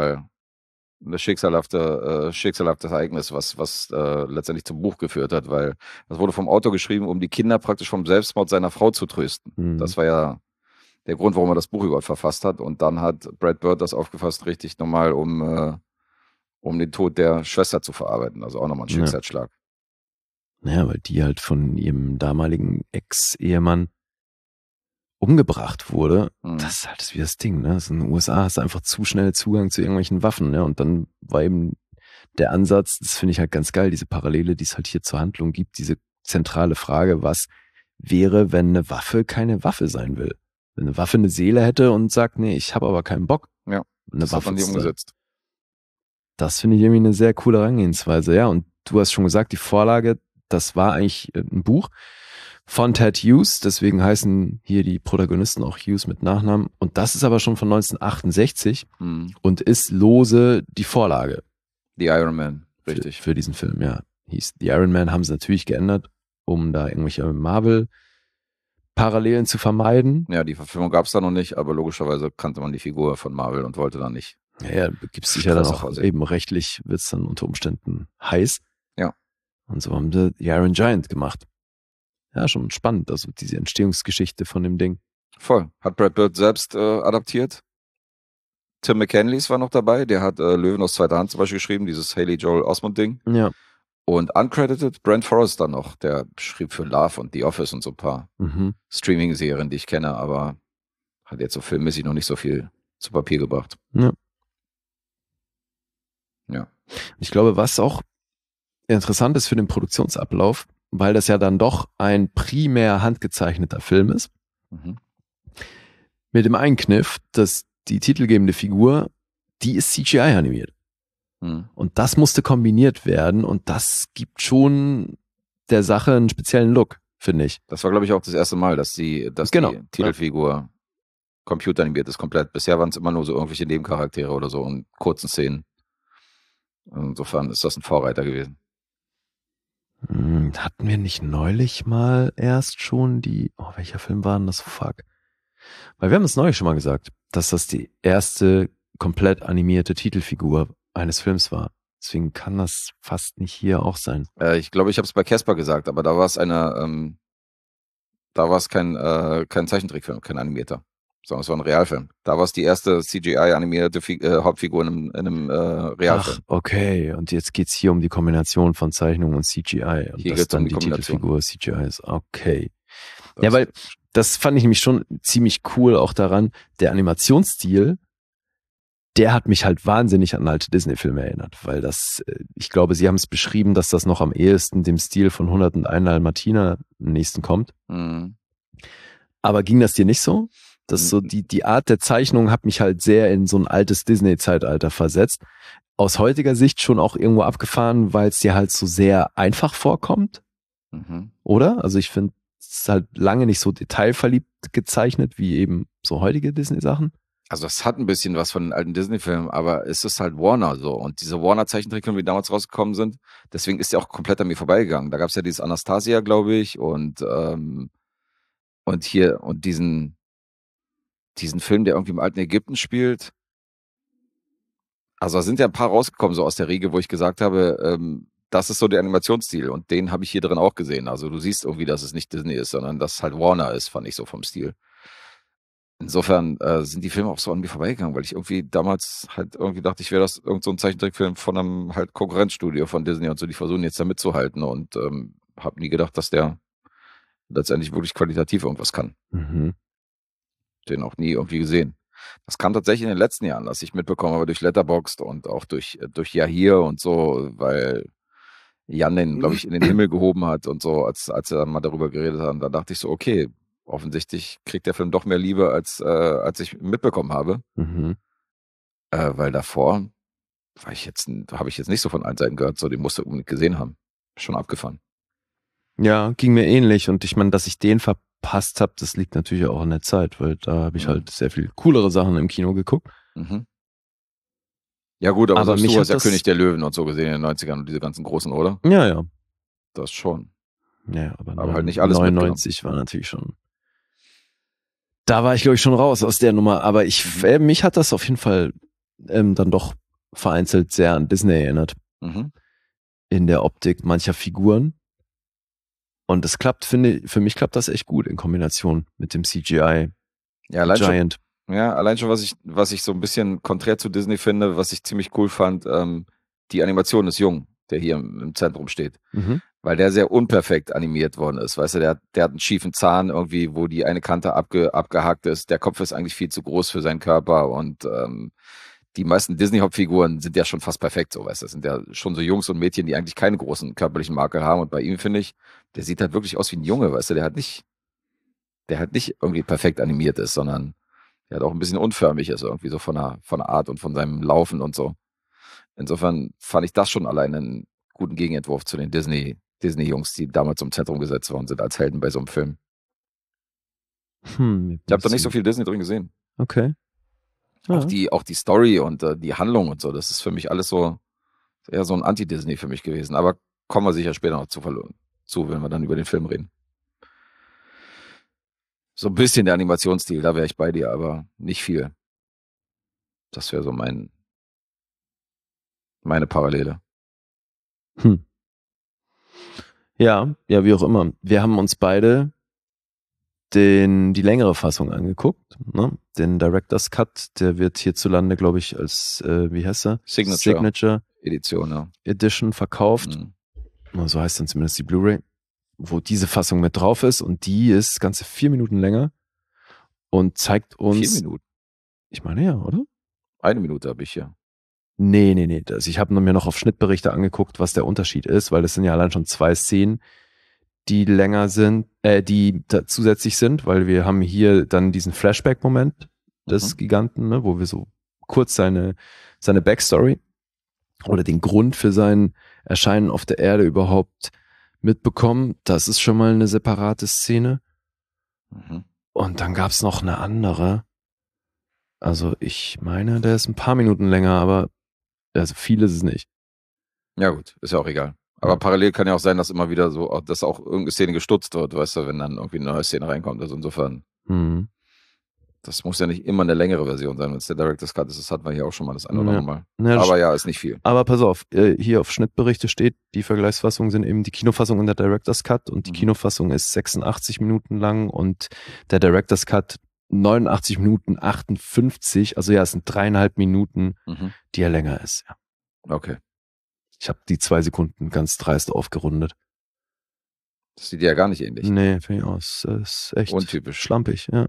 schicksalhaftes Ereignis, was letztendlich zum Buch geführt hat, weil das wurde vom Autor geschrieben, um die Kinder praktisch vom Selbstmord seiner Frau zu trösten. Mhm. Das war ja der Grund, warum er das Buch überhaupt verfasst hat. Und dann hat Brad Bird das aufgefasst, richtig nochmal, um den Tod der Schwester zu verarbeiten. Also auch nochmal ein Schicksalsschlag. Ja, weil die halt von ihrem damaligen Ex-Ehemann umgebracht wurde. Mhm. Das ist halt wie das Ding, ne? Also in den USA hast du einfach zu schnell Zugang zu irgendwelchen Waffen, ne? Und dann war eben der Ansatz, das finde ich halt ganz geil, diese Parallele, die es halt hier zur Handlung gibt, diese zentrale Frage, was wäre, wenn eine Waffe keine Waffe sein will? Wenn eine Waffe eine Seele hätte und sagt, nee, ich habe aber keinen Bock. Ja, das hat man die umgesetzt. Das finde ich irgendwie eine sehr coole Herangehensweise. Ja, und du hast schon gesagt, die Vorlage, das war eigentlich ein Buch von Ted Hughes, deswegen heißen hier die Protagonisten auch Hughes mit Nachnamen. Und das ist aber schon von 1968 und ist lose die Vorlage. The Iron Man, richtig. Für diesen Film, ja. Hieß The Iron Man, haben sie natürlich geändert, um da irgendwelche Marvel-Parallelen zu vermeiden. Ja, die Verfilmung gab es da noch nicht, aber logischerweise kannte man die Figur von Marvel und wollte da nicht. Ja, gibt es sicher dann auch eben rechtlich, wird es dann unter Umständen heiß. Ja. Und so haben sie The Iron Giant gemacht. Ja, schon spannend, also diese Entstehungsgeschichte von dem Ding. Voll. Hat Brad Bird selbst adaptiert. Tim McCanlys war noch dabei, der hat Löwen aus zweiter Hand zum Beispiel geschrieben, dieses Haley Joel Osment-Ding. Ja. Und uncredited Brent Forrester noch, der schrieb für Love und The Office und so ein paar Streaming-Serien, die ich kenne, aber hat jetzt so filmmäßig noch nicht so viel zu Papier gebracht. Ja. Ja. Ich glaube, was auch interessant ist für den Produktionsablauf, weil das ja dann doch ein primär handgezeichneter Film ist, Mit dem Einkniff, dass die titelgebende Figur, die ist CGI animiert. Und das musste kombiniert werden und das gibt schon der Sache einen speziellen Look, finde ich. Das war, glaube ich, auch das erste Mal, dass die Titelfigur computeranimiert ist komplett. Bisher waren es immer nur so irgendwelche Nebencharaktere oder so in kurzen Szenen. Insofern ist das ein Vorreiter gewesen. Hatten wir nicht neulich mal erst schon welcher Film war denn das? Fuck. Weil wir haben es neulich schon mal gesagt, dass das die erste komplett animierte Titelfigur eines Films war. Deswegen kann das fast nicht hier auch sein. Ich glaube, ich habe es bei Casper gesagt, aber da war es kein Zeichentrickfilm, kein animierter, sondern es war ein Realfilm. Da war es die erste CGI-animierte Hauptfigur in einem Realfilm. Ach, okay. Und jetzt geht's hier um die Kombination von Zeichnung und CGI. Und hier dass dann um die Titelfigur CGI ist. Okay. Ja, weil das fand ich nämlich schon ziemlich cool auch daran. Der Animationsstil, der hat mich halt wahnsinnig an alte Disney-Filme erinnert, weil ich glaube, sie haben es beschrieben, dass das noch am ehesten dem Stil von 101 Dalmatiner am nächsten kommt. Aber ging das dir nicht so? Das so die Art der Zeichnung hat mich halt sehr in so ein altes Disney-Zeitalter versetzt. Aus heutiger Sicht schon auch irgendwo abgefahren, weil es dir halt so sehr einfach vorkommt. Oder? Also ich finde, es ist halt lange nicht so detailverliebt gezeichnet wie eben so heutige Disney-Sachen. Also das hat ein bisschen was von den alten Disney-Filmen, aber es ist halt Warner so. Und diese Warner-Zeichentrickfilme, die damals rausgekommen sind, deswegen ist der auch komplett an mir vorbeigegangen. Da gab es ja dieses Anastasia, glaube ich, und diesen Film, der irgendwie im alten Ägypten spielt. Also da sind ja ein paar rausgekommen, so aus der Riege, wo ich gesagt habe, das ist so der Animationsstil. Und den habe ich hier drin auch gesehen. Also du siehst irgendwie, dass es nicht Disney ist, sondern dass es halt Warner ist, fand ich so vom Stil. Insofern sind die Filme auch so an mir vorbeigegangen, weil ich irgendwie damals halt irgendwie dachte, ich wäre das irgend so ein Zeichentrickfilm von einem halt Konkurrenzstudio von Disney und so, die versuchen jetzt da mitzuhalten und habe nie gedacht, dass der letztendlich wirklich qualitativ irgendwas kann. Den auch nie irgendwie gesehen. Das kam tatsächlich in den letzten Jahren, dass ich mitbekommen habe durch Letterboxd und auch durch Yahoo und so, weil Jan den, glaube ich, in den Himmel gehoben hat und so, als er mal darüber geredet hat. Und da dachte ich so, okay, offensichtlich kriegt der Film doch mehr Liebe, als ich mitbekommen habe. Weil davor habe ich jetzt nicht so von allen Seiten gehört, so den musst du unbedingt gesehen haben. Schon abgefahren. Ja, ging mir ähnlich. Und ich meine, dass ich den verpasst habe, das liegt natürlich auch an der Zeit, weil da habe ich halt sehr viel coolere Sachen im Kino geguckt. Ja gut, aber du hast ja König der Löwen und so gesehen in den 90ern und diese ganzen großen, oder? Ja. Das schon. Ja, aber halt nicht alles 99 war natürlich schon. Da war ich, glaube ich, schon raus aus der Nummer. Aber mich hat das auf jeden Fall dann doch vereinzelt sehr an Disney erinnert. In der Optik mancher Figuren. Und das klappt, für mich klappt das echt gut in Kombination mit dem CGI Giant. Allein schon, was ich so ein bisschen konträr zu Disney finde, was ich ziemlich cool fand, die Animation des Jungen, der hier im Zentrum steht. Weil der sehr unperfekt animiert worden ist. Weißt du, der hat einen schiefen Zahn irgendwie, wo die eine Kante abgehakt ist. Der Kopf ist eigentlich viel zu groß für seinen Körper und die meisten Disney-Hauptfiguren sind ja schon fast perfekt, so, weißt du. Das sind ja schon so Jungs und Mädchen, die eigentlich keine großen körperlichen Makel haben. Und bei ihm, finde ich, der sieht halt wirklich aus wie ein Junge, weißt du, der halt nicht irgendwie perfekt animiert ist, sondern der halt auch ein bisschen unförmig ist, irgendwie so von der Art und von seinem Laufen und so. Insofern fand ich das schon allein einen guten Gegenentwurf zu den Disney-Jungs, die damals im Zentrum gesetzt worden sind als Helden bei so einem Film. Ich habe da nicht so viel Disney drin gesehen. Okay. Ja. Auch die Story und die Handlung und so, das ist für mich alles so eher so ein Anti-Disney für mich gewesen. Aber kommen wir sicher später noch zu, wenn wir dann über den Film reden. So ein bisschen der Animationsstil, da wäre ich bei dir, aber nicht viel. Das wäre so meine Parallele. Ja, wie auch immer. Wir haben uns beide die längere Fassung angeguckt, ne? Den Director's Cut, der wird hierzulande, glaube ich, als, wie heißt er? Signature Edition, ja. Edition verkauft. So heißt dann zumindest die Blu-ray, wo diese Fassung mit drauf ist und die ist ganze 4 Minuten länger und zeigt uns... 4 Minuten? Ich meine ja, oder? 1 Minute habe ich ja. Nee. Also ich habe mir noch auf Schnittberichte angeguckt, was der Unterschied ist, weil das sind ja allein schon 2 Szenen, die länger sind, die da zusätzlich sind, weil wir haben hier dann diesen Flashback-Moment des Giganten, ne, wo wir so kurz seine Backstory oder den Grund für sein Erscheinen auf der Erde überhaupt mitbekommen. Das ist schon mal eine separate Szene. Und dann gab es noch eine andere. Also ich meine, der ist ein paar Minuten länger, aber also viel ist es nicht. Ja gut, ist ja auch egal. Aber parallel kann ja auch sein, dass immer wieder so, dass auch irgendeine Szene gestutzt wird, weißt du, wenn dann irgendwie eine neue Szene reinkommt. Also insofern, das muss ja nicht immer eine längere Version sein, wenn es der Director's Cut ist. Das hatten wir hier auch schon mal das eine oder andere Mal. Ja, aber ja, ist nicht viel. Aber pass auf, hier auf Schnittberichte steht, die Vergleichsfassungen sind eben die Kinofassung und der Director's Cut und die Kinofassung ist 86 Minuten lang und der Director's Cut 89 Minuten 58, also ja, es sind 3,5 Minuten, die er länger ist. Ja. Okay. Ich habe die 2 Sekunden ganz dreist aufgerundet. Das sieht ja gar nicht ähnlich. Nee, finde ich auch. Das ist echt untypisch. Schlampig, ja.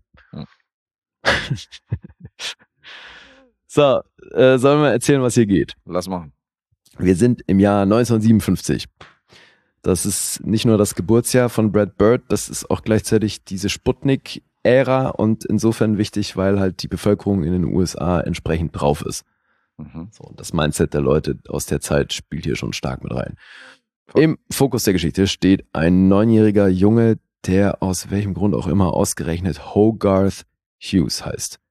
So, sollen wir erzählen, was hier geht? Lass machen. Wir sind im Jahr 1957. Das ist nicht nur das Geburtsjahr von Brad Bird, das ist auch gleichzeitig diese Sputnik-Ära und insofern wichtig, weil halt die Bevölkerung in den USA entsprechend drauf ist. So, das Mindset der Leute aus der Zeit spielt hier schon stark mit rein. Im Fokus der Geschichte steht ein 9-jähriger Junge, der aus welchem Grund auch immer ausgerechnet Hogarth Hughes heißt.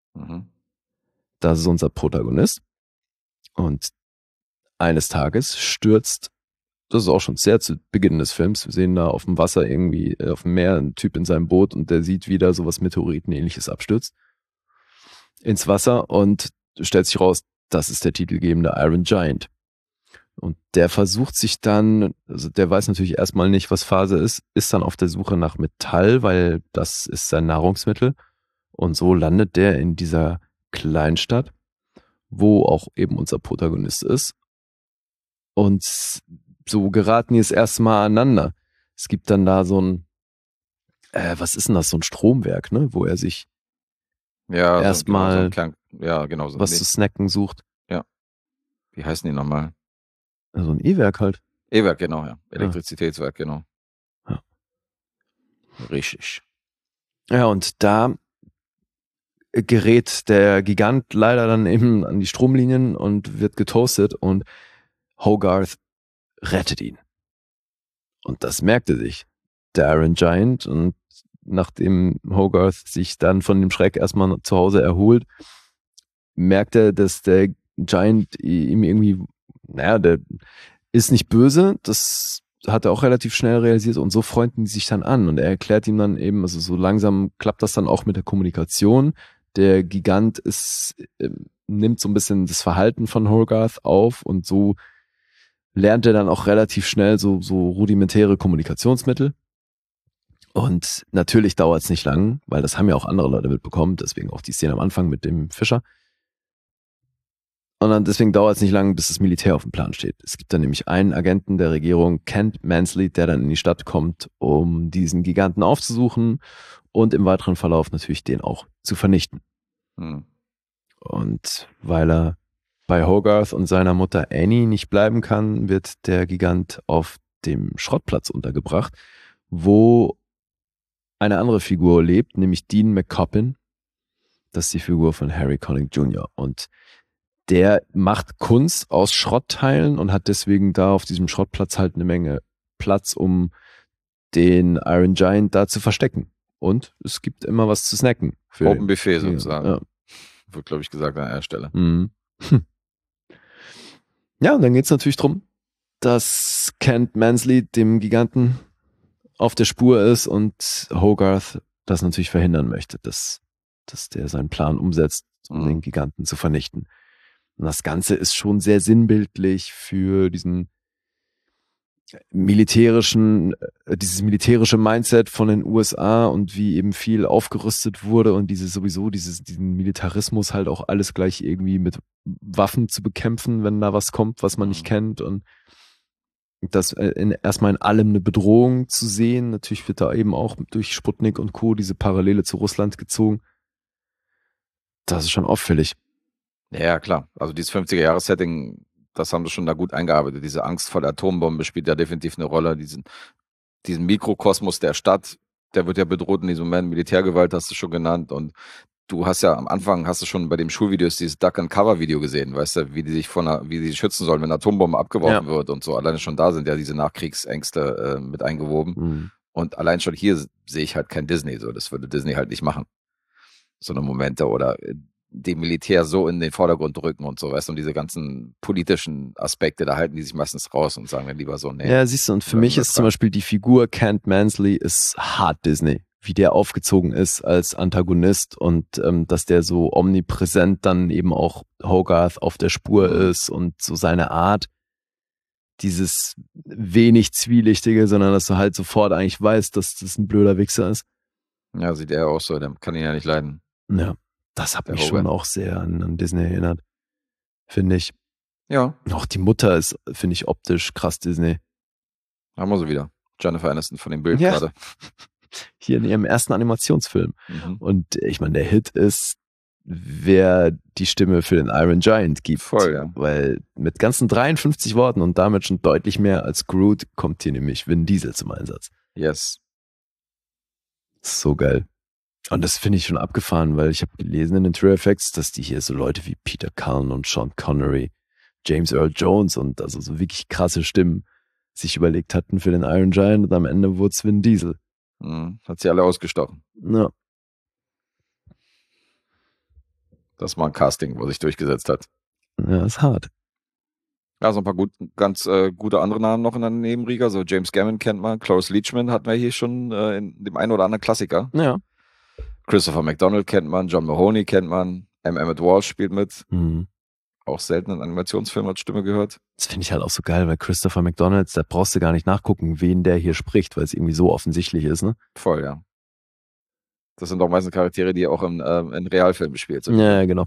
Das ist unser Protagonist. Und eines Tages stürzt, das ist auch schon sehr zu Beginn des Films, wir sehen da auf dem Wasser irgendwie, auf dem Meer, ein Typ in seinem Boot und der sieht wieder sowas Meteoritenähnliches abstürzt ins Wasser und stellt sich raus, das ist der titelgebende Iron Giant. Und der versucht sich dann, also der weiß natürlich erstmal nicht, was Phase ist dann auf der Suche nach Metall, weil das ist sein Nahrungsmittel. Und so landet der in dieser Kleinstadt, wo auch eben unser Protagonist ist. Und so geraten die das erste Mal aneinander. Es gibt dann da so ein, was ist denn das, so ein Stromwerk, ne, wo er sich erstmal was zu snacken sucht. Ja. Wie heißen die nochmal? Also ein E-Werk halt. E-Werk, genau, ja. Elektrizitätswerk, genau. Ja. Richtig. Ja, und da gerät der Gigant leider dann eben an die Stromlinien und wird getoastet und Hogarth rettet ihn. Und das merkte sich der Iron Giant und nachdem Hogarth sich dann von dem Schreck erstmal zu Hause erholt, merkt er, dass der Giant ihm irgendwie, der ist nicht böse, das hat er auch relativ schnell realisiert und so freunden die sich dann an und er erklärt ihm dann eben, also so langsam klappt das dann auch mit der Kommunikation. Der Gigant nimmt so ein bisschen das Verhalten von Hogarth auf und so lernt er dann auch relativ schnell so rudimentäre Kommunikationsmittel. Und natürlich dauert es nicht lang, weil das haben ja auch andere Leute mitbekommen, deswegen auch die Szene am Anfang mit dem Fischer. Und dann deswegen dauert es nicht lang, bis das Militär auf dem Plan steht. Es gibt dann nämlich einen Agenten der Regierung, Kent Mansley, der dann in die Stadt kommt, um diesen Giganten aufzusuchen und im weiteren Verlauf natürlich den auch zu vernichten. Und weil er bei Hogarth und seiner Mutter Annie nicht bleiben kann, wird der Gigant auf dem Schrottplatz untergebracht, wo eine andere Figur lebt, nämlich Dean McCoppin. Das ist die Figur von Harry Connick Jr. Und der macht Kunst aus Schrottteilen und hat deswegen da auf diesem Schrottplatz halt eine Menge Platz, um den Iron Giant da zu verstecken. Und es gibt immer was zu snacken. Open Buffet sozusagen. Ja. Wird, glaube ich, gesagt an der Stelle. Ja, und dann geht es natürlich darum, dass Kent Mansley dem Giganten auf der Spur ist und Hogarth das natürlich verhindern möchte, dass der seinen Plan umsetzt, um den Giganten zu vernichten. Und das Ganze ist schon sehr sinnbildlich für dieses militärische Mindset von den USA und wie eben viel aufgerüstet wurde und diesen Militarismus halt auch alles gleich irgendwie mit Waffen zu bekämpfen, wenn da was kommt, was man nicht kennt und das erstmal in allem eine Bedrohung zu sehen. Natürlich wird da eben auch durch Sputnik und Co. diese Parallele zu Russland gezogen. Das ist schon auffällig. Ja, klar. Also dieses 50er-Jahres-Setting, das haben sie schon da gut eingearbeitet. Diese Angst vor der Atombombe spielt ja definitiv eine Rolle. diesen Mikrokosmos der Stadt, der wird ja bedroht in diesem Moment, Militärgewalt hast du schon genannt und du hast ja am Anfang, hast du schon bei dem Schulvideos dieses Duck-and-Cover-Video gesehen, weißt du, wie die sich schützen sollen, wenn eine Atombombe abgeworfen wird und so. Alleine schon da sind ja diese Nachkriegsängste mit eingewoben. Mhm. Und allein schon hier sehe ich halt kein Disney, so. Das würde Disney halt nicht machen. So eine Momente oder dem Militär so in den Vordergrund drücken und so, weißt du, und diese ganzen politischen Aspekte, da halten die sich meistens raus und sagen dann lieber so, nee. Ja, siehst du, und für mich ist zum Beispiel die Figur Kent Mansley ist hart Disney, wie der aufgezogen ist als Antagonist und dass der so omnipräsent dann eben auch Hogarth auf der Spur ist und so seine Art, dieses wenig Zwielichtige, sondern dass du halt sofort eigentlich weißt, dass das ein blöder Wichser ist. Ja, sieht er auch so, der kann ihn ja nicht leiden. Ja, das hat mich schon auch sehr an Disney erinnert, finde ich. Ja. Auch die Mutter ist, finde ich, optisch krass Disney. Haben wir so wieder. Jennifer Aniston von dem Bild gerade. Hier in ihrem ersten Animationsfilm. Und ich meine, der Hit ist, wer die Stimme für den Iron Giant gibt. Voll, ja. Weil mit ganzen 53 Worten und damit schon deutlich mehr als Groot kommt hier nämlich Vin Diesel zum Einsatz. Yes. So geil. Und das finde ich schon abgefahren, weil ich habe gelesen in den True Effects, dass die hier so Leute wie Peter Cullen und Sean Connery, James Earl Jones und also so wirklich krasse Stimmen sich überlegt hatten für den Iron Giant und am Ende wurde es Vin Diesel. Hat sie alle ausgestochen. Ja. Das war ein Casting, wo sich durchgesetzt hat. Ja, ist hart. Ja, so ein paar ganz gute andere Namen noch in der Nebenriege. So James Gammon kennt man, Cloris Leachman hatten wir hier schon in dem einen oder anderen Klassiker. Ja. Christopher McDonald kennt man, John Mahoney kennt man, M. Emmett Walsh spielt mit. Mhm. Auch selten in Animationsfilmen als Stimme gehört. Das finde ich halt auch so geil, weil Christopher McDonald, da brauchst du gar nicht nachgucken, wen der hier spricht, weil es irgendwie so offensichtlich ist, ne? Voll, ja. Das sind doch meistens Charaktere, die auch in Realfilmen gespielt sind. Ja, genau.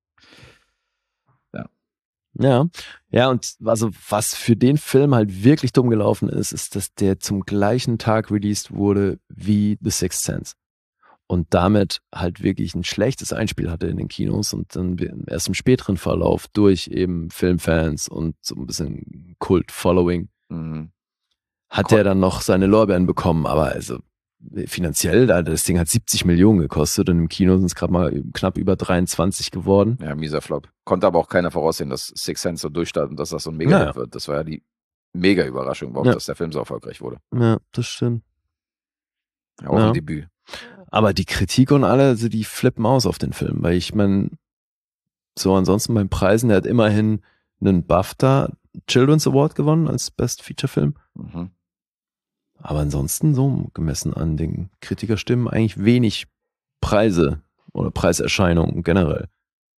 Ja. Ja, und also was für den Film halt wirklich dumm gelaufen ist, ist, dass der zum gleichen Tag released wurde wie The Sixth Sense. Und damit halt wirklich ein schlechtes Einspiel hatte in den Kinos und dann erst im späteren Verlauf durch eben Filmfans und so ein bisschen Kult-Following hat der dann noch seine Lorbeeren bekommen, aber also finanziell, das Ding hat 70 Millionen gekostet und im Kino sind es gerade mal knapp über 23 geworden. Ja, mieser Flop. Konnte aber auch keiner voraussehen, dass Sixth Sense so durchstartet und dass das so ein Mega-Hit wird. Das war ja die Mega-Überraschung, warum dass der Film so erfolgreich wurde. Ja, das stimmt. Ja, auch ein Debüt. Aber die Kritik und alle, also die flippen aus auf den Film, weil ich meine, so ansonsten beim Preisen, der hat immerhin einen BAFTA Children's Award gewonnen als Best Feature Film. Aber ansonsten so gemessen an den Kritikerstimmen eigentlich wenig Preise oder Preiserscheinungen generell.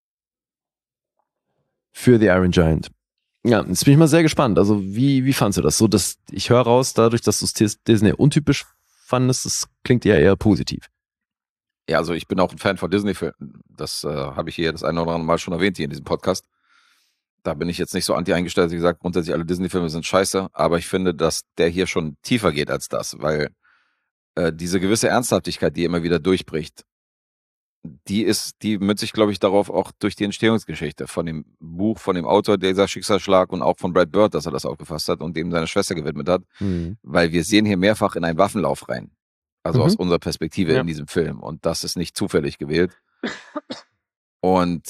Für The Iron Giant. Ja, jetzt bin ich mal sehr gespannt. Also wie fandst du das? So, dass ich höre raus, dadurch, dass du es Disney untypisch fandest, das klingt ja eher positiv. Ja, also ich bin auch ein Fan von Disney-Filmen. Das habe ich hier das eine oder andere Mal schon erwähnt hier in diesem Podcast. Da bin ich jetzt nicht so anti eingestellt, wie gesagt, grundsätzlich alle Disney-Filme sind scheiße, aber ich finde, dass der hier schon tiefer geht als das, weil diese gewisse Ernsthaftigkeit, die immer wieder durchbricht, die münzt sich, glaube ich, darauf auch durch die Entstehungsgeschichte von dem Buch, von dem Autor dieser Schicksalsschlag und auch von Brad Bird, dass er das aufgefasst hat und dem seine Schwester gewidmet hat, weil wir sehen hier mehrfach in einen Waffenlauf rein. Also aus unserer Perspektive in diesem Film. Und das ist nicht zufällig gewählt. Und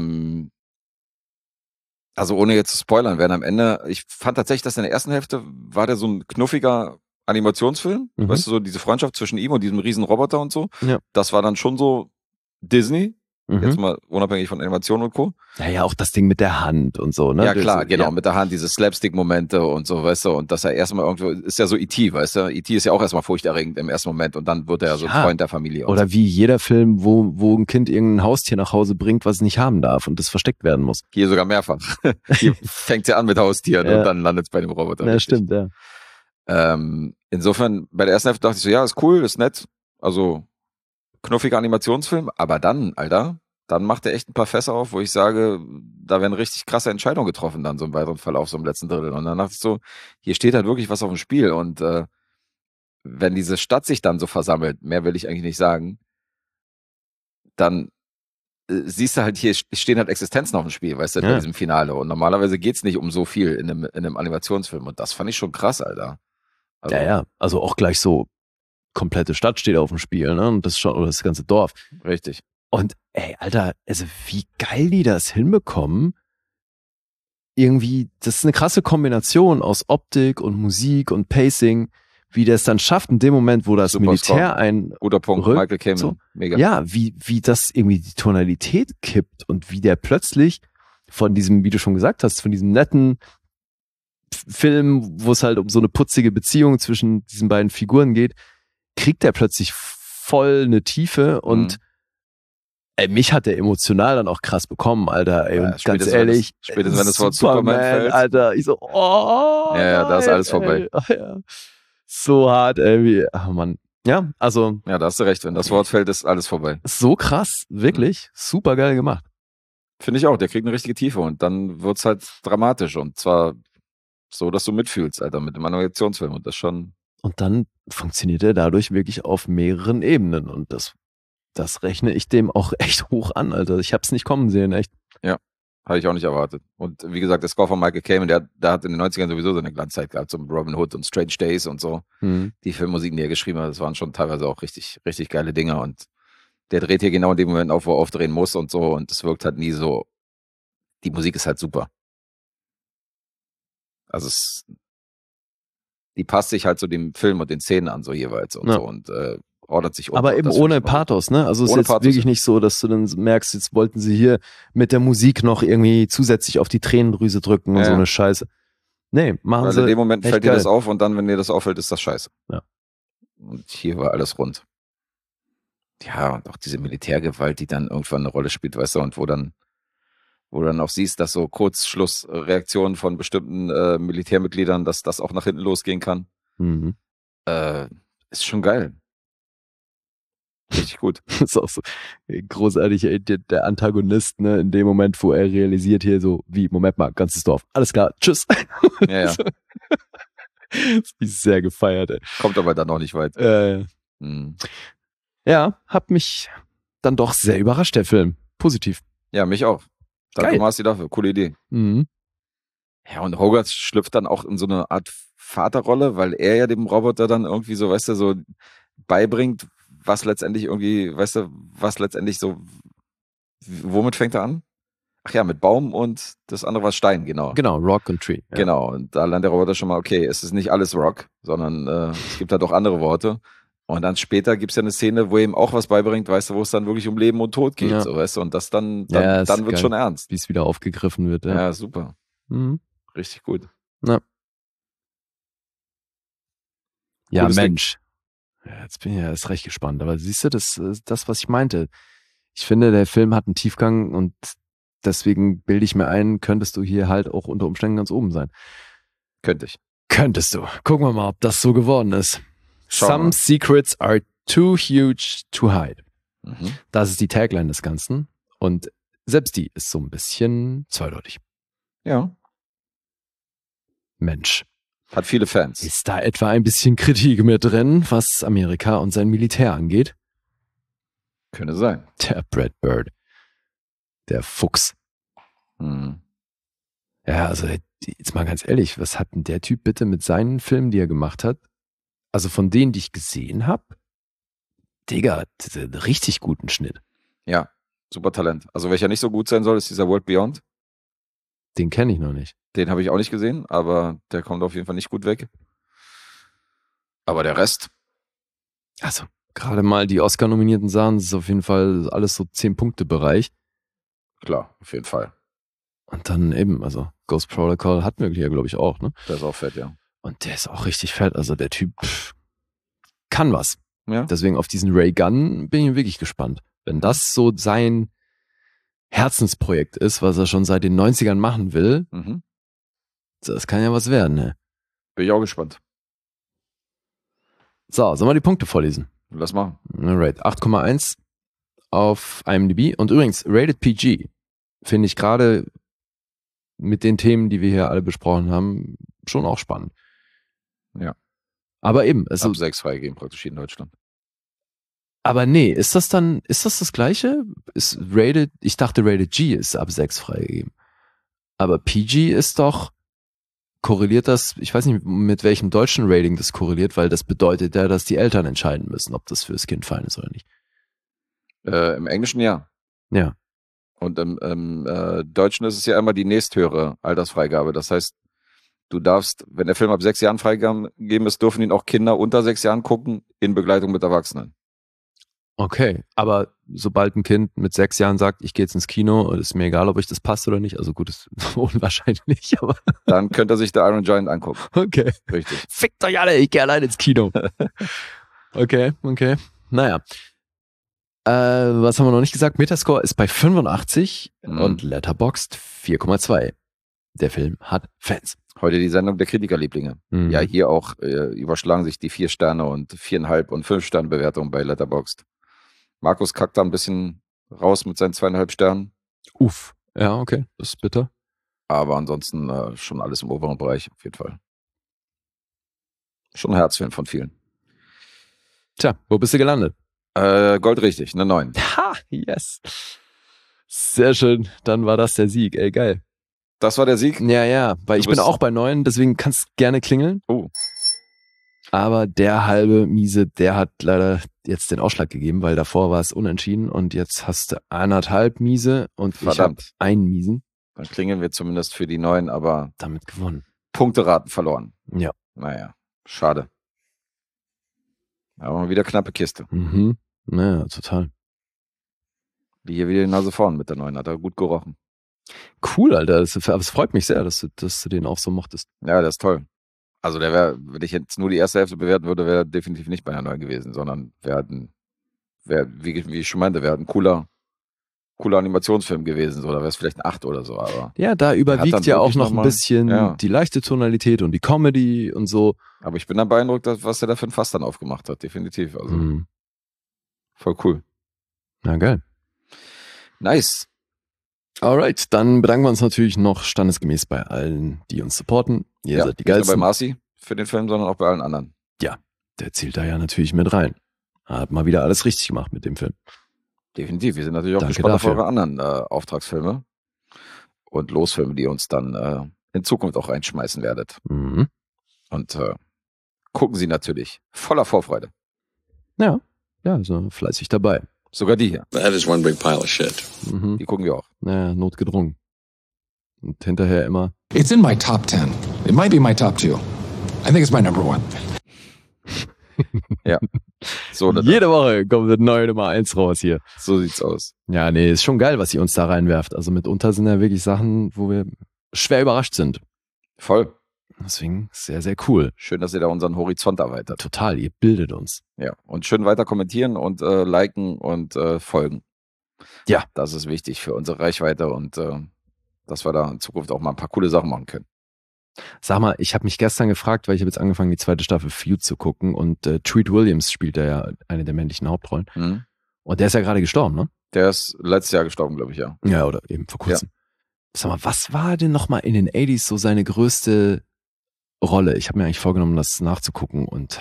also ohne jetzt zu spoilern, werden am Ende, ich fand tatsächlich, dass in der ersten Hälfte war der so ein knuffiger Animationsfilm. Weißt du, so diese Freundschaft zwischen ihm und diesem riesen Roboter und so. Ja. Das war dann schon so Disney. Jetzt mal unabhängig von Animation und Co. Ja, auch das Ding mit der Hand und so, ne? Ja, klar, genau, mit der Hand, diese Slapstick-Momente und so, weißt du, und dass er erstmal irgendwo, ist ja so E.T., weißt du, E.T. ist ja auch erstmal furchterregend im ersten Moment und dann wird er so ein Freund der Familie. Oder wie jeder Film, wo ein Kind irgendein Haustier nach Hause bringt, was es nicht haben darf und das versteckt werden muss. Hier sogar mehrfach. Hier fängt es ja an mit Haustieren und dann landet es bei dem Roboter. Ja, stimmt, ja. Insofern, bei der ersten Hälfte dachte ich so, ja, ist cool, ist nett, also knuffiger Animationsfilm, aber dann, Alter, dann macht er echt ein paar Fässer auf, wo ich sage, da werden richtig krasse Entscheidungen getroffen dann so im weiteren Verlauf, so im letzten Drittel. Und dann dachte ich so, hier steht halt wirklich was auf dem Spiel und wenn diese Stadt sich dann so versammelt, mehr will ich eigentlich nicht sagen, dann siehst du halt, hier stehen halt Existenzen auf dem Spiel, weißt du, bei diesem Finale. Und normalerweise geht's nicht um so viel in einem Animationsfilm und das fand ich schon krass, Alter. Also, ja, also auch gleich so komplette Stadt steht auf dem Spiel, ne? Und das schon, oder das ganze Dorf. Richtig. Und ey, Alter, also wie geil die das hinbekommen. Irgendwie, das ist eine krasse Kombination aus Optik und Musik und Pacing, wie der es dann schafft, in dem Moment, wo das Super Militär Guter Punkt, rückt, Michael Kamen, so. mega. Ja, wie das irgendwie die Tonalität kippt und wie der plötzlich von diesem, wie du schon gesagt hast, von diesem netten Film, wo es halt um so eine putzige Beziehung zwischen diesen beiden Figuren geht, kriegt der plötzlich voll eine Tiefe und mich hat der emotional dann auch krass bekommen, Alter. Ey, und ganz ehrlich, spätestens wenn das Wort Superman fällt, Alter, ich so, oh, ja, da ist alles vorbei. Ja. So hart, ey, ach Mann. Ja, also. Ja, da hast du recht. Wenn das Wort fällt, ist alles vorbei. So krass, wirklich, super geil gemacht. Finde ich auch. Der kriegt eine richtige Tiefe und dann wird's halt dramatisch und zwar so, dass du mitfühlst, Alter, mit dem Animationsfilm und das schon. Und dann funktioniert er dadurch wirklich auf mehreren Ebenen und das rechne ich dem auch echt hoch an, Alter. Ich hab's nicht kommen sehen, echt. Ja, habe ich auch nicht erwartet. Und wie gesagt, der Score von Michael Kamen, der hat in den 90ern sowieso seine Glanzzeit gehabt, so Robin Hood und Strange Days und so. Die Filmmusiken, die er geschrieben hat, das waren schon teilweise auch richtig, richtig geile Dinger und der dreht hier genau in dem Moment auf, wo er aufdrehen muss und so und es wirkt halt nie so, die Musik ist halt super. Also die passt sich halt so dem Film und den Szenen an, so jeweils und so und ordnet sich um. Aber eben ohne Pathos, ne? Also es ist jetzt Pathos, wirklich nicht so, dass du dann merkst, jetzt wollten sie hier mit der Musik noch irgendwie zusätzlich auf die Tränendrüse drücken und so eine Scheiße. Nee, machen sie. In dem Moment fällt geil. dir das auf und dann, wenn dir das auffällt, ist das scheiße. Ja. Und hier war alles rund. Ja, und auch diese Militärgewalt, die dann irgendwann eine Rolle spielt, weißt du, und wo dann auch siehst, dass so Kurzschlussreaktionen von bestimmten Militärmitgliedern, dass das auch nach hinten losgehen kann. Ist schon geil. Richtig gut. Das ist auch so großartig, ey, der Antagonist, ne, in dem Moment, wo er realisiert hier so, wie, Moment mal, ganzes Dorf, alles klar, tschüss. Ja. Das hab ich sehr gefeiert, ey. Kommt aber dann noch nicht weit. Ja, hat mich dann doch sehr überrascht, der Film. Positiv. Ja, mich auch. Danke, Geil. Marci, dafür. Coole Idee. Ja, und Hogarth schlüpft dann auch in so eine Art Vaterrolle, weil er ja dem Roboter dann irgendwie so, weißt du, so beibringt, was letztendlich irgendwie, weißt du, was letztendlich so, womit fängt er an? Ach ja, mit Baum und das andere war Stein, genau. Genau, Rock und Tree. Ja. Genau, und da lernt der Roboter schon mal, okay, es ist nicht alles Rock, sondern es gibt halt auch andere Worte. Und dann später gibt's ja eine Szene, wo er ihm auch was beibringt, weißt du, wo es dann wirklich um Leben und Tod geht, so, weißt du, und das dann wird schon ernst. Wie es wieder aufgegriffen wird. Ja, super. Richtig gut. Ja, Cooles Mensch. Ja, jetzt bin ich ja erst recht gespannt. Aber siehst du, das ist das, was ich meinte. Ich finde, der Film hat einen Tiefgang und deswegen bilde ich mir ein, könntest du hier halt auch unter Umständen ganz oben sein. Könnte ich. Könntest du. Gucken wir mal, ob das so geworden ist. Some secrets are too huge to hide. Das ist die Tagline des Ganzen. Und selbst die ist so ein bisschen zweideutig. Ja. Mensch. Hat viele Fans. Ist da etwa ein bisschen Kritik mit drin, was Amerika und sein Militär angeht? Könnte sein. Der Brad Bird. Der Fuchs. Ja, also jetzt mal ganz ehrlich, was hat denn der Typ bitte mit seinen Filmen, die er gemacht hat? Also von denen, die ich gesehen habe, Digga, richtig guten Schnitt. Ja, super Talent. Also welcher nicht so gut sein soll, ist dieser World Beyond. Den kenne ich noch nicht. Den habe ich auch nicht gesehen, aber der kommt auf jeden Fall nicht gut weg. Aber der Rest. Also gerade mal die Oscar-nominierten Sachen, das ist auf jeden Fall alles so 10-Punkte-Bereich. Klar, auf jeden Fall. Und dann eben, also Ghost Protocol hatten wir ja, glaube ich, auch, ne? Der ist auch fett, ja. Und der ist auch richtig fett. Also der Typ kann was. Ja. Deswegen auf diesen Ray Gunn bin ich wirklich gespannt. Wenn das so sein Herzensprojekt ist, was er schon seit den 90ern machen will, das kann ja was werden, ne? Bin ich auch gespannt. So, sollen wir die Punkte vorlesen? Lass machen. Alright, 8,1 auf IMDb. Und übrigens, Rated PG finde ich gerade mit den Themen, die wir hier alle besprochen haben, schon auch spannend. Ja. Aber eben. Also, ab 6 freigegeben praktisch hier in Deutschland. Aber nee, ist das das Gleiche? Ist Rated, ich dachte Rated G ist ab 6 freigegeben. Aber PG ist doch korreliert das, ich weiß nicht, mit welchem deutschen Rating das korreliert, weil das bedeutet ja, dass die Eltern entscheiden müssen, ob das fürs Kind fein ist oder nicht. Im Englischen ja. Ja. Und im Deutschen ist es ja immer die nächsthöhere Altersfreigabe. Das heißt, du darfst, wenn der Film ab 6 Jahren freigegeben ist, dürfen ihn auch Kinder unter 6 Jahren gucken, in Begleitung mit Erwachsenen. Okay, aber sobald ein Kind mit 6 Jahren sagt, ich gehe jetzt ins Kino, ist mir egal, ob euch das passt oder nicht, also gut, ist unwahrscheinlich, aber... Dann könnte er sich der Iron Giant angucken. Okay. Richtig. Fickt euch alle, ich gehe allein ins Kino. Okay. Naja. Was haben wir noch nicht gesagt? Metascore ist bei 85 und Letterboxd 4,2. Der Film hat Fans. Heute die Sendung der Kritikerlieblinge. Ja, hier auch überschlagen sich die 4 Sterne und 4,5 und 5 Sterne Bewertungen bei Letterboxd. Markus kackt da ein bisschen raus mit seinen 2,5 Sternen. Uff. Ja, okay. Das ist bitter. Aber ansonsten schon alles im oberen Bereich, auf jeden Fall. Schon ein Herzfilm von vielen. Tja, wo bist du gelandet? Gold richtig, eine 9. Ha, yes. Sehr schön. Dann war das der Sieg. Ey, geil. Das war der Sieg? Ja, weil ich bin auch bei 9, deswegen kannst du gerne klingeln. Oh. Aber der halbe Miese, der hat leider jetzt den Ausschlag gegeben, weil davor war es unentschieden und jetzt hast du 1,5 Miese und ich habe einen Miesen. Dann klingeln wir zumindest für die 9, aber damit gewonnen. Punkteraten verloren. Ja. Naja, schade. Aber mal wieder knappe Kiste. Mhm. Naja, total. Wie hier wieder die Nase vorn mit der 9, hat er gut gerochen. Cool, Alter. Aber es freut mich sehr, dass du den auch so mochtest. Ja, der ist toll. Also der wäre, wenn ich jetzt nur die erste Hälfte bewerten würde, wäre definitiv nicht bei einer 9 gewesen, sondern wie ich schon meinte, wäre ein cooler Animationsfilm gewesen. So, da wäre es vielleicht ein 8 oder so. Aber ja, da überwiegt ja auch noch ein bisschen die leichte Tonalität und die Comedy und so. Aber ich bin dann beeindruckt, was er da für ein Fass dann aufgemacht hat, definitiv. Also voll cool. Na geil. Nice. Alright, dann bedanken wir uns natürlich noch standesgemäß bei allen, die uns supporten. Ihr seid die geilsten. Nicht nur bei Marci für den Film, sondern auch bei allen anderen. Ja, der zählt da ja natürlich mit rein. Hat mal wieder alles richtig gemacht mit dem Film. Definitiv. Wir sind natürlich auch gespannt auf eure anderen Auftragsfilme und Losfilme, die ihr uns dann in Zukunft auch reinschmeißen werdet. Mhm. Und gucken sie natürlich voller Vorfreude. Ja, so fleißig dabei. Sogar die hier. That is one big pile of shit. Mhm. Die gucken wir auch. Naja, notgedrungen. Und hinterher immer. It's in my top 10. It might be my top 2. I think it's my number 1. Ja. So, jede Woche kommt eine neue Nummer 1 raus hier. So sieht's aus. Ja, nee, ist schon geil, was ihr uns da reinwerft. Also mitunter sind ja wirklich Sachen, wo wir schwer überrascht sind. Voll. Deswegen sehr, sehr cool. Schön, dass ihr da unseren Horizont erweitert. Total, ihr bildet uns. Ja, und schön weiter kommentieren und liken und folgen. Ja. Das ist wichtig für unsere Reichweite und dass wir da in Zukunft auch mal ein paar coole Sachen machen können. Sag mal, ich habe mich gestern gefragt, weil ich habe jetzt angefangen, die 2. Staffel Feud zu gucken und Treat Williams spielt da ja eine der männlichen Hauptrollen. Mhm. Und der ist ja gerade gestorben, ne? Der ist letztes Jahr gestorben, glaube ich, ja. Ja, oder eben vor kurzem. Ja. Sag mal, was war denn nochmal in den 80s so seine größte Rolle? Ich habe mir eigentlich vorgenommen, das nachzugucken und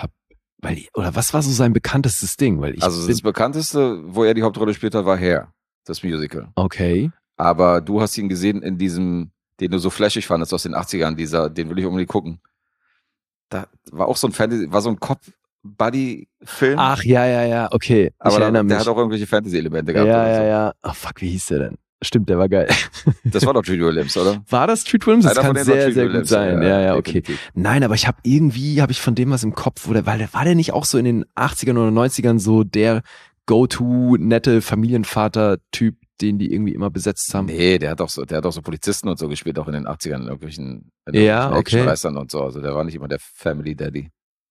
was war so sein bekanntestes Ding? Das bekannteste, wo er die Hauptrolle spielt hat, war Hair, das Musical. Okay. Aber du hast ihn gesehen in diesem, den du so flashig fandest aus den 80ern, den will ich unbedingt gucken. Da war auch so ein Fantasy, war so ein Cop-Buddy-Film. Ach, ja, okay. Aber der hat auch irgendwelche Fantasy-Elemente gehabt. Ja. Ach, fuck, wie hieß der denn? Stimmt, der war geil. Das war doch Treat Williams, oder? War das Treat Williams? Das kann sehr, sehr gut sein. Ja, okay. Definitiv. Nein, aber ich habe von dem was im Kopf, war der nicht auch so in den 80ern oder 90ern so der Go-To nette Familienvater-Typ, den die irgendwie immer besetzt haben? Nee, der hat doch so Polizisten und so gespielt, auch in den 80ern in irgendwelchen Actionreistern und so. Also der war nicht immer der Family Daddy.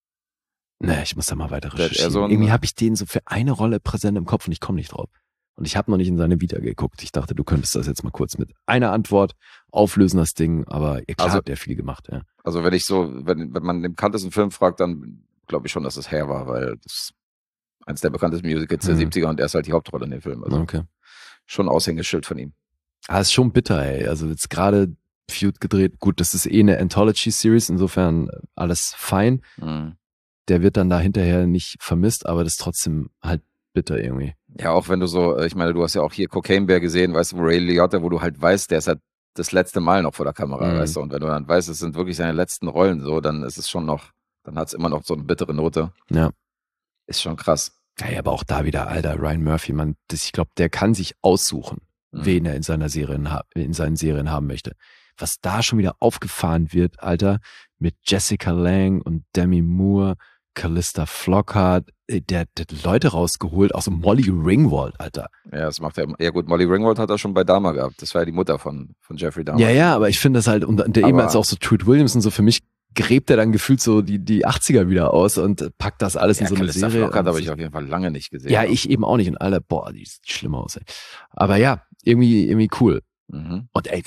Nee, ich muss da mal weiter recherchieren. Irgendwie habe ich den so für eine Rolle präsent im Kopf und ich komme nicht drauf. Und ich habe noch nicht in seine Vita geguckt. Ich dachte, du könntest das jetzt mal kurz mit einer Antwort auflösen, das Ding. Aber klar, hat der viel gemacht, ja. Also wenn man den bekanntesten Film fragt, dann glaube ich schon, dass es Hair war, weil das ist eins der bekanntesten Musicals der 70er und er ist halt die Hauptrolle in dem Film. Also okay. Schon ein Aushängeschild von ihm. Ist schon bitter, ey. Also jetzt gerade Feud gedreht. Gut, das ist eine Anthology-Series, insofern alles fein. Mhm. Der wird dann da hinterher nicht vermisst, aber das ist trotzdem halt bitter irgendwie. Ja, auch wenn du so, ich meine, du hast ja auch hier Cocaine Bear gesehen, weißt du, wo Ray Liotta, wo du halt weißt, der ist halt das letzte Mal noch vor der Kamera, Mhm. weißt du? Und wenn du dann weißt, es sind wirklich seine letzten Rollen so, dann ist es schon noch, dann hat es immer noch so eine bittere Note. Ja. Ist schon krass. Ja, aber auch da wieder, Alter, Ryan Murphy, man, ich glaube, der kann sich aussuchen, wen er in seinen Serien haben möchte. Was da schon wieder aufgefahren wird, Alter, mit Jessica Lange und Demi Moore, Callista Flockhart, der hat Leute rausgeholt, auch so Molly Ringwald, Alter. Ja, das macht er. Ja gut, Molly Ringwald hat er schon bei Dahmer gehabt. Das war ja die Mutter von Jeffrey Dahmer. Ja, aber ich finde das halt, und der eben als auch so Treat Williams und so, für mich gräbt er dann gefühlt so die 80er wieder aus und packt das alles in so eine Callista Serie. Flockhart habe ich auf jeden Fall lange nicht gesehen. Ja, ich eben auch nicht. Und alle, boah, die sieht schlimm aus, ey. Aber ja, irgendwie cool. Mhm. Und ey,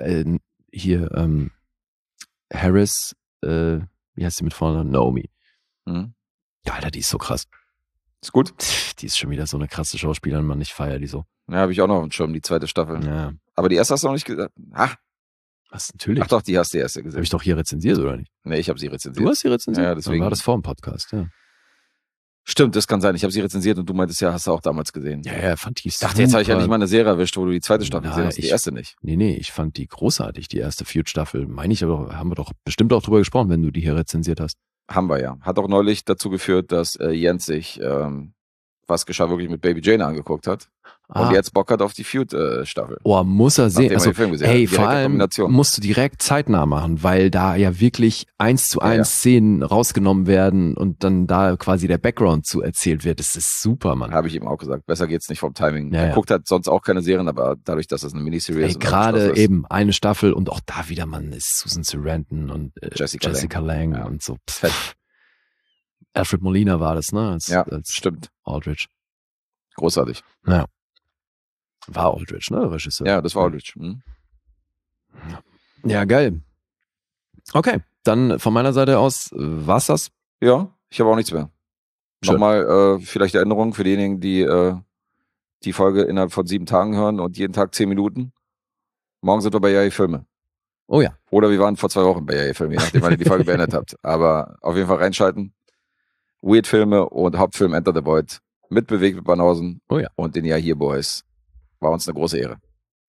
hier, Harris, wie heißt sie mit vorne? Naomi. Mhm. Alter, die ist so krass. Ist gut. Die ist schon wieder so eine krasse Schauspielerin, man, ich feiere die so. Ja, habe ich auch noch auf dem Schirm, die zweite Staffel. Ja. Aber die erste hast du noch nicht gesagt. Was, natürlich. Ach doch, die hast du die erste gesehen. Habe ich doch hier rezensiert, oder nicht? Nee, ich habe sie rezensiert. Du hast sie rezensiert? Ja, deswegen. Dann war das vor dem Podcast, ja. Stimmt, das kann sein. Ich habe sie rezensiert und du meintest ja, hast du auch damals gesehen. Ja, fand die Ich dachte, jetzt habe ich ja nicht mal eine Serie erwischt, wo du die zweite Staffel gesehen hast, die erste nicht. Nee, ich fand die großartig, die erste Feud-Staffel. Meine ich, aber haben wir doch bestimmt auch drüber gesprochen, wenn du die hier rezensiert hast. Haben wir ja. Hat auch neulich dazu geführt, dass Jens sich Was geschah wirklich mit Baby Jane angeguckt hat. Und jetzt Bock hat auf die Feud-Staffel. Oh, muss er sehen. Also, hey, vor allem musst du direkt zeitnah machen, weil da ja wirklich 1:1 Szenen rausgenommen werden und dann da quasi der Background zu erzählt wird. Das ist super, Mann. Habe ich ihm auch gesagt. Besser geht's nicht vom Timing. Ja, er guckt halt sonst auch keine Serien, aber dadurch, dass es eine Miniserie ist. Gerade eben eine Staffel und auch da wieder, Mann, ist Susan Sarandon und Jessica Lange ja. und so. Alfred Molina war das, ne? Als stimmt. Aldrich. Großartig. Ja. War Aldrich, ne? Regisseur. Ja, das war Aldrich. Mhm. Ja, geil. Okay, dann von meiner Seite aus war's das. Ja, ich habe auch nichts mehr. Schön. Nochmal vielleicht Erinnerung für diejenigen, die die Folge innerhalb von 7 Tagen hören und jeden Tag 10 Minuten. Morgen sind wir bei Jahi Filme. Oh ja. Oder wir waren vor 2 Wochen bei Jahi Filme, je nachdem, wann ihr die Folge beendet habt. Aber auf jeden Fall reinschalten. Weird Filme und Hauptfilm Enter the Void mit Bewegt mit Banausen und den Jahi Boys. War uns eine große Ehre.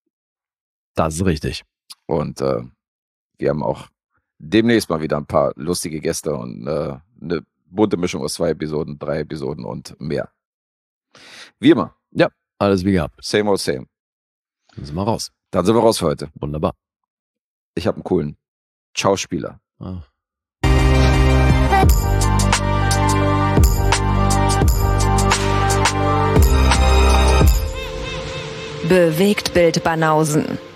Das ist richtig. Und wir haben auch demnächst mal wieder ein paar lustige Gäste und eine bunte Mischung aus 2 Episoden, 3 Episoden und mehr. Wie immer. Ja, alles wie gehabt. Same old same. Dann sind wir raus. Dann sind wir raus für heute. Wunderbar. Ich habe einen coolen Schauspieler. Ah. Bewegt Bild Banausen.